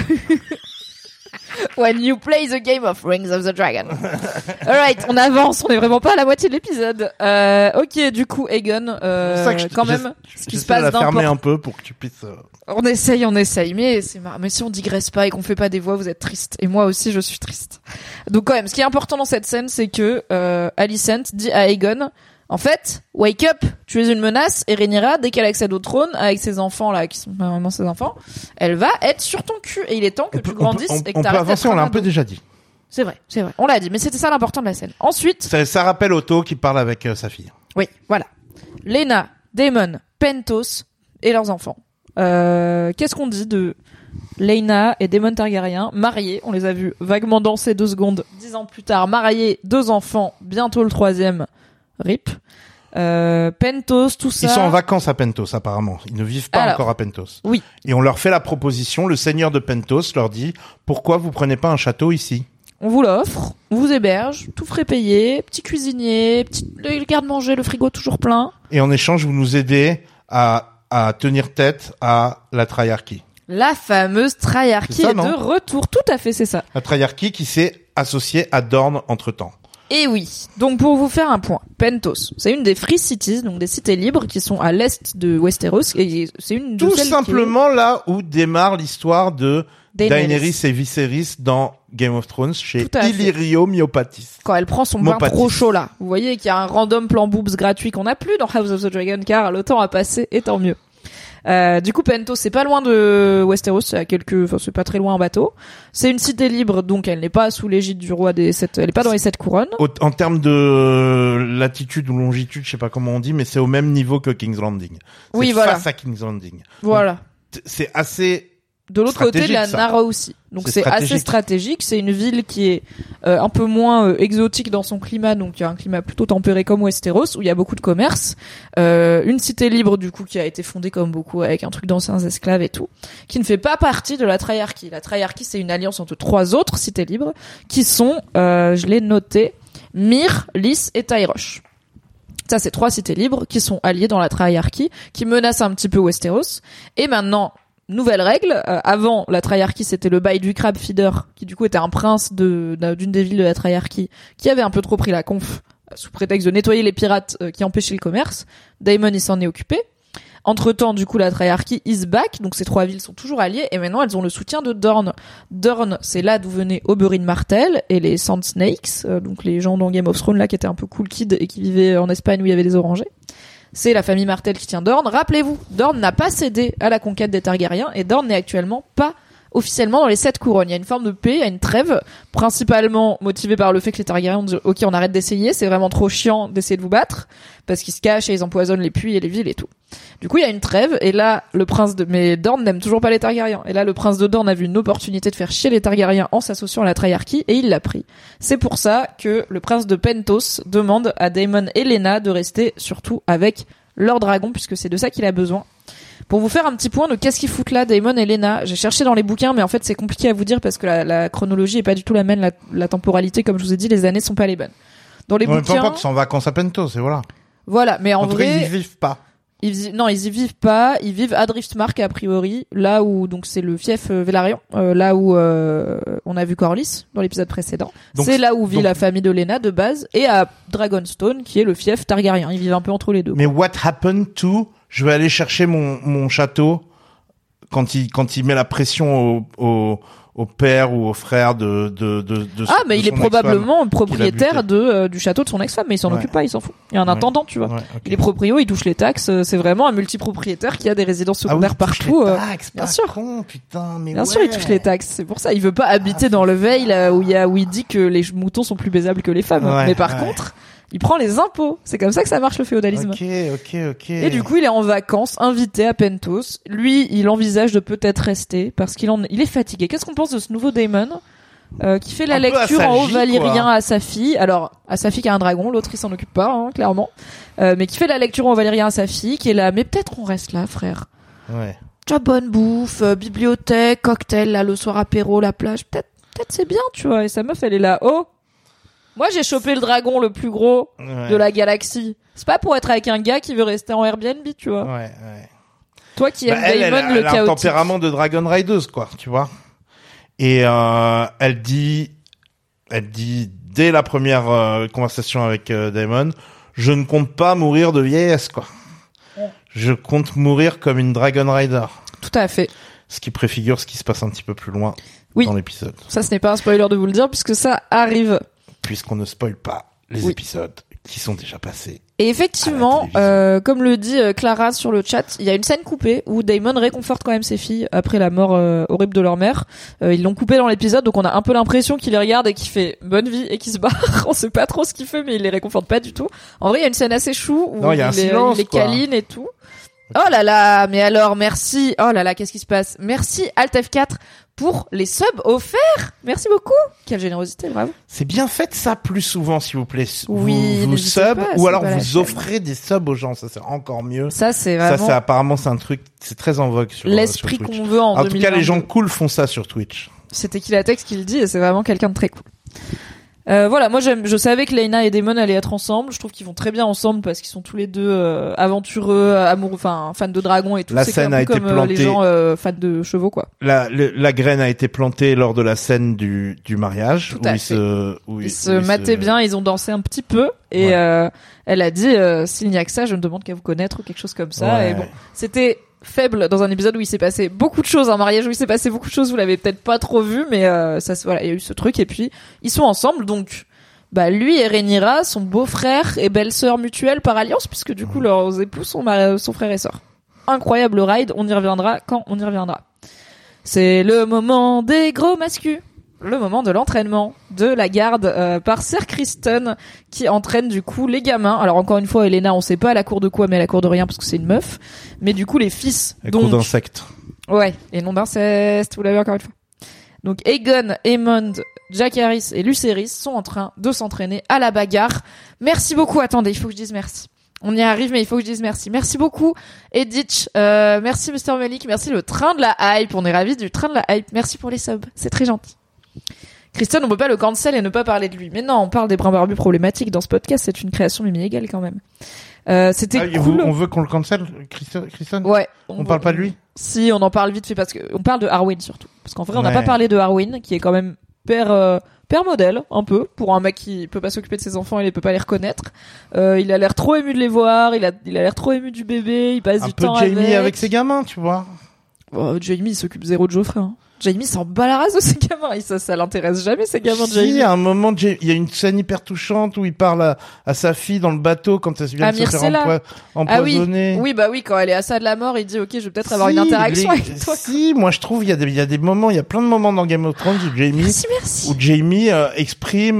When you play the game of Rings of the Dragon. Alright, on avance, on est vraiment pas à la moitié de l'épisode. Ok, du coup, Aegon, quand même, ce qui se passe d'important. Fermer un peu pour que tu puisses. On essaye, mais c'est marrant. Mais si on digresse pas et qu'on fait pas des voix, vous êtes triste. Et moi aussi, je suis triste. Donc quand même, ce qui est important dans cette scène, c'est que Alicent dit à Aegon, en fait, wake up, tu es une menace, et Rhaenyra, dès qu'elle accède au trône, avec ses enfants là, qui sont vraiment ses enfants, elle va être sur ton cul. Et il est temps que tu grandisses et que t'arrêtes. On peut avancer, on l'a un peu déjà dit. C'est vrai. On l'a dit, mais c'était ça l'important de la scène. Ensuite. Ça rappelle Otto qui parle avec sa fille. Oui, voilà. Laena, Daemon, Pentos et leurs enfants. Qu'est-ce qu'on dit de Laena et Daemon Targaryen, mariés, on les a vus vaguement danser 2 secondes, 10 ans plus tard, mariés, 2 enfants, bientôt le 3e, RIP. Pentos, tout ça. Ils sont en vacances à Pentos, apparemment. Ils ne vivent pas encore à Pentos. Oui. Et on leur fait la proposition, le seigneur de Pentos leur dit, pourquoi vous prenez pas un château ici? On vous l'offre, on vous héberge, tout frais payé, petit cuisinier, le garde-manger, le frigo toujours plein. Et en échange, vous nous aidez à tenir tête à la Triarchie. La fameuse Triarchie est de retour. Tout à fait, c'est ça. La Triarchie qui s'est associée à Dorne entre-temps. Et oui. Donc pour vous faire un point, Pentos, c'est une des Free Cities, donc des cités libres qui sont à l'est de Westeros, et c'est une tout simplement là où démarre l'histoire de Daenerys et Viserys dans Game of Thrones chez Illyrio Myopatis. Quand elle prend son bain trop chaud là. Vous voyez qu'il y a un random plan boobs gratuit qu'on n'a plus dans House of the Dragon car le temps a passé et tant mieux. Du coup, Pentos, c'est pas loin de Westeros, c'est pas très loin en bateau. C'est une cité libre, donc elle n'est pas sous l'égide du roi elle est pas dans les 7 couronnes. En termes de latitude ou longitude, je sais pas comment on dit, mais c'est au même niveau que King's Landing. Oui, voilà. Face à King's Landing. Voilà. Donc, c'est assez de l'autre côté de la Nara aussi. Donc c'est assez stratégique. C'est une ville qui est un peu moins exotique dans son climat. Donc il y a un climat plutôt tempéré comme Westeros où il y a beaucoup de commerce. Une cité libre du coup qui a été fondée comme beaucoup avec un truc d'anciens esclaves et tout. Qui ne fait pas partie de la Triarchie. La Triarchie c'est une alliance entre 3 autres cités libres qui sont, je l'ai noté, Myr, Lys et Tyrosh. Ça c'est 3 cités libres qui sont alliées dans la Triarchie, qui menacent un petit peu Westeros. Et maintenant, nouvelle règle, avant la Triarchie c'était le bail du Crab Feeder qui du coup était un prince d'une des villes de la Triarchie qui avait un peu trop pris la conf sous prétexte de nettoyer les pirates qui empêchaient le commerce. Daemon il s'en est occupé. Entre-temps du coup la Triarchie is back, donc ces 3 villes sont toujours alliées et maintenant elles ont le soutien de Dorne. Dorne c'est là d'où venaient Oberyn Martell et les Sand Snakes, donc les gens dans Game of Thrones là qui étaient un peu cool kids et qui vivaient en Espagne où il y avait des orangers. C'est la famille Martell qui tient Dorne. Rappelez-vous, Dorne n'a pas cédé à la conquête des Targaryens et Dorne n'est actuellement pas officiellement dans les 7 couronnes. Il y a une forme de paix, il y a une trêve, principalement motivée par le fait que les Targaryens ont dit « Ok, on arrête d'essayer, c'est vraiment trop chiant d'essayer de vous battre », parce qu'ils se cachent et ils empoisonnent les puits et les villes et tout. Du coup, il y a une trêve, et là, mais Dorne n'aime toujours pas les Targaryens. Et là, le prince de Dorne a vu une opportunité de faire chier les Targaryens en s'associant à la Triarchie, et il l'a pris. C'est pour ça que le prince de Pentos demande à Daemon et Laena de rester surtout avec leur dragon, puisque c'est de ça qu'il a besoin. Pour vous faire un petit point de qu'est-ce qu'ils foutent là, Daemon et Laena, j'ai cherché dans les bouquins, mais en fait c'est compliqué à vous dire parce que la chronologie est pas du tout la même, la temporalité, comme je vous ai dit, les années sont pas les bonnes. Dans les bouquins... Peu importe, ils sont en vacances à Pentos, et voilà. Voilà, mais en vrai... Tout cas, ils y vivent pas. Non, ils y vivent pas. Ils vivent à Driftmark a priori, là où donc c'est le fief Velaryon, là où on a vu Corlys dans l'épisode précédent. Donc, c'est là où vit la famille de Laena de base, et à Dragonstone qui est le fief Targaryen. Ils vivent un peu entre les deux. Mais what happened to je vais aller chercher mon château quand il met la pression au père ou au frère de mais il est probablement propriétaire du château de son ex-femme, mais il s'en occupe pas, il s'en fout. Il y a un intendant, tu vois. Ouais, okay. Il est proprio, il touche les taxes, c'est vraiment un multipropriétaire qui a des résidences secondaires partout. Il touche les taxes, bien sûr. Putain, mais bien sûr, il touche les taxes. C'est pour ça, il veut pas habiter dans le Vale où il dit que les moutons sont plus baisables que les femmes. Mais par contre, il prend les impôts. C'est comme ça que ça marche le féodalisme. Ok. Et du coup, il est en vacances, invité à Pentos. Lui, il envisage de peut-être rester parce qu'il est fatigué. Qu'est-ce qu'on pense de ce nouveau Daemon qui fait la lecture en haut valyrien à sa fille. Alors, à sa fille qui a un dragon, l'autre il s'en occupe pas, hein, clairement. Mais qui fait la lecture en haut valyrien à sa fille, qui est là. Mais peut-être on reste là, frère. Ouais. Tu vois, bonne bouffe, bibliothèque, cocktail, là, le soir apéro, la plage. Peut-être c'est bien, tu vois. Et sa meuf, elle est là. Oh! Moi, j'ai chopé le dragon le plus gros de la galaxie. C'est pas pour être avec un gars qui veut rester en Airbnb, tu vois. Ouais. Toi qui aimes Daemon le chaotique. Elle a un tempérament de Dragon Rideuse, quoi, tu vois. Et elle dit dès la première conversation avec Daemon, je ne compte pas mourir de vieillesse, quoi. Je compte mourir comme une Dragon Rider. Tout à fait. Ce qui préfigure ce qui se passe un petit peu plus loin dans l'épisode. Ça, ce n'est pas un spoiler de vous le dire puisque ça arrive. Puisqu'on ne spoile pas les épisodes qui sont déjà passés. Et effectivement, comme le dit Clara sur le chat, il y a une scène coupée où Daemon réconforte quand même ses filles après la mort horrible de leur mère. Ils l'ont coupé dans l'épisode, donc on a un peu l'impression qu'il les regarde et qu'il fait bonne vie et qu'il se barre. On sait pas trop ce qu'il fait, mais il les réconforte pas du tout. En vrai, il y a une scène assez chou où il les câline et tout. Oh là là, mais alors merci. Oh là là, qu'est-ce qui se passe? Merci Alt F4 pour les subs offerts. Merci beaucoup. Quelle générosité, bravo. C'est bien fait ça plus souvent, s'il vous plaît. Oui, vous sub ou alors vous offrez des subs aux gens, ça c'est encore mieux. Ça c'est vraiment. Ça c'est apparemment c'est un truc, c'est très en vogue sur l'esprit sur Twitch. Qu'on veut en 2022. Tout cas, les gens cool font ça sur Twitch. C'était Killatex qui le dit et c'est vraiment quelqu'un de très cool. Voilà, moi je savais que Lena et Damon allaient être ensemble. Je trouve qu'ils vont très bien ensemble parce qu'ils sont tous les deux aventureux, amoureux, enfin fans de dragons et tout. La c'est scène a été comme plantée. Les gens fans de chevaux, quoi. La graine a été plantée lors de la scène du mariage où ils se mataient bien, ils ont dansé un petit peu et elle a dit s'il n'y a que ça, je ne demande qu'à vous connaître ou quelque chose comme ça. Ouais. Et bon, c'était faible dans un épisode où il s'est passé beaucoup de choses, un mariage où il s'est passé beaucoup de choses, vous l'avez peut-être pas trop vu, mais voilà, il y a eu ce truc et puis ils sont ensemble, donc lui et Rhaenyra sont beau-frère et belle-sœur mutuelle par alliance, puisque du coup leurs époux sont frère et sœur. Incroyable ride, on y reviendra quand on y reviendra. C'est le moment des gros mascus. Le moment de l'entraînement de la garde par Ser Criston qui entraîne du coup les gamins. Alors encore une fois, Elena, on sait pas à la cour de quoi, mais à la cour de rien parce que c'est une meuf. Mais du coup, les fils. La cour d'insectes. Ouais, et non d'inceste, vous l'avez encore une fois. Donc Aegon, Aemond, Jacaerys et Lucerys sont en train de s'entraîner à la bagarre. Merci beaucoup. Attendez, il faut que je dise merci. On y arrive, mais il faut que je dise merci. Merci beaucoup, Edith. Merci, Mr. Malik. Merci, le train de la hype. On est ravis du train de la hype. Merci pour les subs. C'est très gentil. Criston, on peut pas le cancel et ne pas parler de lui. Mais non, on parle des brins barbus problématiques dans ce podcast. C'est une création Mimi Égale quand même. C'était cool. On veut qu'on le cancel, Criston? Ouais. On parle pas de lui? Si, on en parle vite fait parce que on parle de Harwin surtout. Parce qu'en vrai, on n'a pas parlé de Harwin, qui est quand même père modèle, un peu, pour un mec qui peut pas s'occuper de ses enfants et il peut pas les reconnaître. Il a l'air trop ému de les voir, il a l'air trop ému du bébé, il passe du temps avec. Un peu Jaime avec ses gamins, tu vois. Jaime, il s'occupe zéro de Geoffrey, hein. Jaime s'en bat la race de ses gamins, ça l'intéresse jamais ces gamins de Jaime. Si, à un moment, il y a une scène hyper touchante où il parle à sa fille dans le bateau quand elle vient de se faire empoisonner. Oui, quand elle est à ça de la mort, il dit ok, je vais peut-être avoir une interaction avec toi. Si, moi je trouve il y a des moments, il y a plein de moments dans Game of Thrones où Jaime exprime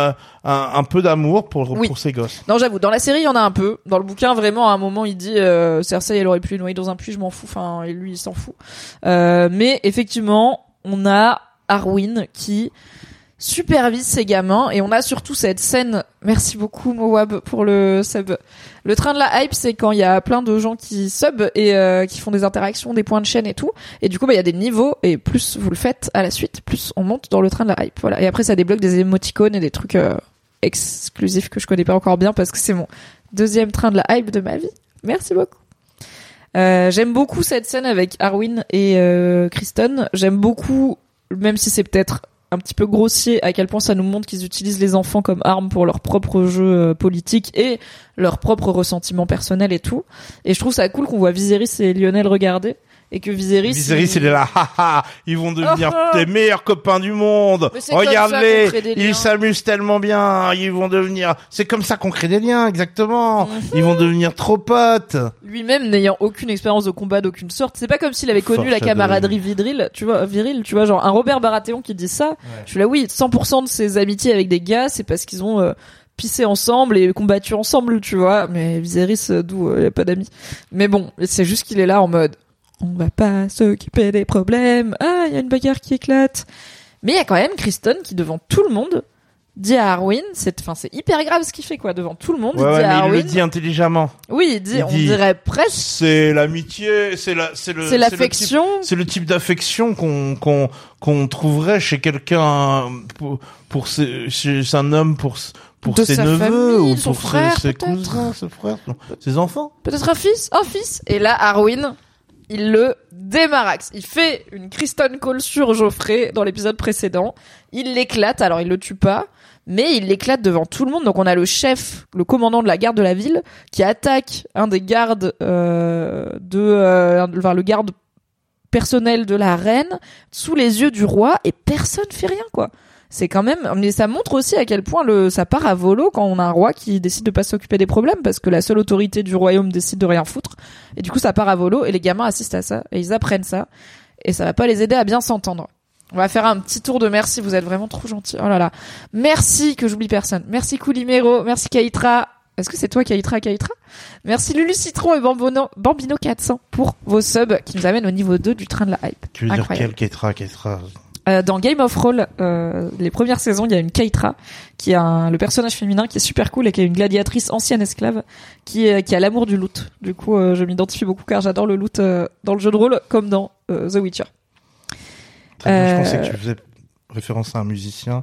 un peu d'amour pour ses gosses. Non, j'avoue, dans la série, il y en a un peu. Dans le bouquin, vraiment, à un moment, il dit Cersei, elle aurait pu noyer dans un puits, je m'en fous. Enfin, et lui, il s'en fout. Mais effectivement, on a Harwin qui supervise ses gamins et on a surtout cette scène. Merci beaucoup, Mowab, pour le sub. Le train de la hype, c'est quand il y a plein de gens qui sub et qui font des interactions, des points de chaîne et tout. Et du coup, il y a des niveaux et plus vous le faites à la suite, plus on monte dans le train de la hype. Voilà. Et après, ça débloque des émoticônes et des trucs exclusifs que je connais pas encore bien parce que c'est mon deuxième train de la hype de ma vie. Merci beaucoup. J'aime beaucoup cette scène avec Harwin et Criston. J'aime beaucoup, même si c'est peut-être un petit peu grossier, à quel point ça nous montre qu'ils utilisent les enfants comme armes pour leur propre jeu politique et leur propre ressentiment personnel et tout. Et je trouve ça cool qu'on voit Viserys et Lionel regarder. Et que Viserys il est là, ils vont devenir les meilleurs copains du monde. Regarde-les, ils s'amusent tellement bien, ils vont devenir, c'est comme ça qu'on crée des liens, exactement. Ils vont devenir trop potes. Lui-même n'ayant aucune expérience de combat d'aucune sorte, c'est pas comme s'il avait connu la camaraderie viril, tu vois, genre un Robert Baratheon qui dit ça. Ouais. Je suis là, oui, 100% de ses amitiés avec des gars, c'est parce qu'ils ont pissé ensemble et combattu ensemble, tu vois. Mais Viserys, d'où y a pas d'amis. Mais bon, c'est juste qu'il est là en mode on va pas s'occuper des problèmes. Ah, il y a une bagarre qui éclate. Mais il y a quand même Criston qui, devant tout le monde, dit à Harwin, c'est hyper grave ce qu'il fait, quoi, devant tout le monde. Ouais, il dit à Harwin, il le dit intelligemment. Oui, on dirait presque. C'est l'amitié, c'est l'affection. C'est le type d'affection qu'on trouverait chez quelqu'un chez un homme pour ses neveux famille, ou pour ses cousins, ses frères, ses enfants. Peut-être un fils. Et là, Harwin, il le démaraxe. Il fait une Criston Call sur Geoffrey dans l'épisode précédent. Il l'éclate. Alors, il le tue pas, mais il l'éclate devant tout le monde. Donc, on a le chef, le commandant de la garde de la ville, qui attaque un des gardes le garde personnel de la reine sous les yeux du roi et personne fait rien, quoi. C'est quand même, mais ça montre aussi à quel point ça part à volo quand on a un roi qui décide de pas s'occuper des problèmes parce que la seule autorité du royaume décide de rien foutre. Et du coup, ça part à volo et les gamins assistent à ça et ils apprennent ça et ça va pas les aider à bien s'entendre. On va faire un petit tour de merci, vous êtes vraiment trop gentils. Oh là là. Merci que j'oublie personne. Merci Koulimero, merci Kaitra. Est-ce que c'est toi Kaitra? Merci Lulu Citron et Bambino 400 pour vos subs qui nous amènent au niveau 2 du train de la hype. Tu veux incroyable. Dire quel Kaitra? Dans Game of Thrones, les premières saisons, il y a une Kaitra qui est le personnage féminin qui est super cool et qui est une gladiatrice ancienne esclave qui a l'amour du loot. Du coup, je m'identifie beaucoup car j'adore le loot dans le jeu de rôle comme dans The Witcher. Je pensais que tu faisais référence à un musicien.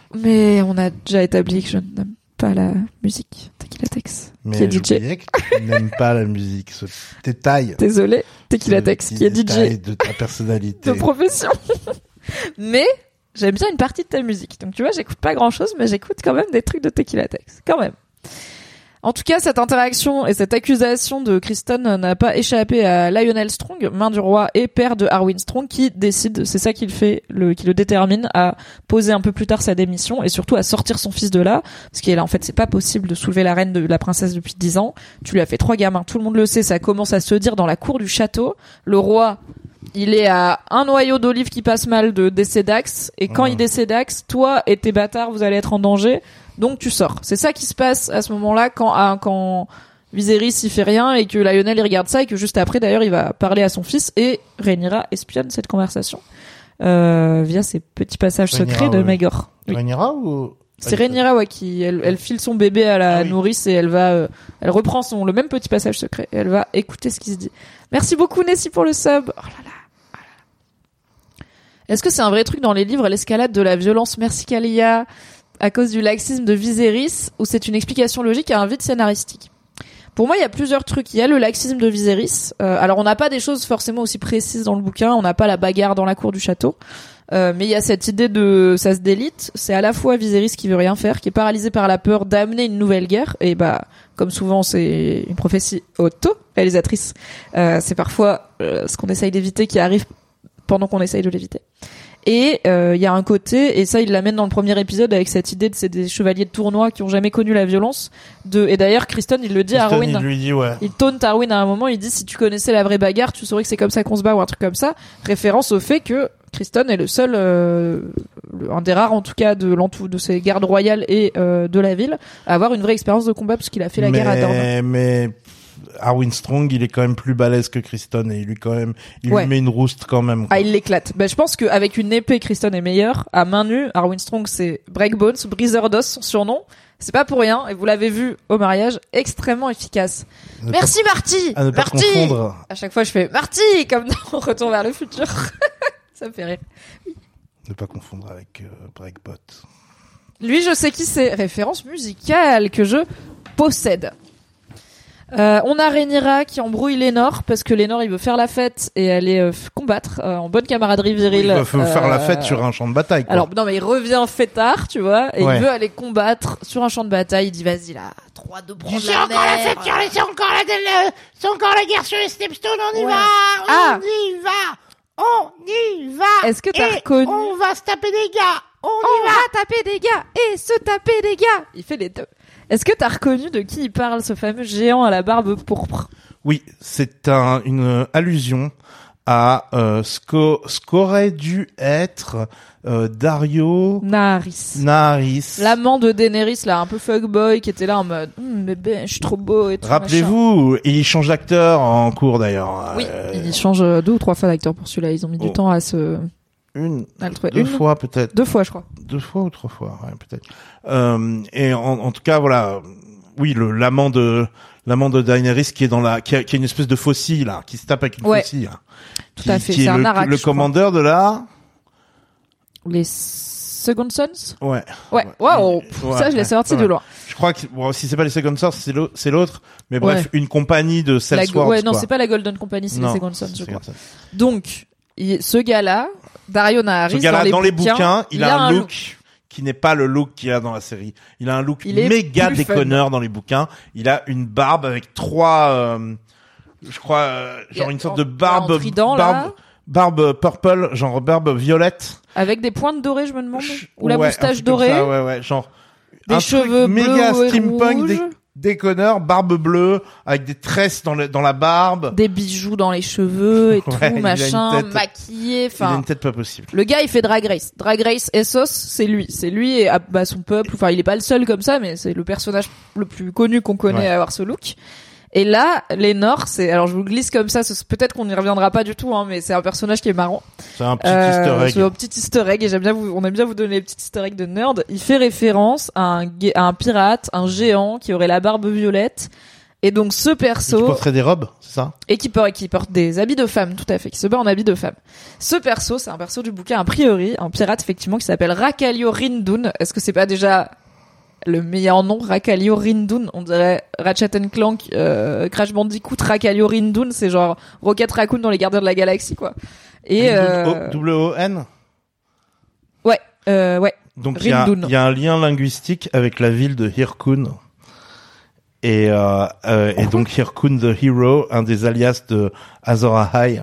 Mais on a déjà établi que je n'aime pas la musique. Tequila Tex, qui est DJ. Mais tu n'aimes pas la musique, ce détail. Désolé, Tequila Tex, qui est DJ. De ta personnalité. De profession. Mais j'aime bien une partie de ta musique. Donc tu vois, j'écoute pas grand-chose, mais j'écoute quand même des trucs de Tequila Tex. Quand même. En tout cas, cette interaction et cette accusation de Kristen n'a pas échappé à Lionel Strong, main du roi et père de Arwen Strong, qui décide, c'est ça qui le détermine à poser un peu plus tard sa démission et surtout à sortir son fils de là, parce qu'il est là, en fait, c'est pas possible de soulever la reine de la princesse depuis 10 ans. Tu lui as fait 3 gamins, tout le monde le sait, ça commence à se dire dans la cour du château. Le roi, il est à un noyau d'olive qui passe mal de Décédax, et quand il décédax, toi et tes bâtards, vous allez être en danger. Donc tu sors. C'est ça qui se passe à ce moment-là quand Viserys il fait rien et que Lionel il regarde ça et que juste après d'ailleurs il va parler à son fils et Rhaenyra espionne cette conversation via ces petits passages secrets de Maegor. Oui. Rhaenyra ou c'est Rhaenyra qui elle file son bébé à la nourrice et elle reprend le même petit passage secret et elle va écouter ce qui se dit. Merci beaucoup Nessie pour le sub. Oh là là. Est-ce que c'est un vrai truc dans les livres l'escalade de la violence? Merci Kalia. À cause du laxisme de Viserys, ou c'est une explication logique à un vide scénaristique? Pour moi, il y a plusieurs trucs. Il y a le laxisme de Viserys. Alors, on n'a pas des choses forcément aussi précises dans le bouquin. On n'a pas la bagarre dans la cour du château. Mais il y a cette idée de ça se délite. C'est à la fois Viserys qui veut rien faire, qui est paralysé par la peur d'amener une nouvelle guerre. Et comme souvent, c'est une prophétie auto-réalisatrice. C'est parfois ce qu'on essaye d'éviter qui arrive pendant qu'on essaye de l'éviter. Et il y a un côté, et ça il l'amène dans le premier épisode avec cette idée de c'est des chevaliers de tournoi qui ont jamais connu la violence. Et d'ailleurs Kristen il le dit à Arwen. Il lui dit Il taunte Arwen à un moment, il dit si tu connaissais la vraie bagarre, tu saurais que c'est comme ça qu'on se bat ou un truc comme ça. Référence au fait que Kristen est le seul, un des rares en tout cas de ces gardes royales et de la ville à avoir une vraie expérience de combat parce qu'il a fait la guerre à Dorne. Mais Arwen Strong, il est quand même plus balèze que Kristen et il lui met une rouste quand même. Ah, il l'éclate. Je pense qu'avec une épée, Kristen est meilleur. À main nue, Arwen Strong, c'est Breakbones, briseur d'os, son surnom. C'est pas pour rien. Et vous l'avez vu au mariage, extrêmement efficace. Merci Marty! À ne pas confondre. À chaque fois, je fais Marty! Comme dans Retour vers le futur. Ça me fait rire. Oui. Ne pas confondre avec Breakbot. Lui, je sais qui c'est. Référence musicale que je possède. On a Rhaenyra qui embrouille Lénore parce que Lénore il veut faire la fête et aller combattre en bonne camaraderie virile. Il veut faire la fête sur un champ de bataille. Quoi. Alors non mais il revient fêtard, tu vois, et il veut aller combattre sur un champ de bataille. Il dit vas-y là, 3 de prendre la mer. C'est encore la fête, c'est encore la guerre sur les Stepstones. On y va, on y va. Est-ce que t'as reconnu? On va se taper des gars. On va taper des gars et se taper des gars. Il fait les deux. Est-ce que t'as reconnu de qui il parle, ce fameux géant à la barbe pourpre? Oui, c'est une allusion à ce qu'aurait dû être Dario Naharis. L'amant de Daenerys, là, un peu fuckboy, qui était là en mode bébé, je suis trop beau et tout. Rappelez-vous, il change d'acteur en cours d'ailleurs. Oui, il change 2 ou 3 fois d'acteur pour celui-là. Ils ont mis du temps à se... Deux fois peut-être. 2 fois, je crois. 2 fois ou 3 fois, ouais, peut-être. Et en tout cas, voilà. Oui, l'amant de Daenerys qui est qui a une espèce de faucille, là, qui se tape avec une faucille. Là, tout à fait. Qui est un Narak, le commandeur de les Second Sons? Ouais. Waouh. Ça, je l'ai sorti de loin. Je crois que, si c'est pas les Second Sons, c'est l'autre. Mais bref, une compagnie de Sellswords. Ouais, non, c'est pas la Golden Company, c'est les Second Sons, je crois. Donc, ce gars-là, Dario Naharis, dans les bouquins, il a un look qui n'est pas le look qu'il a dans la série. Il a un look méga déconneur dans les bouquins. Il a une barbe avec 3, je crois, genre une sorte de barbe purple, genre barbe violette. Avec des pointes dorées, je me demande. Ou la moustache dorée. Ça, genre. Des cheveux méga bleus steampunk, déconneur, barbe bleue, avec des tresses dans la barbe. Des bijoux dans les cheveux et tout, machin, maquillé, enfin. Il a une tête pas possible. Le gars, il fait Drag Race. Drag Race Essos, c'est lui. C'est lui et son peuple. Enfin, il est pas le seul comme ça, mais c'est le personnage le plus connu qu'on connaît à avoir ce look. Et là, Lénore, alors je vous glisse comme ça, peut-être qu'on n'y reviendra pas du tout, hein, mais c'est un personnage qui est marrant. C'est un petit easter egg. C'est un petit easter egg, et on aime bien vous donner les petits easter eggs de nerd. Il fait référence à un pirate, un géant, qui aurait la barbe violette, Et donc ce perso... Qui porterait des robes, c'est ça? Et qui porte des habits de femme, tout à fait, qui se bat en habits de femme. Ce perso, c'est un perso du bouquin, a priori, un pirate effectivement, qui s'appelle Rakalio Rindoun. Est-ce que c'est pas déjà le meilleur nom, Rakalio Rindoun? On dirait Ratchet & Clank, Crash Bandicoot, Rakalio Rindoun, c'est genre Rocket Raccoon dans les Gardiens de la Galaxie, quoi. Et W-O-N? Ouais, ouais. Donc il y a un lien linguistique avec la ville de Hirkun. Et donc Hirkun the Hero, un des alias de Azor Ahai.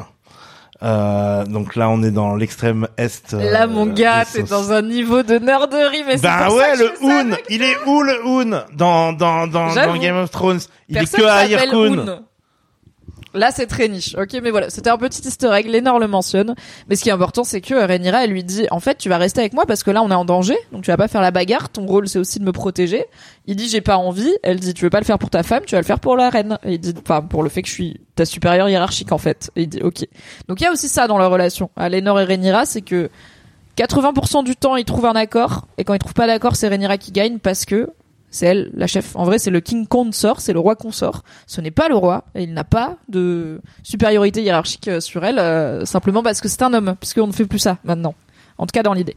Donc là on est dans l'extrême est. Là mon gars, t'es dans un niveau de nerderie, mais c'est pour ça que le Hoon, il est où le Hoon dans Game of Thrones? Il est que à Hirkun. Là, c'est très niche. Ok, mais voilà, c'était un petit easter egg. Lénore le mentionne. Mais ce qui est important, c'est que Rhaenyra, elle lui dit, en fait, tu vas rester avec moi parce que là, on est en danger. Donc, tu vas pas faire la bagarre. Ton rôle, c'est aussi de me protéger. Il dit, j'ai pas envie. Elle dit, tu veux pas le faire pour ta femme, tu vas le faire pour la reine. Et il dit, enfin, pour le fait que je suis ta supérieure hiérarchique, en fait. Et il dit, ok. Donc, il y a aussi ça dans leur relation. À Lénore et Rhaenyra, c'est que 80% du temps, ils trouvent un accord. Et quand ils trouvent pas d'accord, c'est Rhaenyra qui gagne parce que c'est elle, la chef. En vrai, c'est le king consort, c'est le roi consort. Ce n'est pas le roi, et il n'a pas de supériorité hiérarchique sur elle, simplement parce que c'est un homme, puisqu'on ne fait plus ça maintenant. En tout cas, dans l'idée.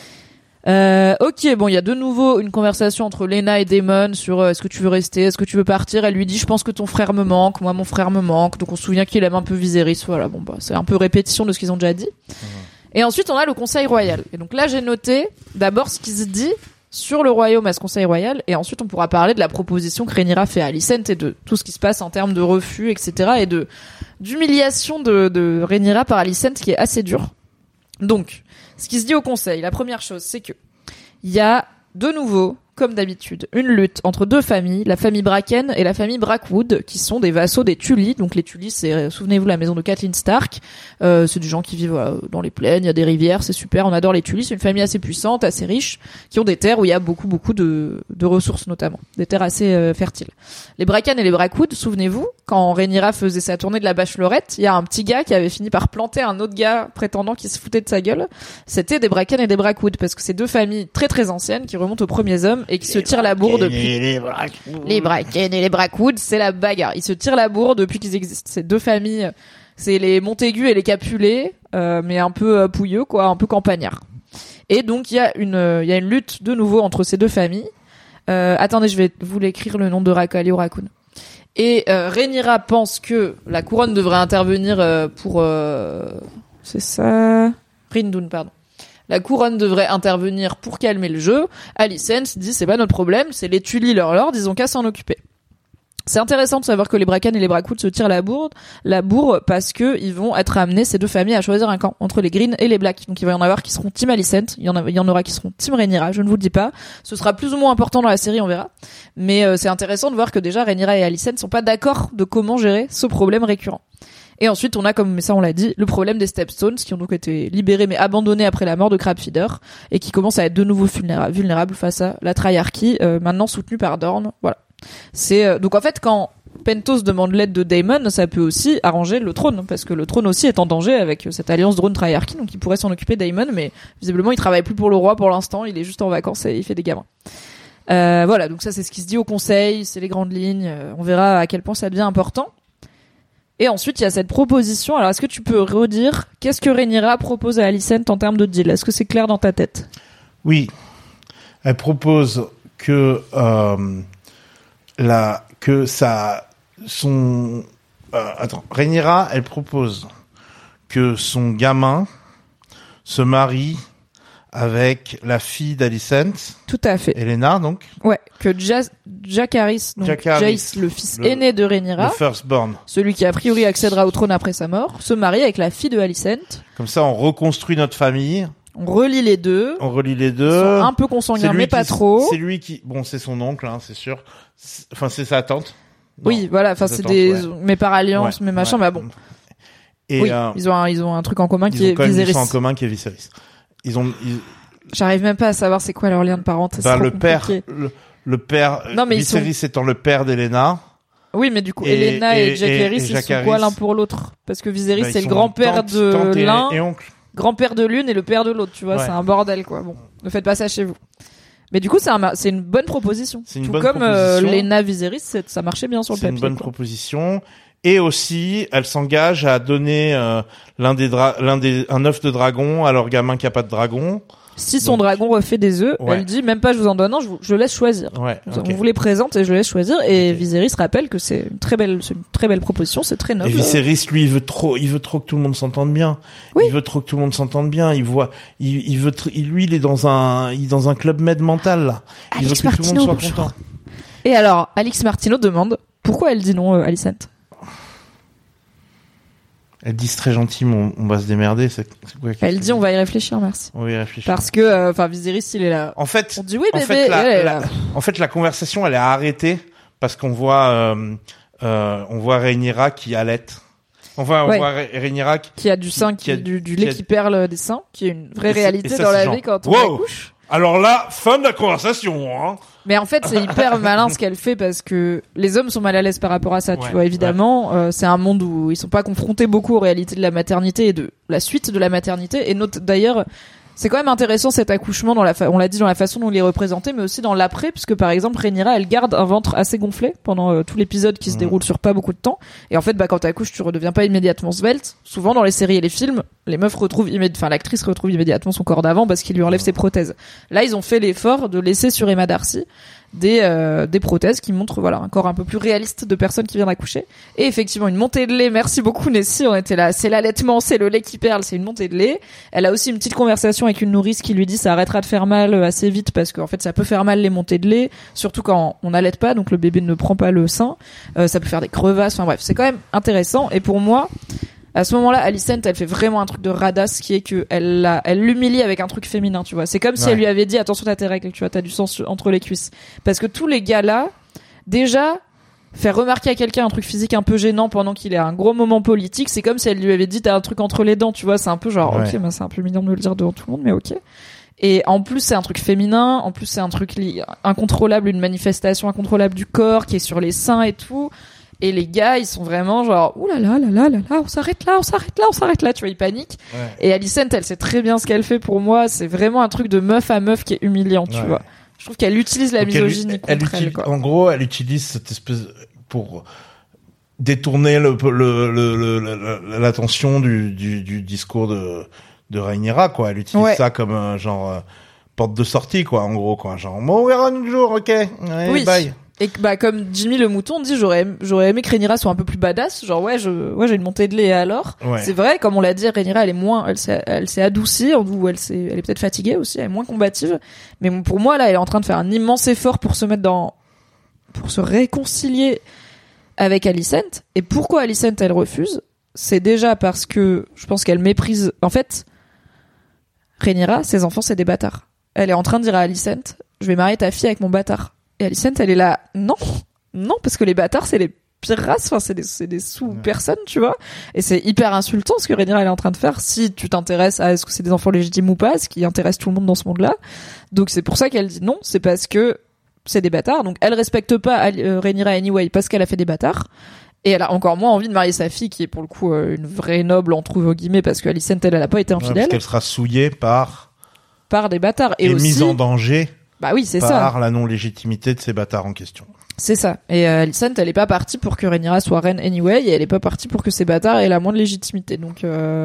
Ok, bon, il y a de nouveau une conversation entre Lena et Daemon sur est-ce que tu veux rester, est-ce que tu veux partir. Elle lui dit, je pense que ton frère me manque, moi mon frère me manque. Donc on se souvient qu'il aime un peu Viserys. Voilà, bon, bah, c'est un peu répétition de ce qu'ils ont déjà dit. Et ensuite, on a le Conseil Royal. Et donc là, j'ai noté d'abord ce qui se dit sur le royaume à ce Conseil Royal, et ensuite on pourra parler de la proposition que Rhaenyra fait à Alicent et de tout ce qui se passe en termes de refus, etc. et d'humiliation de Rhaenyra par Alicent qui est assez dur. Donc, ce qui se dit au Conseil, la première chose, c'est que il y a de nouveau, comme d'habitude, une lutte entre deux familles, la famille Bracken et la famille Brackwood, qui sont des vassaux des Tully. Donc les Tully, c'est, souvenez-vous, la maison de Catelyn Stark. C'est des gens qui vivent dans les plaines, il y a des rivières, c'est super, on adore les Tully. C'est une famille assez puissante, assez riche, qui ont des terres où il y a beaucoup de ressources notamment, des terres assez fertiles. Les Bracken et les Brackwood, souvenez-vous, quand Rhaenyra faisait sa tournée de la Bachelorette, il y a un petit gars qui avait fini par planter un autre gars prétendant qu'il se foutait de sa gueule. C'était des Bracken et des Brackwood, parce que c'est deux familles très très anciennes qui remontent aux premiers hommes et qui se tirent la bourre depuis... Les Bracken et les Brackwood, c'est la bagarre. Ils se tirent la bourre depuis qu'ils existent. C'est deux familles, c'est les Montaigu et les Capulet, mais un peu pouilleux, quoi, un peu campagnards. Et donc, il y a une lutte de nouveau entre ces deux familles. Attendez, je vais vous l'écrire le nom de Rakalio Raccoon. Et Rhaenyra pense que la couronne devrait intervenir pour... c'est ça... Rindoun, pardon. La couronne devrait intervenir pour calmer le jeu. Alicent dit c'est pas notre problème, c'est les Tully leur lord, ils ont qu'à s'en occuper. C'est intéressant de savoir que les Bracken et les Brackwood se tirent la bourre parce que ils vont être amenés, ces deux familles, à choisir un camp entre les Green et les Black. Donc il va y en avoir qui seront Team Alicent, il y en aura qui seront Team Rhaenyra, je ne vous le dis pas. Ce sera plus ou moins important dans la série, on verra. Mais c'est intéressant de voir que déjà Rhaenyra et Alicent sont pas d'accord de comment gérer ce problème récurrent. Et ensuite, on a, comme ça on l'a dit, le problème des Stepstones, qui ont donc été libérés mais abandonnés après la mort de Crabfeeder, et qui commencent à être de nouveau vulnérables face à la Triarchie, maintenant soutenue par Dorne. Voilà. C'est donc en fait, quand Pentos demande l'aide de Daemon, ça peut aussi arranger le trône, parce que le trône aussi est en danger avec cette alliance Drone-Triarchie, donc il pourrait s'en occuper Daemon, mais visiblement il travaille plus pour le roi pour l'instant, il est juste en vacances et il fait des gamins. Voilà, donc ça c'est ce qui se dit au Conseil, c'est les grandes lignes, on verra à quel point ça devient important. Et ensuite, il y a cette proposition. Alors, est-ce que tu peux redire qu'est-ce que Rhaenyra propose à Alicent en termes de deal? Est-ce que c'est clair dans ta tête? Oui. Elle propose que Rhaenyra, elle propose que son gamin se marie avec la fille d'Alicent. Tout à fait. Elena, donc. Ouais, que Jacaerys, donc Jace, le fils aîné de Rhaenyra, le firstborn, celui qui a priori accédera au trône après sa mort, se marie avec la fille de Alicent. Comme ça, on reconstruit notre famille. On relie les deux. Ils sont un peu consanguins, mais pas trop. C'est lui qui, bon, c'est son oncle, hein, c'est sûr. Enfin, c'est sa tante. Non, oui, voilà. Enfin, c'est mais par alliance, mais machin, bah bon. Et oui, ils ont un truc en commun qui est Viserys. Ils ont en commun qui est Viserys. J'arrive même pas à savoir c'est quoi leur lien de parenté. Le père, non, mais Viserys étant le père d'Elena. Oui, mais du coup, Elena et Jacaerys, ils sont quoi l'un pour l'autre? Parce que Viserys, c'est le grand-père de l'un, grand-père de l'une et le père de l'autre, tu vois, c'est un bordel, quoi. Bon, ne faites pas ça chez vous. Mais du coup, c'est une bonne proposition. C'est une Tout bonne comme proposition. Lena Viserys, ça marchait bien sur le papier. C'est une bonne proposition. Et aussi, elle s'engage à donner un œuf de dragon à leur gamin qui a pas de dragon. Si son dragon refait des œufs, elle dit même pas je vous en donne un, je laisse choisir. Ouais, On vous les présente et je laisse choisir. Et Viserys rappelle que c'est une très belle proposition, c'est très noble. Et Viserys, lui, il veut trop que tout le monde s'entende bien. Oui. Il veut trop que tout le monde s'entende bien. Lui, il est dans un club med mental, là. Il veut que tout le monde soit content. Et alors, Alix Martineau demande pourquoi elle dit non, Alicent. Elle dit c'est très gentil, mais on va se démerder. Elle dit on va y réfléchir, merci. On va y réfléchir. Parce que, Viserys, il est là. En fait, on dit oui, bébé. En fait, la conversation, elle est arrêtée parce qu'on voit Rhaenyra qui allaite. On voit Rhaenyra qui a du sein, du lait qui perle des seins, qui est une vraie réalité dans la vie quand on accouche. Alors là, fin de la conversation, hein. Mais en fait, c'est hyper malin ce qu'elle fait parce que les hommes sont mal à l'aise par rapport à ça, tu vois, évidemment. Ouais. C'est un monde où ils sont pas confrontés beaucoup aux réalités de la maternité et de la suite de la maternité. Et d'ailleurs, c'est quand même intéressant cet accouchement on l'a dit, dans la façon dont il est représenté, mais aussi dans l'après, puisque par exemple, Rhaenyra, elle garde un ventre assez gonflé pendant tout l'épisode qui se déroule sur pas beaucoup de temps. Et en fait, quand t'accouches, tu redeviens pas immédiatement svelte. Souvent, dans les séries et les films, les meufs l'actrice retrouve immédiatement son corps d'avant parce qu'il lui enlève ses prothèses. Là, ils ont fait l'effort de laisser sur Emma Darcy des prothèses qui montrent un corps un peu plus réaliste de personne qui vient d'accoucher. Et effectivement, une montée de lait. Merci beaucoup, Nessie. On était là. C'est l'allaitement, c'est le lait qui perle, c'est une montée de lait. Elle a aussi une petite conversation avec une nourrice qui lui dit ça arrêtera de faire mal assez vite parce qu'en fait, ça peut faire mal les montées de lait, surtout quand on n'allaite pas, donc le bébé ne prend pas le sein. Ça peut faire des crevasses. Enfin bref, c'est quand même intéressant. Et pour moi, à ce moment-là, Alicent, elle fait vraiment un truc de radasse qui est que elle l'humilie avec un truc féminin, tu vois. C'est comme si elle lui avait dit attention t'as tes règles, tu vois, t'as du sang entre les cuisses. Parce que tous les gars là, déjà, faire remarquer à quelqu'un un truc physique un peu gênant pendant qu'il est à un gros moment politique, c'est comme si elle lui avait dit t'as un truc entre les dents, tu vois. C'est un peu genre ok, c'est un peu mignon de le dire devant tout le monde, mais ok. Et en plus, c'est un truc féminin, en plus, c'est un truc incontrôlable, une manifestation incontrôlable du corps qui est sur les seins et tout. Et les gars, ils sont vraiment genre, ouh là là, on s'arrête là, tu vois, ils paniquent. Ouais. Et Alicent, elle sait très bien ce qu'elle fait pour moi. C'est vraiment un truc de meuf à meuf qui est humiliant, tu vois. Je trouve qu'elle utilise la misogynie contre elle, quoi. En gros, elle utilise cette espèce pour détourner l'attention du discours de Rhaenyra, quoi. Elle utilise ça comme genre porte de sortie, quoi, en gros, quoi. Genre, bon, on verra un jour, ok. Allez, bye. Et comme Jimmy le mouton dit, j'aurais aimé que Rhaenyra soit un peu plus badass, genre j'ai une montée de lait alors. Ouais. C'est vrai, comme on l'a dit, Rhaenyra elle s'est adoucie, ou elle est peut-être fatiguée aussi, elle est moins combative. Mais pour moi là, elle est en train de faire un immense effort pour se réconcilier avec Alicent. Et pourquoi Alicent elle refuse? C'est déjà parce que je pense qu'elle méprise. En fait, Rhaenyra, ses enfants c'est des bâtards. Elle est en train de dire à Alicent, je vais marier ta fille avec mon bâtard. Et Alicent, elle est là, non, parce que les bâtards, c'est les pires races, enfin, c'est des sous-personnes, tu vois. Et c'est hyper insultant ce que Rhaenyra, elle est en train de faire si tu t'intéresses à est-ce que c'est des enfants légitimes ou pas, ce qui intéresse tout le monde dans ce monde-là. Donc c'est pour ça qu'elle dit non, c'est parce que c'est des bâtards. Donc elle respecte pas Rhaenyra anyway parce qu'elle a fait des bâtards. Et elle a encore moins envie de marier sa fille, qui est pour le coup une vraie noble, entre guillemets, parce que Alicent, elle a pas été infidèle. Parce qu'elle sera souillée par des bâtards. Et aussi mise en danger. Bah oui, c'est par ça. Par la non-légitimité de ces bâtards en question. C'est ça. Et Alicent, elle est pas partie pour que Rhaenyra soit reine anyway, et elle est pas partie pour que ces bâtards aient la moindre légitimité. Donc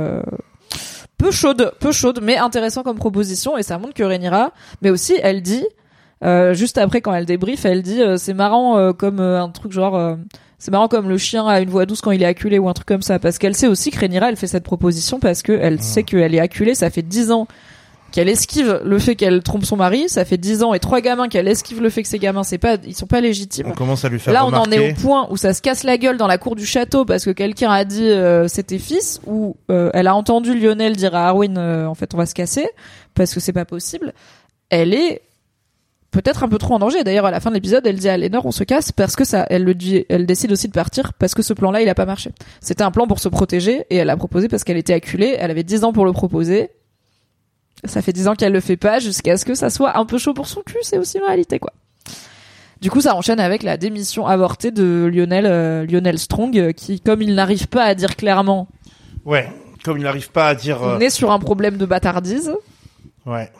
peu chaude, mais intéressant comme proposition, et ça montre que Rhaenyra, mais aussi elle dit juste après quand elle débrief, elle dit c'est marrant comme un truc genre c'est marrant comme le chien a une voix douce quand il est acculé ou un truc comme ça, parce qu'elle sait aussi que Rhaenyra, elle fait cette proposition parce que elle sait qu'elle est acculée, ça fait 10 ans qu'elle esquive le fait qu'elle trompe son mari, ça fait 10 ans et 3 gamins qu'elle esquive le fait que ces gamins ils sont pas légitimes. On commence à lui faire là, remarquer. on en est au point où ça se casse la gueule dans la cour du château parce que quelqu'un a dit c'était fils, ou elle a entendu Lionel dire à Arwen en fait on va se casser parce que c'est pas possible. Elle est peut-être un peu trop en danger. D'ailleurs, à la fin de l'épisode, elle dit à Laenor on se casse parce que ça, elle décide aussi de partir parce que ce plan-là, il a pas marché. C'était un plan pour se protéger et elle l'a proposé parce qu'elle était acculée, elle avait 10 ans pour le proposer. Ça fait 10 ans qu'elle le fait pas jusqu'à ce que ça soit un peu chaud pour son cul, c'est aussi une réalité, quoi. Du coup, ça enchaîne avec la démission avortée de Lionel Strong, qui, comme il n'arrive pas à dire clairement. Ouais, comme il n'arrive pas à dire. On est sur un problème de bâtardise. Ouais.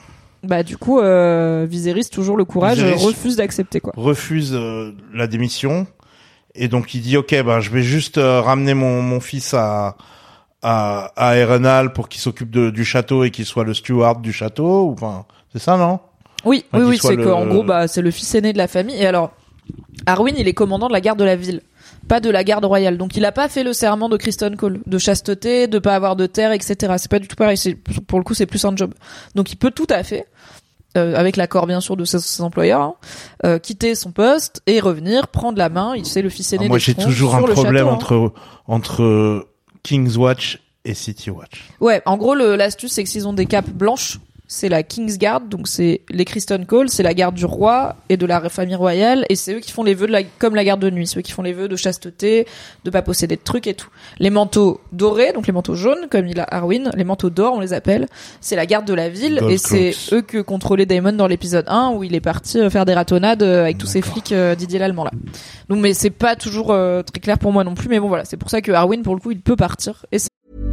Bah du coup, Viserys toujours le courage refuse d'accepter quoi. Refuse la démission et donc il dit ok je vais juste ramener mon fils à Harrenhal pour qu'il s'occupe du château et qu'il soit le steward du château ou enfin c'est ça non? Oui, c'est qu'en gros c'est le fils aîné de la famille et alors Arwyn il est commandant de la garde de la ville. Pas de la garde royale. Donc il a pas fait le serment de Criston Cole, de chasteté, de pas avoir de terre, etc. C'est pas du tout pareil. Pour le coup, c'est plus un job. Donc il peut tout à fait, avec l'accord bien sûr de ses employeurs, quitter son poste et revenir, prendre la main. C'est le fils aîné. Moi j'ai toujours un problème entre King's Watch et City Watch. Ouais, en gros l'astuce c'est que s'ils ont des capes blanches, c'est la King's Guard, donc c'est les Criston Cole, c'est la garde du roi et de la famille royale, et c'est eux qui font les vœux comme la garde de nuit, c'est eux qui font les vœux de chasteté, de pas posséder de trucs et tout. Les manteaux dorés, donc les manteaux jaunes, comme il a Arwyn, les manteaux d'or, on les appelle, c'est la garde de la ville, et c'est eux que contrôlait Daemon dans l'épisode 1, où il est parti faire des ratonnades avec tous ces flics Didier l'Allemand là. Donc, mais c'est pas toujours très clair pour moi non plus, mais bon voilà, c'est pour ça que Arwyn, pour le coup, il peut partir. Et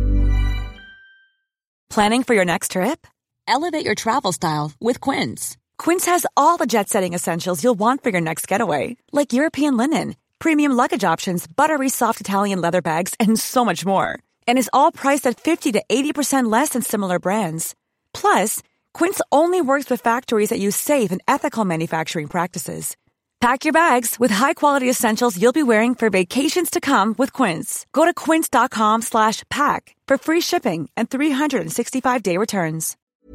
Planning for your next trip? Elevate your travel style with Quince. Quince has all the jet-setting essentials you'll want for your next getaway, like European linen, premium luggage options, buttery soft Italian leather bags, and so much more. And is all priced at 50 to 80% less than similar brands. Plus, Quince only works with factories that use safe and ethical manufacturing practices. Pack your bags with high-quality essentials you'll be wearing for vacations to come with Quince. Go to quince.com/pack for free shipping and 365-day returns.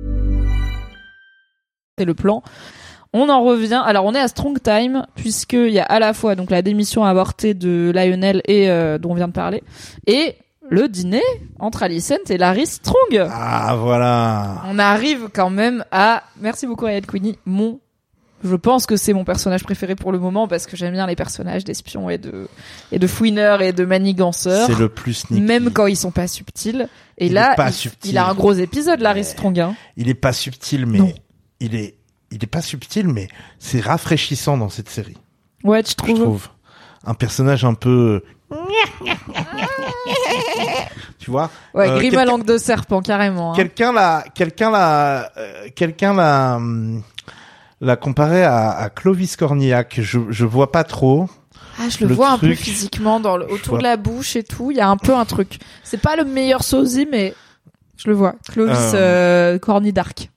C'est le plan. On en revient. Alors, on est à Strong Time, puisqu'il y a à la fois donc la démission avortée de Lionel et dont on vient de parler, et le dîner entre Alicent et Larys Strong. Ah, voilà. On arrive quand même à... Merci beaucoup, Ariel Queenie. Je pense que c'est mon personnage préféré pour le moment, parce que j'aime bien les personnages d'espions et de fouineurs et de maniganceurs. C'est le plus sneaky. Même quand ils sont pas subtils. Et là, il a un gros épisode, Larys Strong. Hein. Il est pas subtil, mais... Non. Il est pas subtil, mais c'est rafraîchissant dans cette série. Ouais, tu trouves? Je trouve. Un personnage un peu... tu vois? Ouais, grime à langue de serpent, carrément. Hein. Quelqu'un l'a comparé à Clovis Cornillac. Je vois pas trop. Ah, je le vois un peu physiquement autour de la bouche et tout. Il y a un peu un truc. C'est pas le meilleur sosie, mais je le vois. Clovis Cornidark.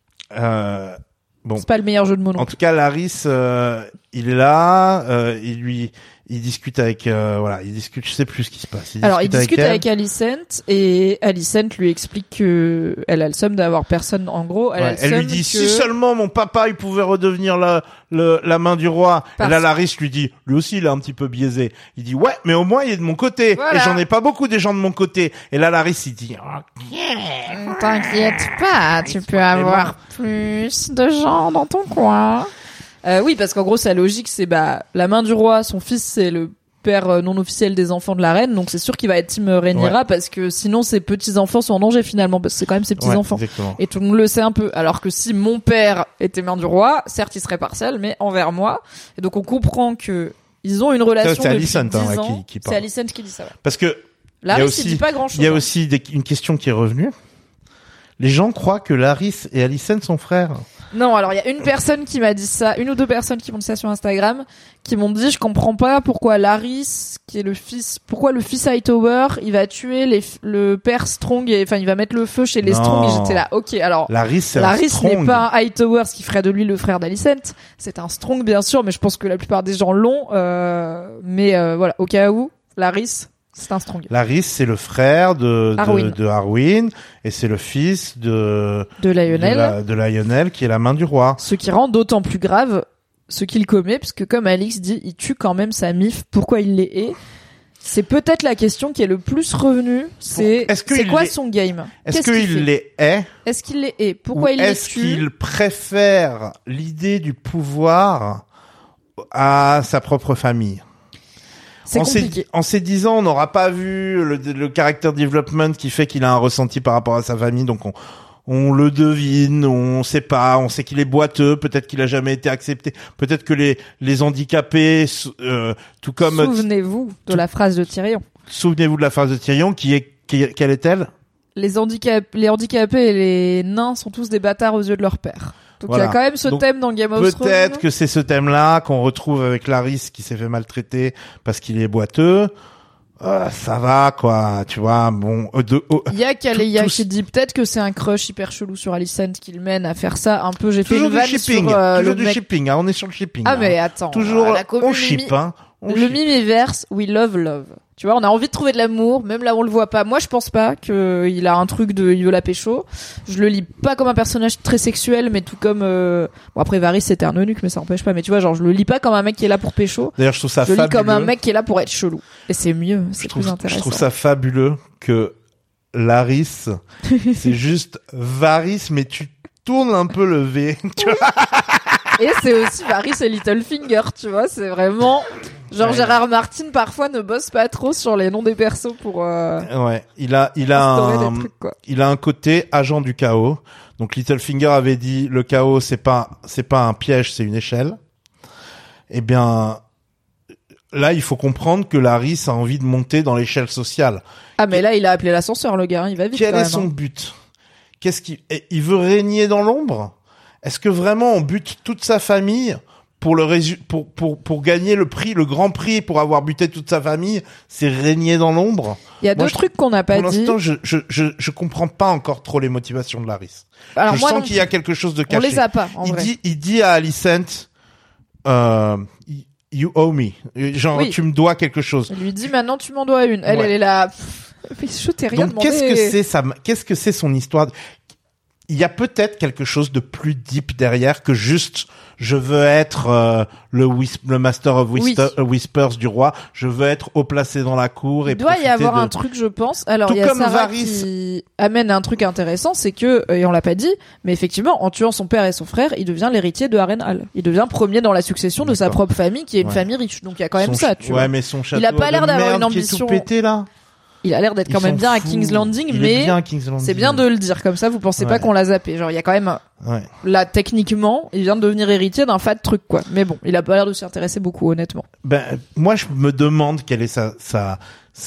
Bon. C'est pas le meilleur jeu de mots. En tout cas, Larys, il est là, il discute avec, je sais plus ce qui se passe. Il discute avec Alicent, et Alicent lui explique que elle a le somme d'avoir personne, en gros. Elle lui dit, si seulement mon papa, il pouvait redevenir la main du roi. Et là, Larys lui dit, lui aussi, il est un petit peu biaisé. Il dit, ouais, mais au moins, il est de mon côté. Voilà. Et j'en ai pas beaucoup des gens de mon côté. Et là, Larys, il dit, ok. T'inquiète pas, tu peux avoir plus de gens dans ton coin. Oui, parce qu'en gros, sa logique, c'est la main du roi, son fils, c'est le père non officiel des enfants de la reine, donc c'est sûr qu'il va être team Rhaenyra, parce que sinon ses petits-enfants sont en danger finalement, parce que c'est quand même ses petits-enfants. Et tout le monde le sait un peu. Alors que si mon père était main du roi, certes il serait partial, mais envers moi. Et donc on comprend que ils ont une relation depuis 10 ans. C'est Alicent qui dit ça. Ouais. Parce que Larys, il dit pas grand-chose. Il y a aussi une question qui est revenue. Les gens croient que Larys et Alicent sont frères. Non, alors il y a une personne qui m'a dit ça, une ou deux personnes qui m'ont dit ça sur Instagram, qui m'ont dit je comprends pas pourquoi Larys, qui est le fils Hightower, il va tuer le père Strong, et enfin il va mettre le feu chez les Strong, et j'étais là, ok, alors Larys n'est pas un Hightower, ce qui ferait de lui le frère d'Alicent, c'est un Strong bien sûr, mais je pense que la plupart des gens l'ont, voilà, au cas où, Larys, c'est un Strong. Larys, c'est le frère de Arwyn, et c'est le fils de Lionel, qui est la main du roi. Ce qui rend d'autant plus grave ce qu'il commet, puisque comme Alix dit, il tue quand même sa mif. Pourquoi il les hait? C'est peut-être la question qui est le plus revenue. C'est quoi son game? Est-ce qu'il les hait? Est-ce qu'il les hait? Pourquoi il les tue? Est-ce qu'il préfère l'idée du pouvoir à sa propre famille? C'est compliqué. En ces 10 ans, on n'aura pas vu le character development qui fait qu'il a un ressenti par rapport à sa famille, donc on le devine, on sait pas, on sait qu'il est boiteux, peut-être qu'il a jamais été accepté, peut-être que les handicapés, tout comme... Souvenez-vous de la phrase de Tyrion. Souvenez-vous de la phrase de Tyrion, quelle est-elle? Les handicapés et les nains sont tous des bâtards aux yeux de leur père. Donc il y a quand même ce thème dans Game of Thrones. Peut-être que c'est ce thème-là qu'on retrouve avec Larys qui s'est fait maltraiter parce qu'il est boiteux. Ça va, quoi, tu vois, bon... Il y a Kaleya qui dit peut-être que c'est un crush hyper chelou sur Alicent qui le mène à faire ça un peu. J'ai fait une vanne sur toujours du shipping, hein, on est sur le shipping. Ah, mais attends. Toujours, on ship, hein. Le Mimiverse, we love. Tu vois, on a envie de trouver de l'amour, même là où on le voit pas. Moi, je pense pas qu'il a un truc il veut la pécho. Je le lis pas comme un personnage très sexuel, mais tout comme, bon, après, Varys, c'était un eunuque, mais ça empêche pas. Mais tu vois, genre, je le lis pas comme un mec qui est là pour pécho. D'ailleurs, je trouve ça fabuleux. Je le lis comme un mec qui est là pour être chelou. Et c'est mieux, c'est plus intéressant. Je trouve ça fabuleux que Larys, c'est juste Varys, mais tu tournes un peu le V, tu vois. Et c'est aussi Varys et Littlefinger, tu vois, c'est vraiment... Genre Gérard Martin parfois ne bosse pas trop sur les noms des persos pour ouais, il a un côté agent du chaos. Donc Littlefinger avait dit le chaos c'est pas un piège, c'est une échelle. Eh bien là, il faut comprendre que Larys a envie de monter dans l'échelle sociale. Ah mais là, il a appelé l'ascenseur le gars, il va vite. Quel est son but? Il veut régner dans l'ombre? Est-ce que vraiment on bute toute sa famille pour gagner le grand prix pour avoir buté toute sa famille, c'est régner dans l'ombre? Il y a deux trucs qu'on n'a pas dit. Pour l'instant, je comprends pas encore trop les motivations de Larys. Alors je sens qu'il y a quelque chose de caché. On les a pas, en vrai. Il dit à Alicent, you owe me. Genre, tu me dois quelque chose. Il lui dit maintenant tu m'en dois une. Elle est là. Je t'ai rien demandé. Donc qu'est-ce que c'est son histoire? Il y a peut-être quelque chose de plus deep derrière que juste je veux être le Master of Whispers du roi, je veux être haut placé dans la cour et il doit y avoir un truc, je pense. Alors il y a Sarah qui amène un truc intéressant, c'est que et on l'a pas dit, mais effectivement en tuant son père et son frère, il devient l'héritier de Harrenhal. Il devient premier dans la succession de sa propre famille qui est une famille riche. Donc il y a quand même ça, tu vois. Ouais, mais son château il a pas l'air d'avoir une ambition. Qui est tout pété, là. Il a l'air d'être quand même bien à King's Landing, mais c'est bien de le dire comme ça. Vous pensez pas qu'on l'a zappé? Genre il y a quand même là techniquement, il vient de devenir héritier d'un fat truc quoi. Mais bon, il a pas l'air de s'y intéresser beaucoup honnêtement. Ben moi je me demande quelle est sa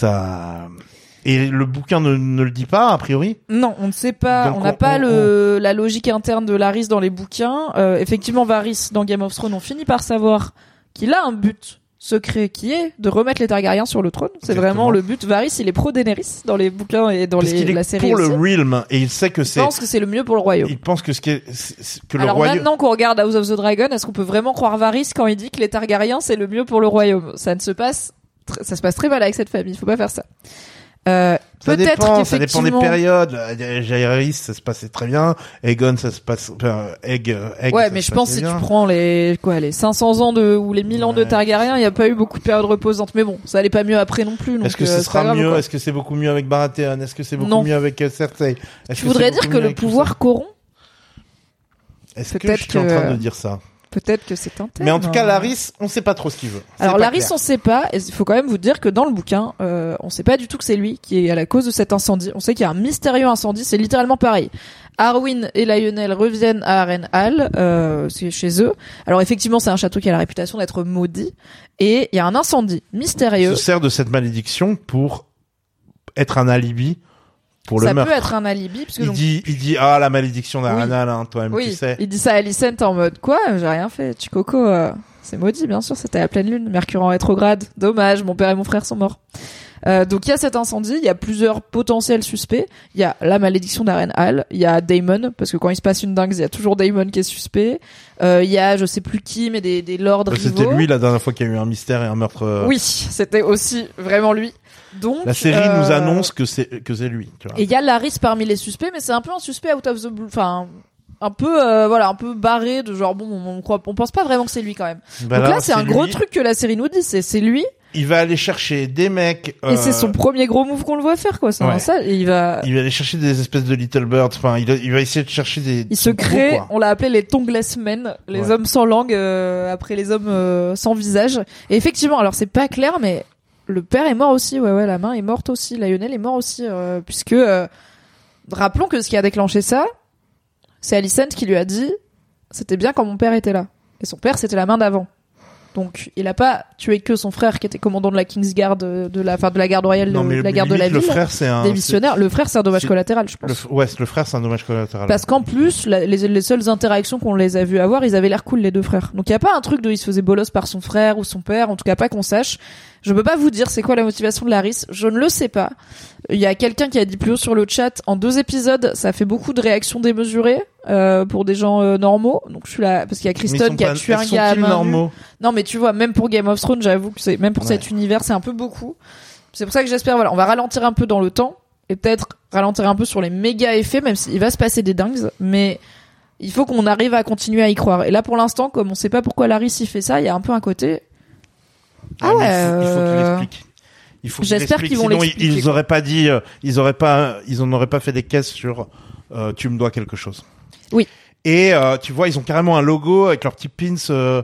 et le bouquin ne le dit pas a priori. Non, on ne sait pas. Donc on n'a pas la logique interne de Larys dans les bouquins. Effectivement, Varys dans Game of Thrones, on finit par savoir qu'il a un but secret qui est de remettre les Targaryens sur le trône. C'est vraiment le but. Varys, il est pro Daenerys dans les bouquins et dans la série pour aussi. Le Realm et il sait que il pense que c'est le mieux pour le royaume. Il pense que le royaume. Alors maintenant qu'on regarde House of the Dragon, est-ce qu'on peut vraiment croire Varys quand il dit que les Targaryens c'est le mieux pour le royaume? Ça se passe très mal avec cette famille. Il faut pas faire ça. Ça dépend des périodes. Jaehaerys, ça se passait très bien. Aegon, ça se passe, Egg. Ouais, mais je pense que si tu prends les 500 ans ou les 1000 ans de Targaryen, il y a pas eu beaucoup de périodes reposantes. Mais bon, ça allait pas mieux après non plus. Donc est-ce que ce sera mieux? Est-ce que c'est beaucoup mieux avec Baratheon? Est-ce que c'est beaucoup mieux avec Cersei? Tu voudrais dire que le pouvoir corrompt? Est-ce que je suis en train de dire ça? Peut-être que c'est un thème. Mais en tout cas, Larys, on sait pas trop ce qu'il veut. Alors Larys, on sait pas. Et il faut quand même vous dire que dans le bouquin, on sait pas du tout que c'est lui qui est à la cause de cet incendie. On sait qu'il y a un mystérieux incendie. C'est littéralement pareil. Arwyn et Lionel reviennent à Harrenhal, c'est chez eux. Alors effectivement, c'est un château qui a la réputation d'être maudit. Et il y a un incendie mystérieux. Il se sert de cette malédiction pour être un alibi. Pour le meurtre. Ça peut être un alibi parce que il dit la malédiction d'Harrenhal, hein, toi-même tu sais. Il dit ça à Alicent en mode quoi, j'ai rien fait, Chicoco c'est maudit bien sûr, c'était à la pleine lune, Mercure en rétrograde, dommage, mon père et mon frère sont morts. Donc il y a cet incendie, il y a plusieurs potentiels suspects, il y a la malédiction d'Harrenhal, il y a Daemon parce que quand il se passe une dingue, il y a toujours Daemon qui est suspect. Il y a je sais plus qui mais des lords rivaux. C'était lui la dernière fois qu'il y a eu un mystère et un meurtre. Oui, c'était aussi vraiment lui. Donc, la série nous annonce que c'est lui. Tu vois. Et il y a Larys parmi les suspects, mais c'est un peu un suspect out of the blue, enfin un peu un peu barré de genre bon on pense pas vraiment que c'est lui quand même. Donc là c'est un gros truc que la série nous dit, c'est lui. Il va aller chercher des mecs. Et c'est son premier gros move qu'on le voit faire quoi. Ça, et il va aller chercher des espèces de little birds. Enfin, il va essayer de chercher des. Il se crée. On l'a appelé les tongueless men, les hommes sans langue après les hommes sans visage. Et effectivement, alors c'est pas clair, mais le père est mort aussi, la main est morte aussi, Lionel est mort aussi, puisque rappelons que ce qui a déclenché ça, c'est Alicent qui lui a dit c'était bien quand mon père était là. Et son père c'était la main d'avant. Donc, il a pas tué que son frère qui était commandant de la Kingsguard, de la garde royale, de la garde de la ville. Le frère, c'est un démissionnaire. Le frère, c'est un dommage collatéral, je pense. Le frère, c'est un dommage collatéral. Parce qu'en plus, les seules interactions qu'on les a vus avoir, ils avaient l'air cool, les deux frères. Donc, il y a pas un truc de il se faisait bolos par son frère ou son père, en tout cas pas qu'on sache. Je peux pas vous dire c'est quoi la motivation de Laris, je ne le sais pas. Il y a quelqu'un qui a dit plus haut sur le chat, en 2 épisodes, ça fait beaucoup de réactions démesurées pour des gens normaux. Donc je suis là parce qu'il y a Kristen qui a tué un gars à main nue. Non mais tu vois, même pour Game of Thrones, j'avoue que c'est même pour cet univers, c'est un peu beaucoup. C'est pour ça que j'espère on va ralentir un peu dans le temps et peut-être ralentir un peu sur les méga effets, même s'il va se passer des dingues, mais il faut qu'on arrive à continuer à y croire. Et là pour l'instant, comme on sait pas pourquoi Laris il fait ça, il y a un peu un côté il faut qu'il l'explique. J'espère qu'ils vont l'expliquer. Ils auraient pas dit, ils en auraient pas fait des caisses sur tu me dois quelque chose. Oui. Et tu vois, ils ont carrément un logo avec leur petit pins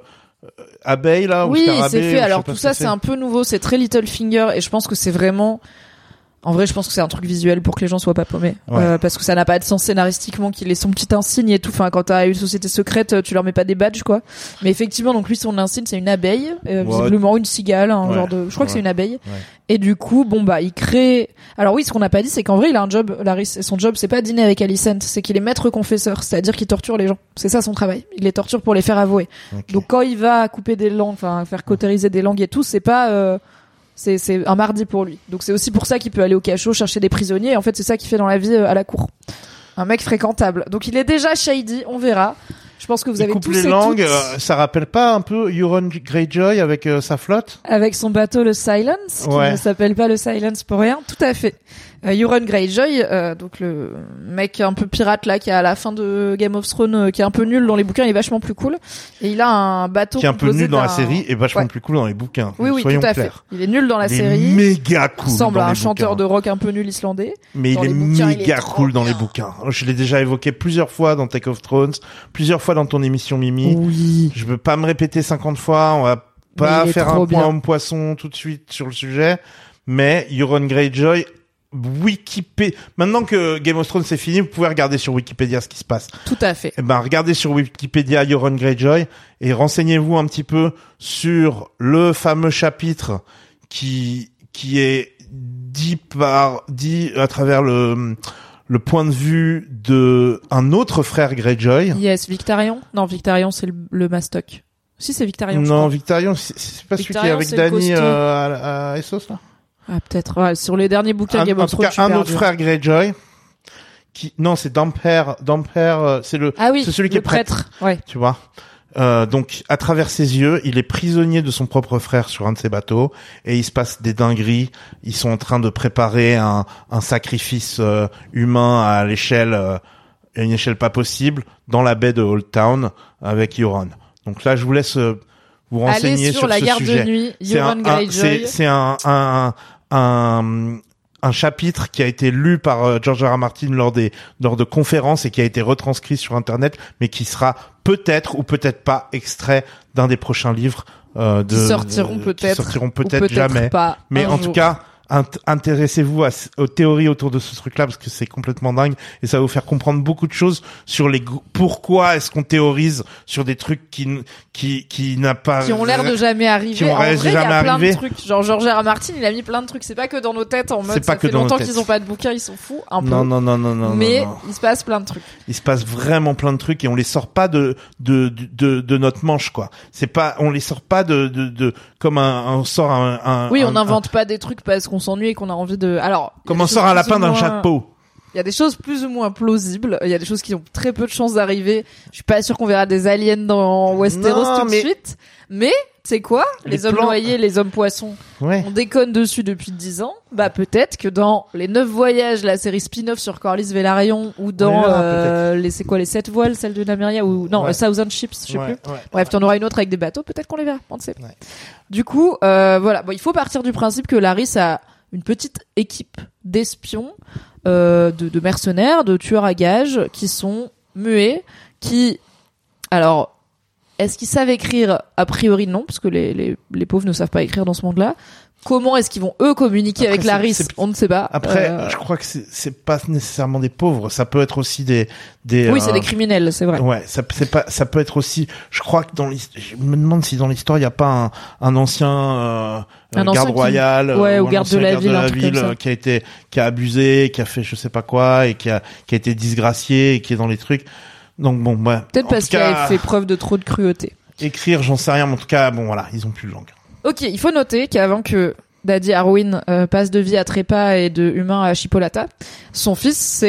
abeille là. Oui, c'est fait. Alors tout ça, c'est un peu nouveau. C'est très Littlefinger et je pense que c'est vraiment. En vrai, je pense que c'est un truc visuel pour que les gens soient pas paumés. Parce que ça n'a pas de sens scénaristiquement qu'il ait son petit insigne et tout. Enfin, quand t'as une société secrète, tu leur mets pas des badges, quoi. Mais effectivement, donc lui, son insigne, c'est une abeille. Visiblement une cigale, genre de, je crois que c'est une abeille. Ouais. Et du coup, il crée, alors oui, ce qu'on n'a pas dit, c'est qu'en vrai, il a un job, Laris. Et son job, c'est pas dîner avec Alicent, c'est qu'il est maître confesseur. C'est-à-dire qu'il torture les gens. C'est ça son travail. Il les torture pour les faire avouer. Okay. Donc quand il va couper des langues, enfin, faire cautériser des langues et tout, c'est pas, c'est un mardi pour lui. Donc c'est aussi pour ça qu'il peut aller au cachot chercher des prisonniers. Et en fait, c'est ça qu'il fait dans la vie à la cour. Un mec fréquentable. Donc il est déjà shady, on verra. Je pense que vous avez tous les langues, ça rappelle pas un peu Euron Greyjoy avec sa flotte? Avec son bateau le Silence, qui ne s'appelle pas le Silence pour rien. Tout à fait. Euron Greyjoy, donc le mec un peu pirate là, qui est à la fin de Game of Thrones, qui est un peu nul dans les bouquins, il est vachement plus cool. Et il a un bateau qui est un peu nul dans la série et vachement plus cool dans les bouquins. Oui, tout à fait. Il est nul dans la série. Il est méga cool. Il semble un chanteur de rock un peu nul islandais. Mais il est méga cool dans les bouquins. Je l'ai déjà évoqué plusieurs fois dans Take of Thrones, plusieurs fois dans ton émission Mimi. Oui. Je veux pas me répéter 50 fois, on va pas faire un point homme-poisson tout de suite sur le sujet, mais Euron Greyjoy, maintenant que Game of Thrones c'est fini, vous pouvez regarder sur Wikipédia ce qui se passe. Tout à fait. Regardez sur Wikipédia Euron Greyjoy et renseignez-vous un petit peu sur le fameux chapitre qui est dit à travers le point de vue de un autre frère Greyjoy. Yes, Victarion. Non, Victarion c'est le Mastoc. Si c'est Victarion. Non, Victarion c'est pas celui qui est avec Dany à Essos là. Ah, peut-être. Ouais, sur les derniers bouquins Game of Thrones. En tout cas, un autre frère Greyjoy c'est Damper, c'est celui qui est prêtre. Ouais. Tu vois. Donc, à travers ses yeux, il est prisonnier de son propre frère sur un de ses bateaux et il se passe des dingueries. Ils sont en train de préparer un sacrifice humain à une échelle pas possible dans la baie de Old Town avec Euron. Donc là, je vous laisse vous renseigner sur la ce garde sujet. De nuit, Euron Greyjoy. C'est un chapitre qui a été lu par George R. R. Martin lors de conférences et qui a été retranscrit sur Internet, mais qui sera peut-être ou peut-être pas extrait d'un des prochains livres qui sortiront peut-être jamais. Pas mais en tout cas, intéressez-vous aux théories autour de ce truc-là parce que c'est complètement dingue et ça va vous faire comprendre beaucoup de choses sur pourquoi est-ce qu'on théorise sur des trucs qui ont l'air de jamais arriver. En vrai, il y a plein de trucs. Genre George R. R. Martin, il a mis plein de trucs. C'est pas que dans nos têtes en mode ça fait longtemps qu'ils ont pas de bouquins, ils sont fous un peu. Non. Mais il se passe plein de trucs. Il se passe vraiment plein de trucs et on les sort pas de notre manche quoi. On les sort pas de comme on sort un. Oui, on n'invente pas des trucs parce qu'on s'ennuie et qu'on a envie de. Alors. Comme on sort un lapin d'un chapeau. Il y a des choses plus ou moins plausibles. Il y a des choses qui ont très peu de chances d'arriver. Je suis pas sûr qu'on verra des aliens dans Westeros tout de suite. Mais, tu sais quoi? Les hommes noyés, les hommes poissons. Ouais. On déconne dessus depuis 10 ans. Peut-être que dans les 9 voyages, la série spin-off sur Corlys Velaryon, ou dans, les 7 voiles, celle de Nymeria, ou, non, Thousand Ships, je sais plus. Ouais. Bref, t'en auras une autre avec des bateaux. Peut-être qu'on les verra. On ne sait pas. Du coup, voilà. Bon, il faut partir du principe que Laris a une petite équipe d'espions, de mercenaires, de tueurs à gages qui sont muets, alors, est-ce qu'ils savent écrire? A priori non, parce que les pauvres ne savent pas écrire dans ce monde-là. Comment est-ce qu'ils vont eux communiquer avec Larys? On ne sait pas. Après, je crois que c'est pas nécessairement des pauvres. Ça peut être aussi des. Oui, c'est des criminels, c'est vrai. Ouais, ça peut être aussi. Je crois que je me demande si dans l'histoire il y a pas un ancien garde royal, ou garde de la ville, qui a abusé, qui a fait je sais pas quoi et qui a été disgracié et qui est dans les trucs. Donc bon, ouais. Peut-être parce qu'il a fait preuve de trop de cruauté. Écrire, j'en sais rien, mais en tout cas, bon voilà, ils ont plus de langue. Ok, il faut noter qu'avant que Daddy Arwen passe de vie à trépas et de humain à chipolata, son fils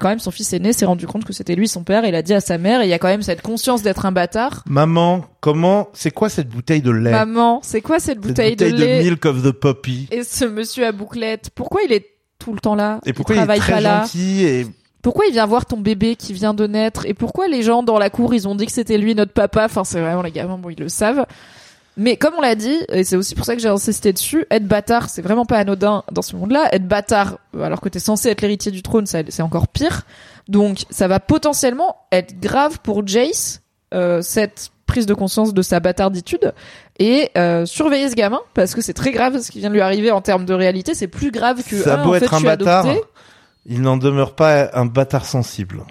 aîné s'est rendu compte que c'était lui son père, il a dit à sa mère, et il y a quand même cette conscience d'être un bâtard. Maman, c'est quoi cette bouteille de lait? Maman, c'est quoi cette bouteille de lait? De Milk of the Poppy. Et ce monsieur à bouclette, pourquoi il est tout le temps là? Et pourquoi il est très gentil et... Pourquoi il vient voir ton bébé qui vient de naître? Et pourquoi les gens dans la cour, ils ont dit que c'était lui notre papa? Enfin, c'est vraiment les gamins, bon, ils le savent. Mais comme on l'a dit, et c'est aussi pour ça que j'ai insisté dessus, être bâtard, c'est vraiment pas anodin dans ce monde-là. Être bâtard, alors que t'es censé être l'héritier du trône, c'est encore pire. Donc, ça va potentiellement être grave pour Jace, cette prise de conscience de sa bâtarditude, et surveiller ce gamin, parce que c'est très grave ce qui vient de lui arriver en termes de réalité. C'est plus grave que ça a beau être un bâtard, adopté. Il n'en demeure pas un bâtard sensible.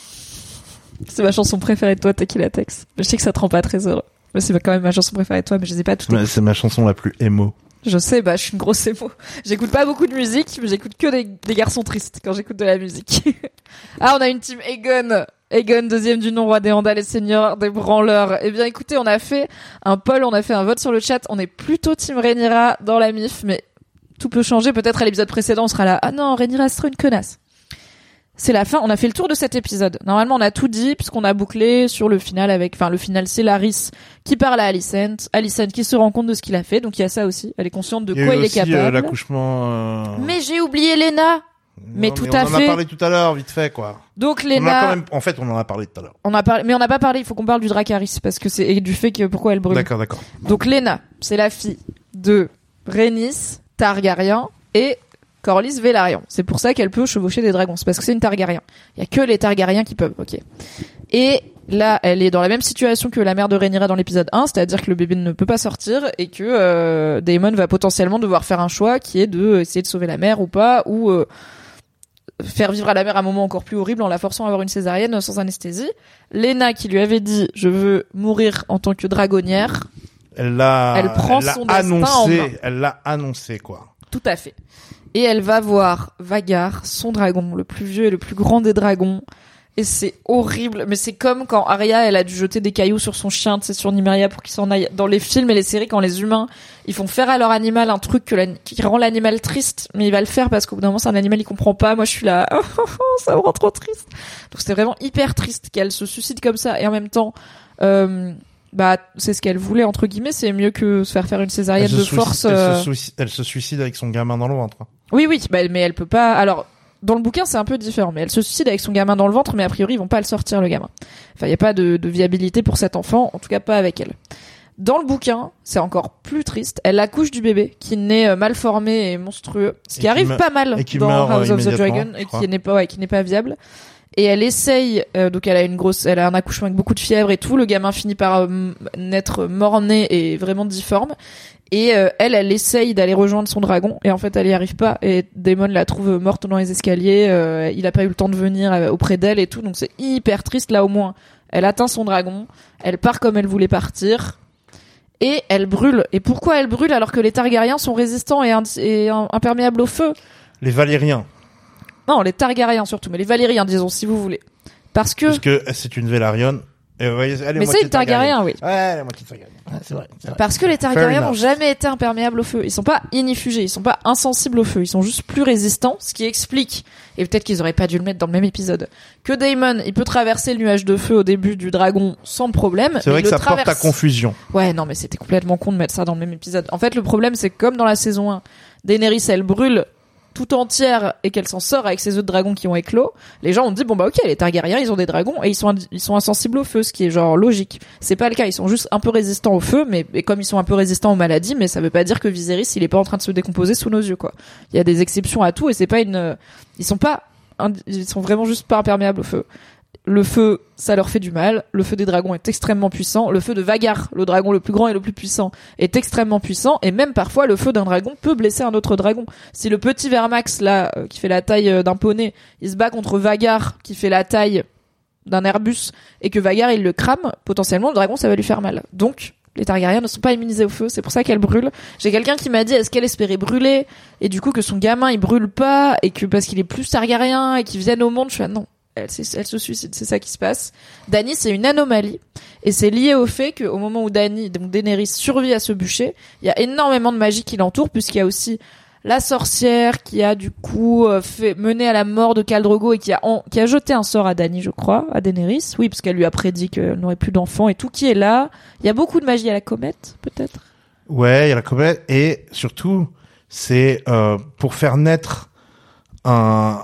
C'est ma chanson préférée de toi, Tequila Tex. Je sais que ça te rend pas très heureux. Mais c'est quand même ma chanson préférée de toi, mais je les ai pas toutes. C'est ma chanson la plus émo. Je sais, je suis une grosse émo. J'écoute pas beaucoup de musique, mais j'écoute que des garçons tristes quand j'écoute de la musique. Ah, on a une team Aegon. Aegon, deuxième du nom, roi des Andals et seigneur des branleurs. Eh bien, écoutez, on a fait un poll, on a fait un vote sur le chat. On est plutôt team Rhaenyra dans la MIF, mais tout peut changer. Peut-être à l'épisode précédent, on sera là. Ah non, Rhaenyra sera une connasse. C'est la fin. On a fait le tour de cet épisode. Normalement, on a tout dit puisqu'on a bouclé sur le final le final, c'est Larys qui parle à Alicent. Alicent qui se rend compte de ce qu'il a fait. Donc, il y a ça aussi. Elle est consciente de quoi il est capable. L'accouchement, Mais j'ai oublié Lena. Mais tout à fait. On en a parlé tout à l'heure, vite fait, quoi. Donc, Lena. En fait, on en a parlé tout à l'heure. Mais on n'a pas parlé. Il faut qu'on parle du Dracarys parce que et du fait que pourquoi elle brûle. D'accord. Donc, Lena, c'est la fille de Rhaenys Targaryen et Corlys Velaryon. C'est pour ça qu'elle peut chevaucher des dragons. C'est parce que c'est une Targaryen. Il y a que les Targaryens qui peuvent. Ok. Et là, elle est dans la même situation que la mère de Rhaenyra dans l'épisode 1, c'est-à-dire que le bébé ne peut pas sortir et que Daemon va potentiellement devoir faire un choix qui est de essayer de sauver la mère ou pas, ou faire vivre à la mère un moment encore plus horrible en la forçant à avoir une césarienne sans anesthésie. Lena qui lui avait dit « Je veux mourir en tant que dragonnière », elle prend son destin en main. Elle l'a annoncé, quoi. Tout à fait. Et elle va voir Vhagar, son dragon, le plus vieux et le plus grand des dragons. Et c'est horrible. Mais c'est comme quand Arya, elle a dû jeter des cailloux sur son chien, tu sais, sur Nymeria pour qu'il s'en aille. Dans les films et les séries, quand les humains, ils font faire à leur animal un truc qui rend l'animal triste, mais il va le faire parce qu'au bout d'un moment, c'est un animal, il comprend pas. Moi, je suis là, ça me rend trop triste. Donc c'était vraiment hyper triste qu'elle se suicide comme ça. Et en même temps, c'est ce qu'elle voulait, entre guillemets, c'est mieux que se faire une césarienne de force. Elle se suicide avec son gamin dans le ventre. Oui, mais elle peut pas. Alors, dans le bouquin, c'est un peu différent, mais elle se suicide avec son gamin dans le ventre, mais a priori, ils vont pas le sortir, le gamin. Enfin, il y a pas de viabilité pour cet enfant, en tout cas pas avec elle. Dans le bouquin, c'est encore plus triste. Elle accouche du bébé, qui naît mal formé et monstrueux, ce qui arrive pas mal dans House of the Dragon, et qui n'est pas viable. Et elle essaye, donc elle a un accouchement avec beaucoup de fièvre et tout. Le gamin finit par naître mort-né et vraiment difforme. Et elle essaye d'aller rejoindre son dragon. Et en fait, elle y arrive pas. Et Daemon la trouve morte dans les escaliers. Il a pas eu le temps de venir auprès d'elle et tout. Donc c'est hyper triste. Là, au moins, elle atteint son dragon. Elle part comme elle voulait partir. Et elle brûle. Et pourquoi elle brûle alors que les Targaryens sont résistants et imperméables au feu? Les Valériens. Non, les Targaryens surtout, mais les Valériens, disons, si vous voulez. Parce que c'est une Vélarienne. Mais c'est une Targaryen, oui. Ouais, la moitié Targaryen. C'est vrai. Parce que les Targaryens n'ont jamais été imperméables au feu. Ils sont pas inifugés, ils sont pas insensibles au feu. Ils sont juste plus résistants, ce qui explique, et peut-être qu'ils auraient pas dû le mettre dans le même épisode, que Daemon, il peut traverser le nuage de feu au début du dragon sans problème. C'est vrai que ça porte à confusion. Ouais, non, mais c'était complètement con de mettre ça dans le même épisode. En fait, le problème, c'est que comme dans la saison 1, Daenerys, elle brûle tout entière et qu'elle s'en sort avec ses œufs de dragon qui ont éclos, les gens ont dit ok, les Targaryens ils ont des dragons et ils sont insensibles au feu, ce qui est genre logique. C'est pas le cas, ils sont juste un peu résistants au feu, mais comme ils sont un peu résistants aux maladies, mais ça veut pas dire que Viserys il est pas en train de se décomposer sous nos yeux, quoi. Il y a des exceptions à tout et c'est pas ils sont vraiment juste pas imperméables au feu. le feu, ça leur fait du mal. Le feu des dragons est extrêmement puissant. Le feu de Vagar, le dragon le plus grand et le plus puissant, est extrêmement puissant. Et même parfois, le feu d'un dragon peut blesser un autre dragon. Si le petit Vermax, là, qui fait la taille d'un poney, il se bat contre Vagar, qui fait la taille d'un Airbus, et que Vagar, il le crame, potentiellement, le dragon, ça va lui faire mal. Donc, les Targaryens ne sont pas immunisés au feu, c'est pour ça qu'elle brûle. J'ai quelqu'un qui m'a dit, est-ce qu'elle espérait brûler, et du coup que son gamin il brûle pas, et que parce qu'il est plus Targaryen, et qu'il vienne au monde, je suis non, elle se suicide, c'est ça qui se passe. Dany, c'est une anomalie, et c'est lié au fait qu'au moment où Dany, donc Daenerys, survit à ce bûcher, il y a énormément de magie qui l'entoure, puisqu'il y a aussi la sorcière qui a du coup mené à la mort de Khal Drogo et qui a jeté un sort à Dany, je crois, à Daenerys. Oui, parce qu'elle lui a prédit qu'elle n'aurait plus d'enfants et tout, qui est là. Il y a beaucoup de magie à la comète, peut-être. Ouais, il y a la comète et surtout c'est pour faire naître un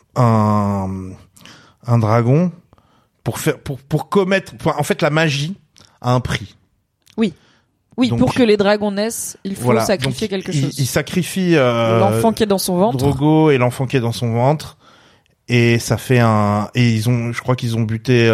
dragon, pour commettre, en fait la magie a un prix. Oui. Oui, donc, pour que les dragons naissent, il faut sacrifier quelque chose. Il sacrifie l'enfant qui est dans son ventre. Drogo et l'enfant qui est dans son ventre, et ça fait je crois qu'ils ont buté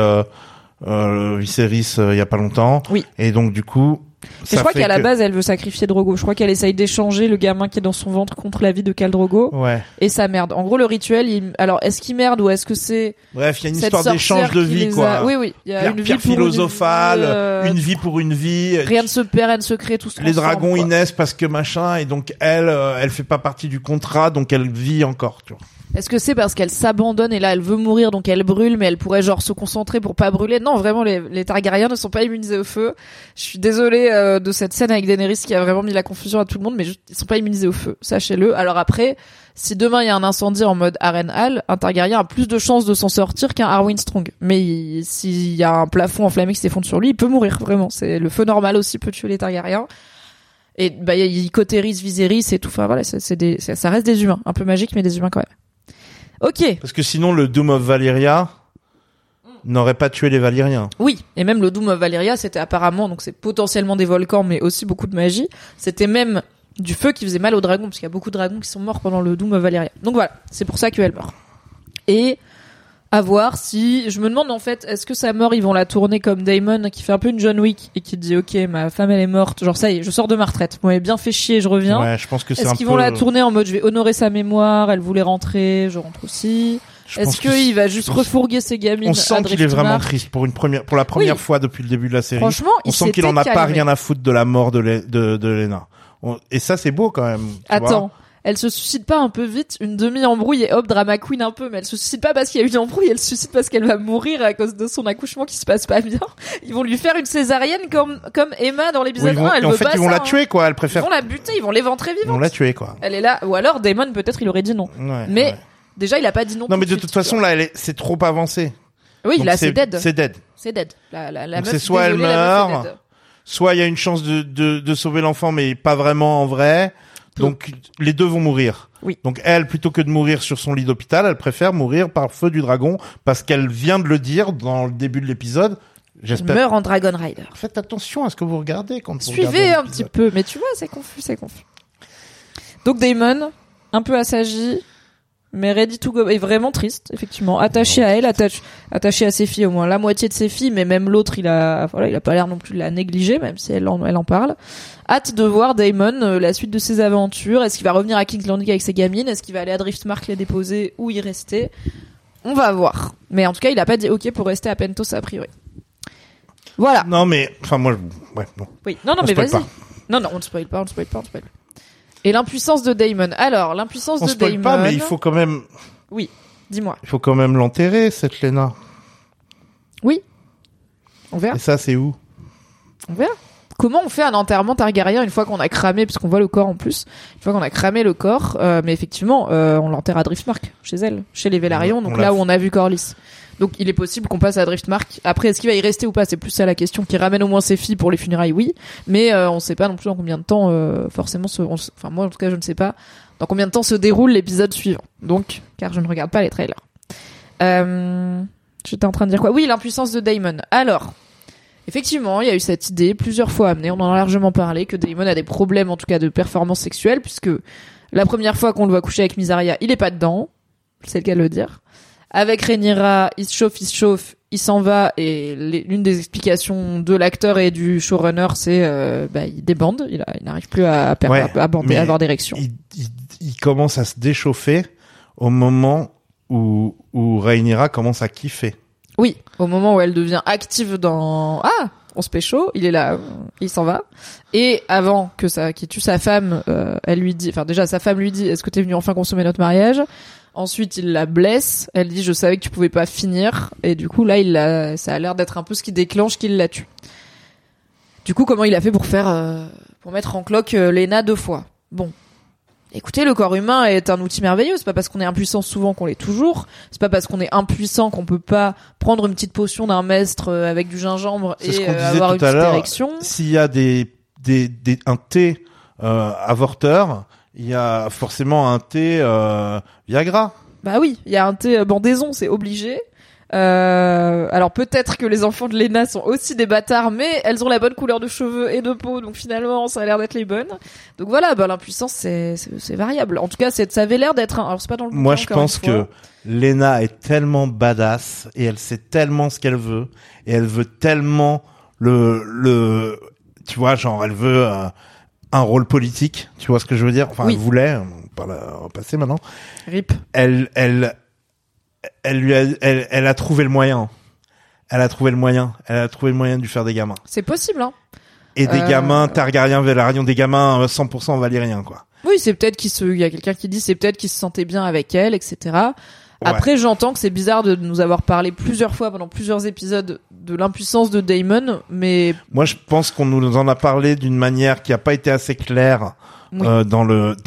Viserys il y a pas longtemps. Oui. Et donc du coup. Je crois qu'à la base, elle veut sacrifier Drogo. Je crois qu'elle essaye d'échanger le gamin qui est dans son ventre contre la vie de Khal Drogo. Ouais. Et ça merde. En gros, le rituel, alors, est-ce qu'il merde ou est-ce que c'est... Bref, il y a une histoire d'échange de vie, quoi. Oui. Il y a une vie pierre philosophale, une vie pour une vie. Rien ne se perd, rien ne se crée, tout se transforme. Les dragons, ils naissent parce que machin, et donc elle fait pas partie du contrat, donc elle vit encore, tu vois. Est-ce que c'est parce qu'elle s'abandonne et là elle veut mourir donc elle brûle mais elle pourrait genre se concentrer pour pas brûler? Non, vraiment les Targaryens ne sont pas immunisés au feu. Je suis désolée de cette scène avec Daenerys qui a vraiment mis la confusion à tout le monde, mais ils sont pas immunisés au feu, sachez-le. Alors après, si demain il y a un incendie en mode Harrenhal, un Targaryen a plus de chances de s'en sortir qu'un Arwen Strong. Mais s'il y a un plafond enflammé qui s'effondre sur lui, il peut mourir vraiment. C'est le feu normal aussi peut tuer les Targaryens. Et bah il cautérise Viserys et tout. Enfin voilà, ça reste des humains, un peu magique mais des humains quand même. Ok. Parce que sinon, le Doom of Valyria n'aurait pas tué les Valyriens. Oui. Et même le Doom of Valyria, c'était apparemment, donc c'est potentiellement des volcans, mais aussi beaucoup de magie. C'était même du feu qui faisait mal aux dragons, parce qu'il y a beaucoup de dragons qui sont morts pendant le Doom of Valyria. Donc voilà. C'est pour ça qu'elle meurt. Et, à voir si, je me demande en fait, est-ce que sa mort, ils vont la tourner comme Daemon, qui fait un peu une John Wick, et qui dit, ok, ma femme elle est morte, genre ça y est, je sors de ma retraite. Vous m'avez bien fait chier, je reviens. Ouais, je pense que c'est Est-ce qu'ils vont la tourner en mode, je vais honorer sa mémoire, elle voulait rentrer, je rentre aussi. Est-ce qu'il va juste refourguer ses gamines? On sent qu'il est vraiment triste pour la première fois depuis le début de la série. Franchement, on sent qu'il en a pas rien à foutre de la mort de Lena. Et ça, c'est beau quand même. Attends. Elle se suicide pas un peu vite, une demi-embrouille et hop, drama queen un peu, mais elle se suicide pas parce qu'il y a eu une embrouille, elle se suicide parce qu'elle va mourir à cause de son accouchement qui se passe pas bien. Ils vont lui faire une césaриenne comme Emma dans l'épisode 1, elle veut pas ça. En fait, ils vont la tuer, quoi, elle préfère. Ils vont la buter, ils vont l'éventrer vivante. Ils vont la tuer, quoi. Elle est là, ou alors Daemon, peut-être, il aurait dit non. Ouais, mais, déjà, il a pas dit non. Non, mais de toute façon, là, c'est trop avancé. Oui, donc là, c'est dead. C'est dead. C'est dead. La donc meuf, c'est soit elle meurt, soit il y a une chance de sauver l'enfant, mais pas vraiment en vrai. Donc les deux vont mourir. Oui. Donc elle, plutôt que de mourir sur son lit d'hôpital, elle préfère mourir par feu du dragon parce qu'elle vient de le dire dans le début de l'épisode. J'espère. Meurt en Dragon Rider. Faites attention à ce que vous regardez quand vous regardez. Suivez un petit peu, mais tu vois, c'est confus. Donc Daemon, un peu assagi, mais ready to go, est vraiment triste, effectivement. Attaché à elle, attaché à ses filles au moins, la moitié de ses filles, mais même l'autre, il a pas l'air non plus de la négliger, même si elle en parle. Hâte de voir Daemon, la suite de ses aventures. Est-ce qu'il va revenir à King's Landing avec ses gamines? Est-ce qu'il va aller à Driftmark les déposer ou y rester? On va voir. Mais en tout cas, il a pas dit OK pour rester à Pentos a priori. Voilà. Non, mais, enfin, moi, ouais, non. Oui. Non, mais vas-y. Non, on ne spoil pas. Et l'impuissance de Daemon. Alors, l'impuissance de Daemon. On spoil pas, mais il faut quand même. Oui. Dis-moi. Il faut quand même l'enterrer, cette Lena. Oui. On verra. Et ça, c'est où? On verra. Comment on fait un enterrement Targaryen une fois qu'on a cramé, puisqu'on voit le corps en plus, une fois qu'on a cramé le corps, mais effectivement, on l'enterre à Driftmark, chez elle, chez les Velaryon, donc là où on a vu Corlys. Donc il est possible qu'on passe à Driftmark. Après, est-ce qu'il va y rester ou pas? C'est plus ça la question. Qu'il ramène au moins ses filles pour les funérailles, oui. Mais on sait pas non plus en combien de temps, forcément, enfin moi en tout cas je ne sais pas dans combien de temps se déroule l'épisode suivant. Donc, car je ne regarde pas les trailers. J'étais en train de dire quoi? Oui, l'impuissance de Daemon. Alors, effectivement, il y a eu cette idée plusieurs fois amenée, on en a largement parlé, que Daemon a des problèmes en tout cas de performance sexuelle, puisque la première fois qu'on le voit coucher avec Mysaria, il est pas dedans, c'est le cas de le dire. Avec Rhaenyra, il se chauffe, il s'en va et l'une des explications de l'acteur et du showrunner, c'est il débande, il n'arrive plus à avoir d'érection. Il commence à se déchauffer au moment où Rhaenyra commence à kiffer. Oui, au moment où elle devient active dans on se pécho, il est là, il s'en va. Et avant qu'il tue sa femme, elle lui dit, enfin déjà sa femme lui dit, est-ce que t'es venu enfin consommer notre mariage? Ensuite, il la blesse. Elle dit, je savais que tu pouvais pas finir. Et du coup, là, ça a l'air d'être un peu ce qui déclenche qu'il la tue. Du coup, comment il a fait pour mettre en cloque Lena 2 fois? Bon. Écoutez, le corps humain est un outil merveilleux. C'est pas parce qu'on est impuissant souvent qu'on l'est toujours. C'est pas parce qu'on est impuissant qu'on peut pas prendre une petite potion d'un mestre avec du gingembre et avoir une petite érection. S'il y a un thé avorteur, il y a forcément un thé Viagra. Bah oui, il y a un thé bandaison, c'est obligé. Alors peut-être que les enfants de Lena sont aussi des bâtards, mais elles ont la bonne couleur de cheveux et de peau, donc finalement ça a l'air d'être les bonnes. Donc voilà, l'impuissance c'est variable. En tout cas, ça avait l'air d'être alors c'est pas dans le bouquin. Moi je pense que Lena est tellement badass et elle sait tellement ce qu'elle veut et elle veut tellement tu vois, genre elle veut un rôle politique, tu vois ce que je veux dire? Enfin, oui. Elle voulait, on va passer maintenant. RIP. Elle a trouvé le moyen. Elle a trouvé le moyen de lui faire des gamins. C'est possible, hein. Et des gamins Targaryen, Velaryon, des gamins 100% valériens, quoi. Oui, c'est peut-être il y a quelqu'un qui dit c'est peut-être qu'il se sentait bien avec elle, etc. Après, j'entends que c'est bizarre de nous avoir parlé plusieurs fois pendant plusieurs épisodes de l'impuissance de Daemon, mais... Moi, je pense qu'on nous en a parlé d'une manière qui a pas été assez claire dans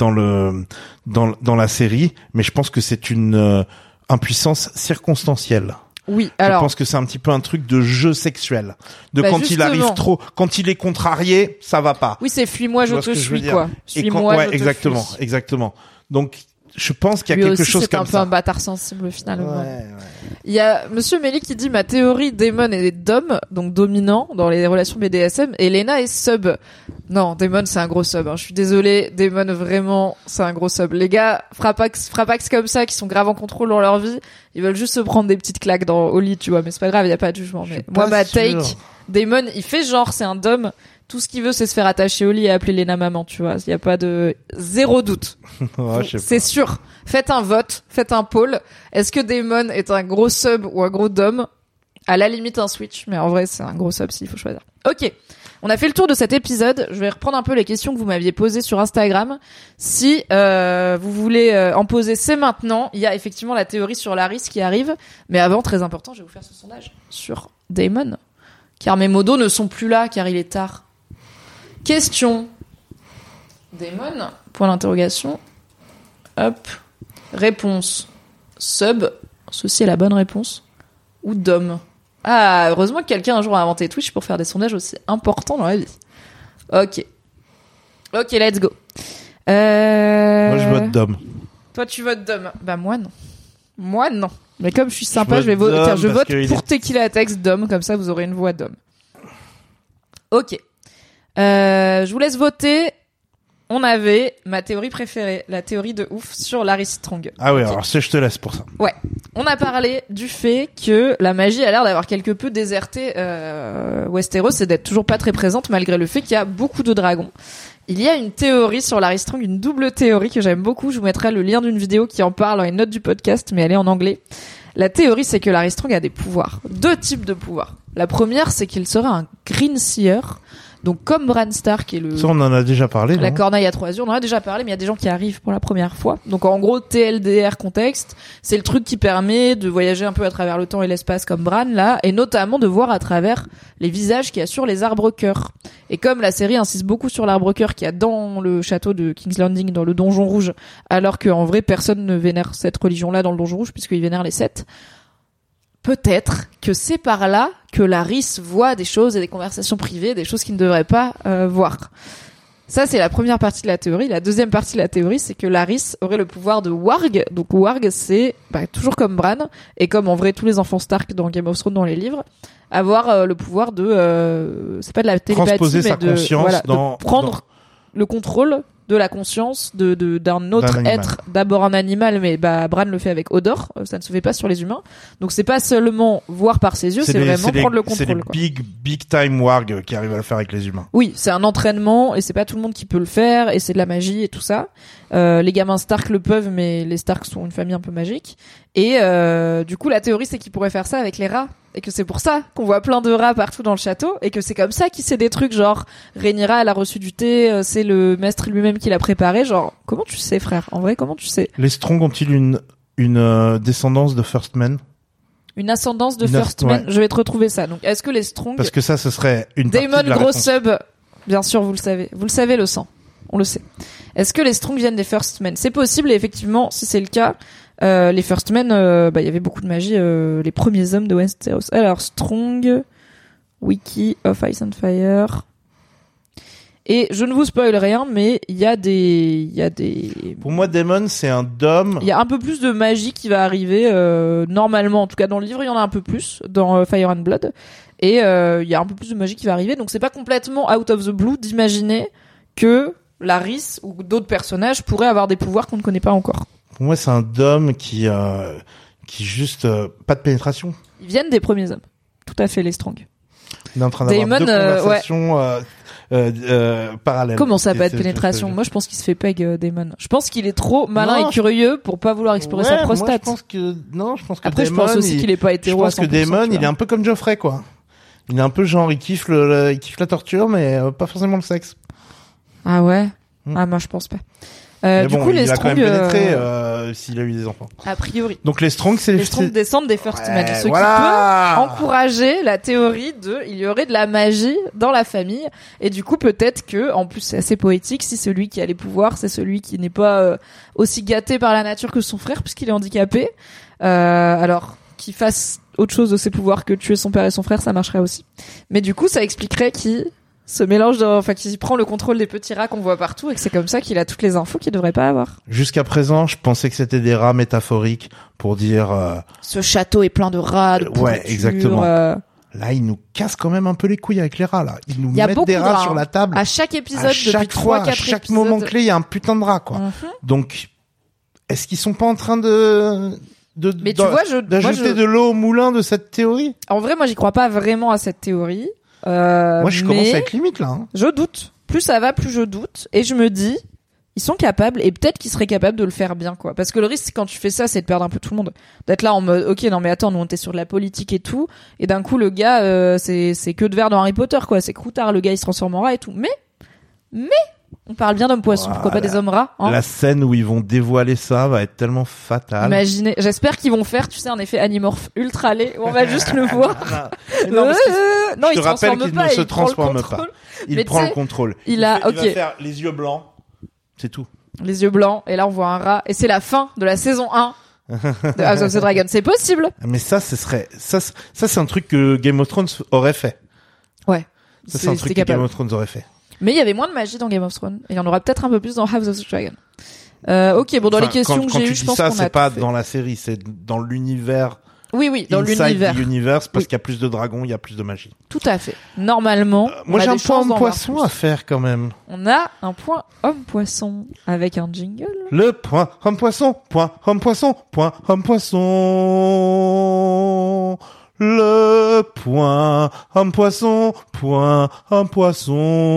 la série, mais je pense que c'est une impuissance circonstancielle. Oui, alors... Je pense que c'est un petit peu un truc de jeu sexuel. Quand justement. Il arrive trop, quand il est contrarié, ça va pas. Oui, c'est fuis-moi, je te suis, quoi. Suis-moi, je te suis. Exactement. Donc, je pense qu'il y a quelque chose comme ça. C'est un peu un bâtard sensible, finalement. Ouais. Il y a Monsieur Melly qui dit, ma théorie, Daemon est dom, donc dominant dans les relations BDSM, et Lena est sub. Non, Daemon, c'est un gros sub, hein. Je suis désolée. Daemon, vraiment, c'est un gros sub. Les gars, frappax comme ça, qui sont grave en contrôle dans leur vie, ils veulent juste se prendre des petites claques au lit, tu vois, mais c'est pas grave, il y a pas de jugement. Mais moi, ma take, Daemon, il fait genre, c'est un dom. Tout ce qu'il veut, c'est se faire attacher au lit et appeler Lena maman, tu vois. Il y a pas de zéro doute. C'est sûr. Faites un vote, faites un poll. Est-ce que Daemon est un gros sub ou un gros dom? À la limite un switch, mais en vrai c'est un gros sub s'il faut choisir. Ok, on a fait le tour de cet épisode. Je vais reprendre un peu les questions que vous m'aviez posées sur Instagram. Si vous voulez en poser, c'est maintenant. Il y a effectivement la théorie sur Larys qui arrive, mais avant, très important, je vais vous faire ce sondage sur Daemon, car mes modos ne sont plus là, car il est tard. Question. Daemon, point d'interrogation. Hop. Réponse. Sub. Ceci est la bonne réponse. Ou dom. Ah, heureusement que quelqu'un un jour a inventé Twitch pour faire des sondages aussi importants dans la vie. Ok, let's go. Moi, je vote dom. Toi, tu votes dom. Bah, moi, non. Mais comme je suis sympa, je vais voter. Tiens, je vote pour Tequila Tex dom. Comme ça, vous aurez une voix dom. Ok. Je vous laisse voter. On avait ma théorie préférée, la théorie de ouf sur Larys Strong. Ah oui, alors je te laisse pour ça. Ouais. On a parlé du fait que la magie a l'air d'avoir quelque peu déserté Westeros et d'être toujours pas très présente malgré le fait qu'il y a beaucoup de dragons. Il y a une théorie sur Larys Strong, une double théorie que j'aime beaucoup. Je vous mettrai le lien d'une vidéo qui en parle dans les notes du podcast, mais elle est en anglais. La théorie, c'est que Larys Strong a des pouvoirs. 2 types de pouvoirs. La première, c'est qu'il sera un Green Seer. Donc comme Bran Stark qui est le... Ça, on en a déjà parlé, la corneille à 3 yeux, on en a déjà parlé, mais il y a des gens qui arrivent pour la première fois. Donc en gros, TLDR contexte, c'est le truc qui permet de voyager un peu à travers le temps et l'espace comme Bran, là, et notamment de voir à travers les visages qu'il y a sur les arbres-cœurs. Et comme la série insiste beaucoup sur l'arbre-cœur qu'il y a dans le château de King's Landing, dans le Donjon Rouge, alors qu'en vrai, personne ne vénère cette religion-là dans le Donjon Rouge, puisqu'ils vénèrent les 7. Peut-être que c'est par là que Larys voit des choses et des conversations privées, des choses qu'il ne devrait pas voir. Ça, c'est la première partie de la théorie. La deuxième partie de la théorie, c'est que Larys aurait le pouvoir de Warg. Donc Warg, c'est toujours comme Bran, et comme en vrai tous les enfants Stark dans Game of Thrones dans les livres, avoir le pouvoir de... c'est pas de la télépathie, mais sa conscience de prendre le contrôle de la conscience d'un autre être, d'abord un animal, mais Bran le fait avec Hodor, ça ne se fait pas sur les humains. Donc c'est pas seulement voir par ses yeux, c'est vraiment prendre le contrôle. C'est les big time warg qui arrivent à le faire avec les humains. Oui, c'est un entraînement et c'est pas tout le monde qui peut le faire et c'est de la magie et tout ça. Les gamins Stark le peuvent, mais les Stark sont une famille un peu magique. Et du coup, la théorie, c'est qu'ils pourraient faire ça avec les rats. Et que c'est pour ça qu'on voit plein de rats partout dans le château. Et que c'est comme ça qu'il sait des trucs genre Rhaenyra, elle a reçu du thé, c'est le maître lui-même qui l'a préparé. Genre, comment tu sais, frère? En vrai, comment tu sais? Les Strong ont-ils une descendance de First Men? Une ascendance de First Men? Je vais te retrouver ça. Donc, est-ce que les Strong... Parce que ça, ce serait une Daemon, partie de la gros réponse. sub. Bien sûr, vous le savez. Vous le savez, le sang. On le sait. Est-ce que les Strong viennent des First Men? C'est possible, et effectivement, si c'est le cas, les First Men, il y avait beaucoup de magie, les premiers hommes de Westeros. Alors, Strong, Wiki of Ice and Fire. Et je ne vous spoil rien, mais il y a des... Pour moi, Daemon, c'est un dôme. Il y a un peu plus de magie qui va arriver, normalement. En tout cas, dans le livre, il y en a un peu plus, dans Fire and Blood. Et il y a un peu plus de magie qui va arriver. Donc, c'est pas complètement out of the blue d'imaginer que Larys ou d'autres personnages pourraient avoir des pouvoirs qu'on ne connaît pas encore. Pour moi, c'est un dôme qui juste pas de pénétration. Ils viennent des premiers hommes. Tout à fait, les Strong. Il est en train d'avoir deux conversations parallèles. Comment ça, pas de pénétration? Moi, je pense qu'il se fait peg, Daemon. Je pense qu'il est trop malin et curieux pour pas vouloir explorer sa prostate. Moi, je pense que après, Daemon, je pense aussi qu'il est pas hétéro. Je pense que Daemon, il est un peu comme Joffrey, quoi. Il est un peu genre, il kiffe la torture, mais pas forcément le sexe. Ah ouais? Ah, moi, je pense pas. Du coup, les il a Strong, quand même pénétré s'il a eu des enfants. A priori. Donc les Strong, c'est les Strong descendent des First Men, ce voilà. qui peut encourager la théorie il y aurait de la magie dans la famille, et du coup peut-être que, en plus c'est assez poétique, si celui qui a les pouvoirs c'est celui qui n'est pas aussi gâté par la nature que son frère puisqu'il est handicapé, alors qu'il fasse autre chose de ses pouvoirs que tuer son père et son frère, ça marcherait aussi. Mais du coup ça expliquerait qu'il se mélange, qu'il prend le contrôle des petits rats qu'on voit partout et que c'est comme ça qu'il a toutes les infos qu'il devrait pas avoir. Jusqu'à présent, je pensais que c'était des rats métaphoriques pour dire... ce château est plein de rats, de pourriture, ouais, exactement. Là, ils nous cassent quand même un peu les couilles avec les rats, là. Ils nous mettent des rats sur la table. À chaque épisode, depuis 3-4 épisodes. À chaque moment clé, il y a un putain de rat, quoi. Donc, est-ce qu'ils sont pas en train d'ajouter de l'eau au moulin de cette théorie? En vrai, moi, j'y crois pas vraiment à cette théorie. Moi, je commence à être limite, là. Hein. Je doute. Plus ça va, plus je doute. Et je me dis, ils sont capables, et peut-être qu'ils seraient capables de le faire bien, quoi. Parce que le risque, quand tu fais ça, c'est de perdre un peu tout le monde. D'être là en mode, ok, non mais attends, nous on était sur de la politique et tout, et d'un coup le gars, c'est que de verre dans Harry Potter, quoi. C'est Croutard, le gars il se transforme en rat et tout. Mais, on parle bien d'hommes poissons, pourquoi pas des hommes rats, hein. La scène où ils vont dévoiler ça va être tellement fatale. Imaginez, j'espère qu'ils vont faire, tu sais, un effet animorphe ultra laid, où on va juste le voir. Non, il te rappelle qu'il ne se transforme pas. Il prend le contrôle. Il va faire les yeux blancs. C'est tout. Les yeux blancs, et là on voit un rat, et c'est la fin de la saison 1 de House of the Dragon. C'est possible. Mais ça c'est un truc que Game of Thrones aurait fait. Ouais. Ça c'est un truc que Game of Thrones aurait fait. Mais il y avait moins de magie dans Game of Thrones, et il y en aura peut-être un peu plus dans House of the Dragon. Ok, bon, dans les questions que j'ai eues, je pense qu'on a ça, c'est pas dans la série, c'est dans l'univers. Oui, dans l'univers. Universe, parce qu'il y a plus de dragons, il y a plus de magie. Tout à fait. Normalement, moi j'ai un point homme-poisson à faire quand même. On a un point homme-poisson avec un jingle. Le point homme-poisson, point homme-poisson, point homme-poisson. Le point homme-poisson, point homme-poisson.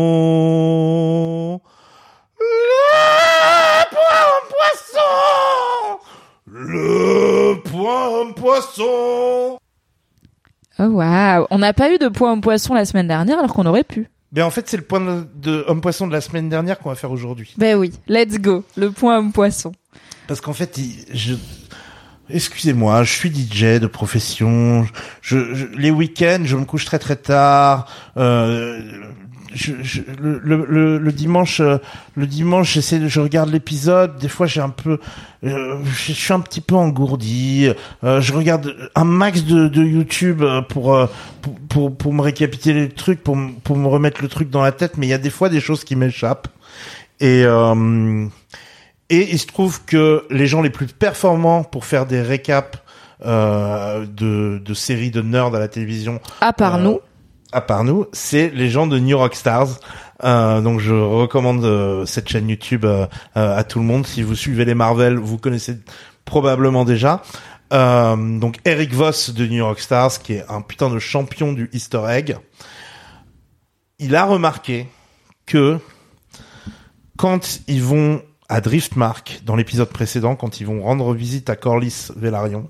Le point homme-poisson. Le point homme-poisson. Oh waouh, on n'a pas eu de point homme-poisson la semaine dernière alors qu'on aurait pu. Ben en fait c'est le point de homme-poisson de la semaine dernière qu'on va faire aujourd'hui. Ben oui, let's go, le point homme-poisson. Parce qu'en fait, excusez-moi, je suis DJ de profession. Les week-ends, je me couche très très tard. Le dimanche, je regarde l'épisode. Des fois, je suis un petit peu engourdi. Je regarde un max de YouTube pour me récapituler le truc, pour me remettre le truc dans la tête. Mais il y a des fois des choses qui m'échappent. Et il se trouve que les gens les plus performants pour faire des récaps de séries de nerds à la télévision, à part nous, c'est les gens de New Rock Stars. Donc je recommande cette chaîne YouTube à tout le monde. Si vous suivez les Marvel, vous connaissez probablement déjà. Donc Eric Voss de New York Stars, qui est un putain de champion du Easter egg, il a remarqué que quand ils vont à Driftmark, dans l'épisode précédent, quand ils vont rendre visite à Corlys Velaryon,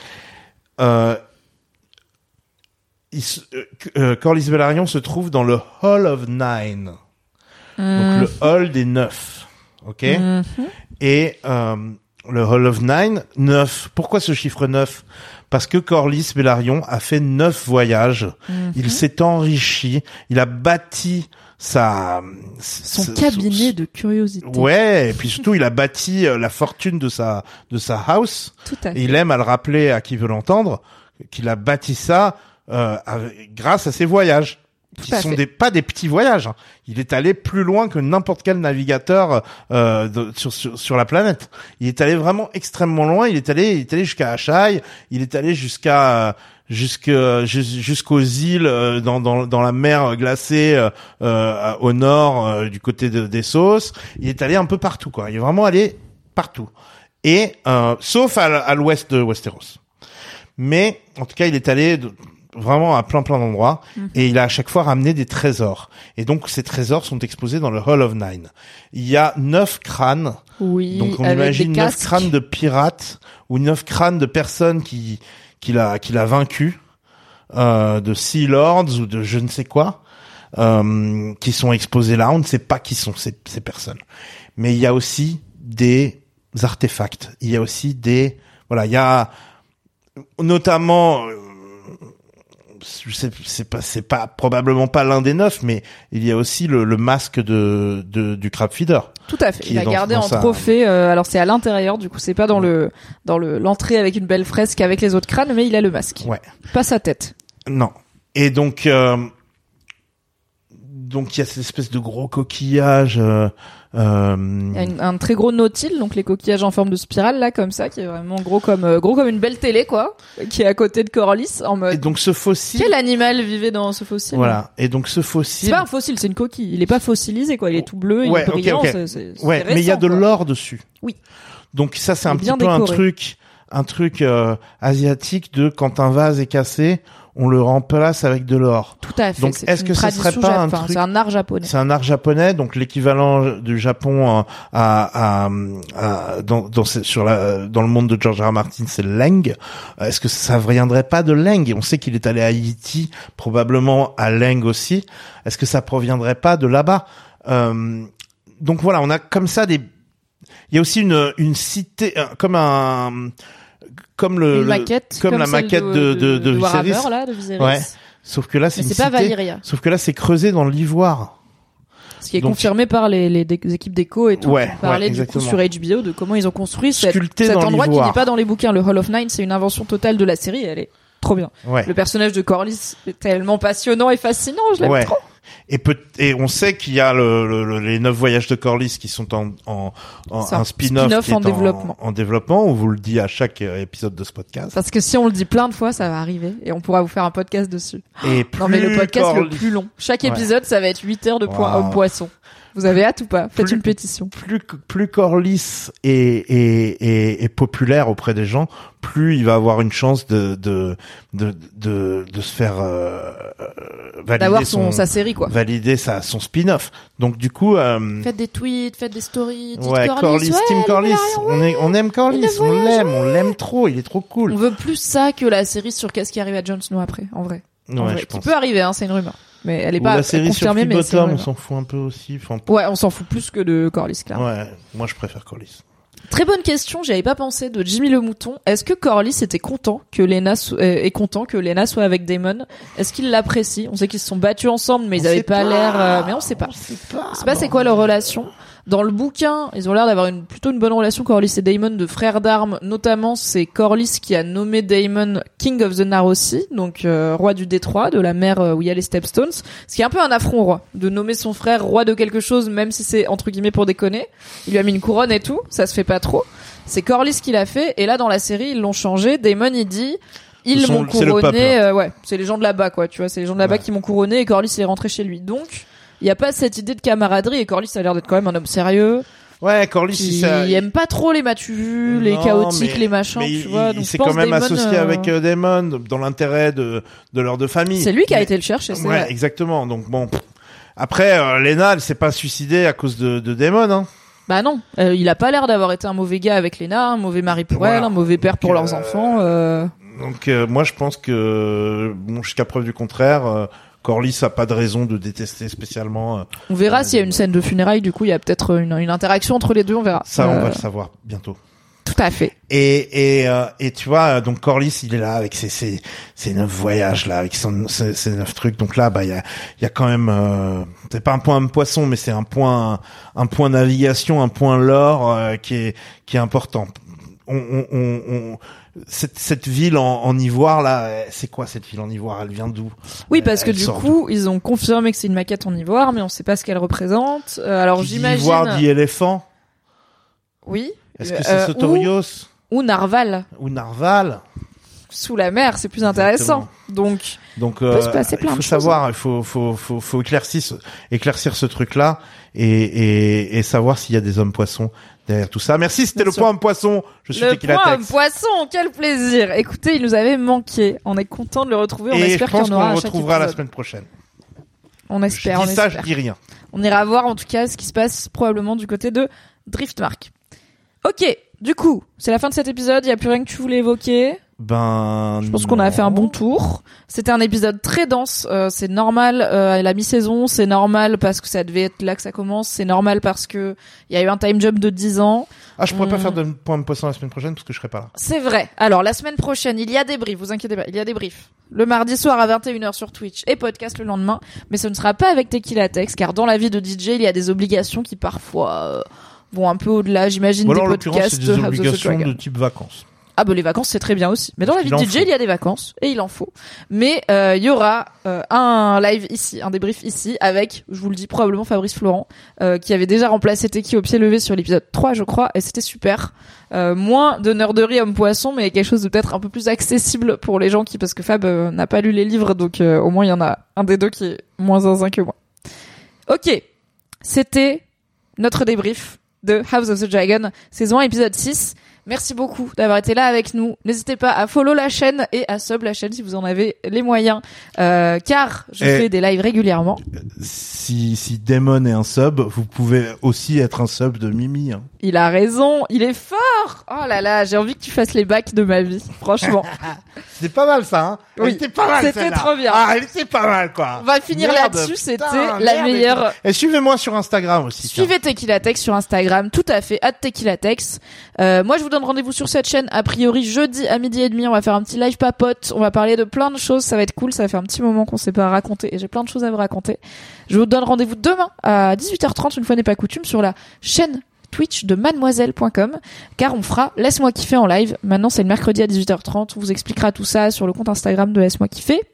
Corlys Velaryon se trouve dans le Hall of Nine, donc le Hall des 9, ok. Et le Hall of Nine, 9. Pourquoi ce chiffre 9? Parce que Corlys Velaryon a fait 9 voyages. Il s'est enrichi. Il a bâti son cabinet de curiosité. Ouais, et puis surtout il a bâti la fortune de sa house. Tout à fait. Et il aime à le rappeler à qui veut l'entendre qu'il a bâti ça grâce à ses voyages. Qui sont pas des petits voyages. Il est allé plus loin que n'importe quel navigateur sur la planète. Il est allé vraiment extrêmement loin. Il est allé jusqu'à Asshai. Il est allé jusqu'aux îles dans la mer glacée au nord du côté d'Essos. Il est allé un peu partout, quoi. Il est vraiment allé partout. Et sauf à l'ouest de Westeros. Mais en tout cas, il est allé vraiment à plein d'endroits, et il a à chaque fois ramené des trésors. Et donc ces trésors sont exposés dans le Hall of Nine. Il y a 9 crânes. Oui, donc on imagine 9 crânes de pirates ou 9 crânes de personnes qu'il a vaincu, de Sea Lords ou de je ne sais quoi, qui sont exposés là. On ne sait pas qui sont ces personnes. Mais il y a aussi des artefacts. Il y a aussi il y a notamment c'est pas probablement pas l'un des 9, mais il y a aussi le masque du Crab Feeder. Tout à fait. Il a gardé en trophée. Alors c'est à l'intérieur, du coup c'est pas dans l'entrée avec une belle fresque avec les autres crânes, mais il a le masque. Ouais. Pas sa tête. Non. Et donc il y a cette espèce de gros coquillage. Il y a un très gros nautile, donc les coquillages en forme de spirale là, comme ça, qui est vraiment gros comme une belle télé, quoi, qui est à côté de Corlys en mode. Et donc ce fossile. Quel animal vivait dans ce fossile? Voilà. Et donc ce fossile. C'est pas un fossile, c'est une coquille. Il est pas fossilisé, quoi. Il est tout bleu, il est brillant. Okay. C'est récent, mais il y a de l'or dessus. Oui. Donc ça c'est un petit peu un truc asiatique de quand un vase est cassé, on le remplace avec de l'or. Tout à fait. Donc est-ce que ce serait pas un truc? C'est un art japonais. C'est un art japonais, donc l'équivalent du Japon dans le monde de George R. R. Martin, c'est Leng. Est-ce que ça viendrait pas de Leng? On sait qu'il est allé à Haïti, probablement à Leng aussi. Est-ce que ça proviendrait pas de là-bas? Donc voilà, on a comme ça il y a aussi une cité comme la maquette de Viserys. Là, de Viserys. Ouais. Sauf que là, c'est une cité. Pas Valyria. Sauf que là, c'est creusé dans l'ivoire. Ce qui est confirmé par les équipes d'écho et tout. Ouais, qui parlaient du coup sur HBO de comment ils ont construit cet endroit qui n'est pas dans les bouquins. Le Hall of Nine, c'est une invention totale de la série. Elle est trop bien. Ouais. Le personnage de Corlys est tellement passionnant et fascinant. Je l'aime trop. Et on sait qu'il y a les 9 voyages de Corlys qui sont en un spin-off qui est en développement. On vous le dit à chaque épisode de ce podcast. Parce que si on le dit plein de fois, ça va arriver et on pourra vous faire un podcast dessus. Et non mais le podcast le plus long. Chaque épisode, ça va être 8 heures de poisson. Vous avez hâte ou pas? Faites une pétition. Plus Corlys est populaire auprès des gens, plus il va avoir une chance de se faire valider d'avoir sa série, quoi. Valider son spin-off. Donc du coup faites des tweets, faites des stories, dites Corlys, Team Corlys, on aime Corlys, on l'aime trop, il est trop cool. On veut plus ça que la série sur qu'est-ce qui arrive à Jon Snow après, en vrai. Ouais, je pense. Qui peut arriver, c'est une rumeur. Mais elle est pas la série confirmée, sur Bottom, on s'en fout un peu aussi. Ouais, on s'en fout plus que de Corlys, clairement. Ouais, moi je préfère Corlys. Très bonne question, j'y avais pas pensé, de Jimmy le Mouton. Est-ce que Corlys était content que Lena soit avec Daemon? Est-ce qu'il l'apprécie? On sait qu'ils se sont battus ensemble, mais ils avaient pas l'air, mais on sait pas. On sait pas c'est quoi leur relation. Dans le bouquin, ils ont l'air d'avoir plutôt une bonne relation, Corlys et Daemon, de frères d'armes. Notamment, c'est Corlys qui a nommé Daemon King of the Narrow Sea, donc roi du détroit, de la mer où il y a les Stepstones. Ce qui est un peu un affront au roi, de nommer son frère roi de quelque chose, même si c'est entre guillemets pour déconner. Il lui a mis une couronne et tout, ça se fait pas trop. C'est Corlys qui l'a fait, et là dans la série, ils l'ont changé. Daemon, il dit... Ils m'ont couronné, c'est le peuple, ouais, c'est les gens de là-bas, quoi, tu vois, c'est les gens de là-bas qui m'ont couronné, et Corlys il est rentré chez lui. Donc, il y a pas cette idée de camaraderie et Corlys a l'air d'être quand même un homme sérieux. Ouais, Corlys, il aime pas trop les m'as-tu vu, les chaotiques, les machins, tu vois. Donc il s'est quand même Daemon, associé avec Daemon dans l'intérêt de leur deux familles. C'est lui qui a été le chercher, c'est vrai. Exactement. Donc bon, après Lena, elle s'est pas suicidée à cause de Daemon, hein. Bah non, il a pas l'air d'avoir été un mauvais gars avec Lena, un mauvais mari pour elle, un mauvais père pour leurs enfants. Donc moi je pense que jusqu'à preuve du contraire, Corlys a pas de raison de détester spécialement. On verra s'il y a une scène de funérailles, du coup il y a peut-être une interaction entre les deux, on verra. Ça on va le savoir bientôt. Tout à fait. Et tu vois, donc Corlys, il est là avec ses 9 voyages là, avec ses 9 trucs. Donc là, bah il y a quand même, c'est pas un point poisson, mais c'est un point navigation, un point lore qui est important. Cette ville en ivoire là, c'est quoi cette ville en ivoire? Elle vient d'où? Oui, parce que du coup, ils ont confirmé que c'est une maquette en ivoire, mais on sait pas ce qu'elle représente. Alors j'imagine. Ivoire dit éléphant. Oui. Est-ce que c'est Sotorios ou Narval? Ou Narval. Sous la mer, c'est plus intéressant. Donc peut se passer plein il faut de savoir, il faut éclaircir ce truc-là et savoir s'il y a des hommes poissons derrière tout ça. Merci, c'était le point homme poisson. Je suis Tequila Tex. Le point homme poisson, quel plaisir. Écoutez, il nous avait manqué. On est content de le retrouver. On espère qu'il y en aura à chaque épisode. Et je pense qu'on le retrouvera la semaine prochaine. On espère. Je dis ça, je dis rien. On ira voir en tout cas ce qui se passe probablement du côté de Driftmark. Ok, du coup, c'est la fin de cet épisode. Il y a plus rien que tu voulais évoquer. Je pense qu'on a fait un bon tour. C'était un épisode très dense, c'est normal, la mi-saison, c'est normal parce que ça devait être là que ça commence, c'est normal parce que il y a eu un time jump de 10 ans. Ah, je pourrais pas faire de point de poisson la semaine prochaine parce que je serai pas là. C'est vrai. Alors, la semaine prochaine, il y a des briefs, vous inquiétez pas, il y a des briefs. Le mardi soir à 21h sur Twitch et podcast le lendemain, mais ce ne sera pas avec Tequila Tex car dans la vie de DJ, il y a des obligations qui parfois vont un peu au-delà, j'imagine, des podcasts c'est des obligations de type vacances. Ah bah les vacances c'est très bien aussi. Mais dans la vie de DJ il y a des vacances et il en faut. Mais il y aura un live ici, un débrief ici avec, je vous le dis, probablement Fabrice Florent qui avait déjà remplacé Teki au pied levé sur l'épisode 3 je crois et c'était super. Moins de nerderie homme poisson mais quelque chose de peut-être un peu plus accessible pour les gens parce que Fab n'a pas lu les livres donc au moins il y en a un des deux qui est moins zinzin que moi. Ok, c'était notre débrief de House of the Dragon saison 1 épisode 6. Merci beaucoup d'avoir été là avec nous. N'hésitez pas à follow la chaîne et à sub la chaîne si vous en avez les moyens, car je fais des lives régulièrement. Si Daemon est un sub, vous pouvez aussi être un sub de Mimi. Hein. Il a raison, il est fort. Oh là là, j'ai envie que tu fasses les bacs de ma vie, franchement. C'est pas mal ça, hein. Oui, elle était pas mal. C'était trop bien. Ah, elle était pas mal quoi. On va finir là-dessus, c'était la meilleure. Et suivez-moi sur Instagram aussi. Suivez Tequila Tex sur Instagram, tout à fait, @tequilatex. Moi, je vous donne rendez-vous sur cette chaîne. A priori, jeudi à 12h30, on va faire un petit live papote. On va parler de plein de choses. Ça va être cool. Ça va faire un petit moment qu'on s'est pas raconté et j'ai plein de choses à vous raconter. Je vous donne rendez-vous demain à 18h30, une fois n'est pas coutume, sur la chaîne Twitch de mademoiselle.com car on fera Laisse-moi kiffer en live. Maintenant, c'est le mercredi à 18h30. On vous expliquera tout ça sur le compte Instagram de Laisse-moi kiffer.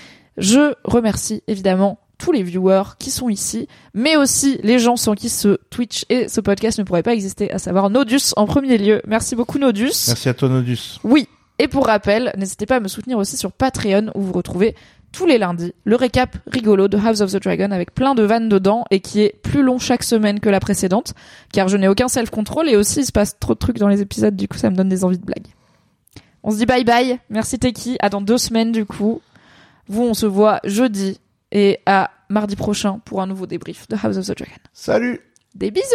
Je remercie évidemment tous les viewers qui sont ici, mais aussi les gens sans qui ce Twitch et ce podcast ne pourraient pas exister, à savoir Nodus en premier lieu. Merci beaucoup Nodus. Merci à toi Nodus. Oui, et pour rappel, n'hésitez pas à me soutenir aussi sur Patreon où vous retrouvez tous les lundis le récap rigolo de House of the Dragon avec plein de vannes dedans et qui est plus long chaque semaine que la précédente, car je n'ai aucun self-control et aussi il se passe trop de trucs dans les épisodes, du coup ça me donne des envies de blagues. On se dit bye bye, merci Teki, à dans 2 semaines du coup. Vous, on se voit jeudi et à mardi prochain pour un nouveau débrief de House of the Dragon. Salut. Des bisous.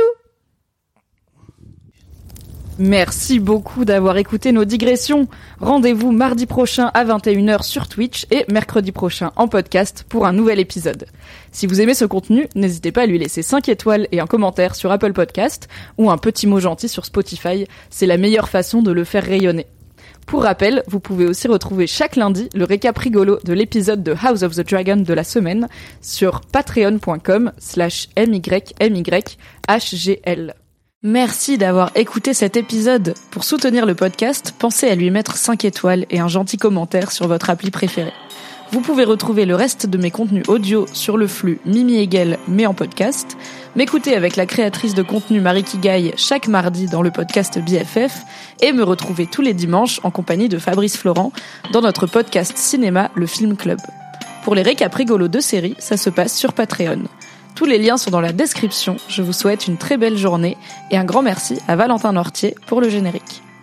Merci beaucoup d'avoir écouté nos digressions. Rendez-vous mardi prochain à 21h sur Twitch et mercredi prochain en podcast pour un nouvel épisode. Si vous aimez ce contenu, n'hésitez pas à lui laisser 5 étoiles et un commentaire sur Apple Podcast ou un petit mot gentil sur Spotify. C'est la meilleure façon de le faire rayonner. Pour rappel, vous pouvez aussi retrouver chaque lundi le récap rigolo de l'épisode de House of the Dragon de la semaine sur patreon.com/mymyhgl. Merci d'avoir écouté cet épisode. Pour soutenir le podcast, pensez à lui mettre 5 étoiles et un gentil commentaire sur votre appli préférée. Vous pouvez retrouver le reste de mes contenus audio sur le flux Mimi Hegel, mais en podcast, m'écouter avec la créatrice de contenu Marie Kigaille chaque mardi dans le podcast BFF et me retrouver tous les dimanches en compagnie de Fabrice Florent dans notre podcast cinéma Le Film Club. Pour les récaps rigolos de séries, ça se passe sur Patreon. Tous les liens sont dans la description. Je vous souhaite une très belle journée et un grand merci à Valentin Nortier pour le générique.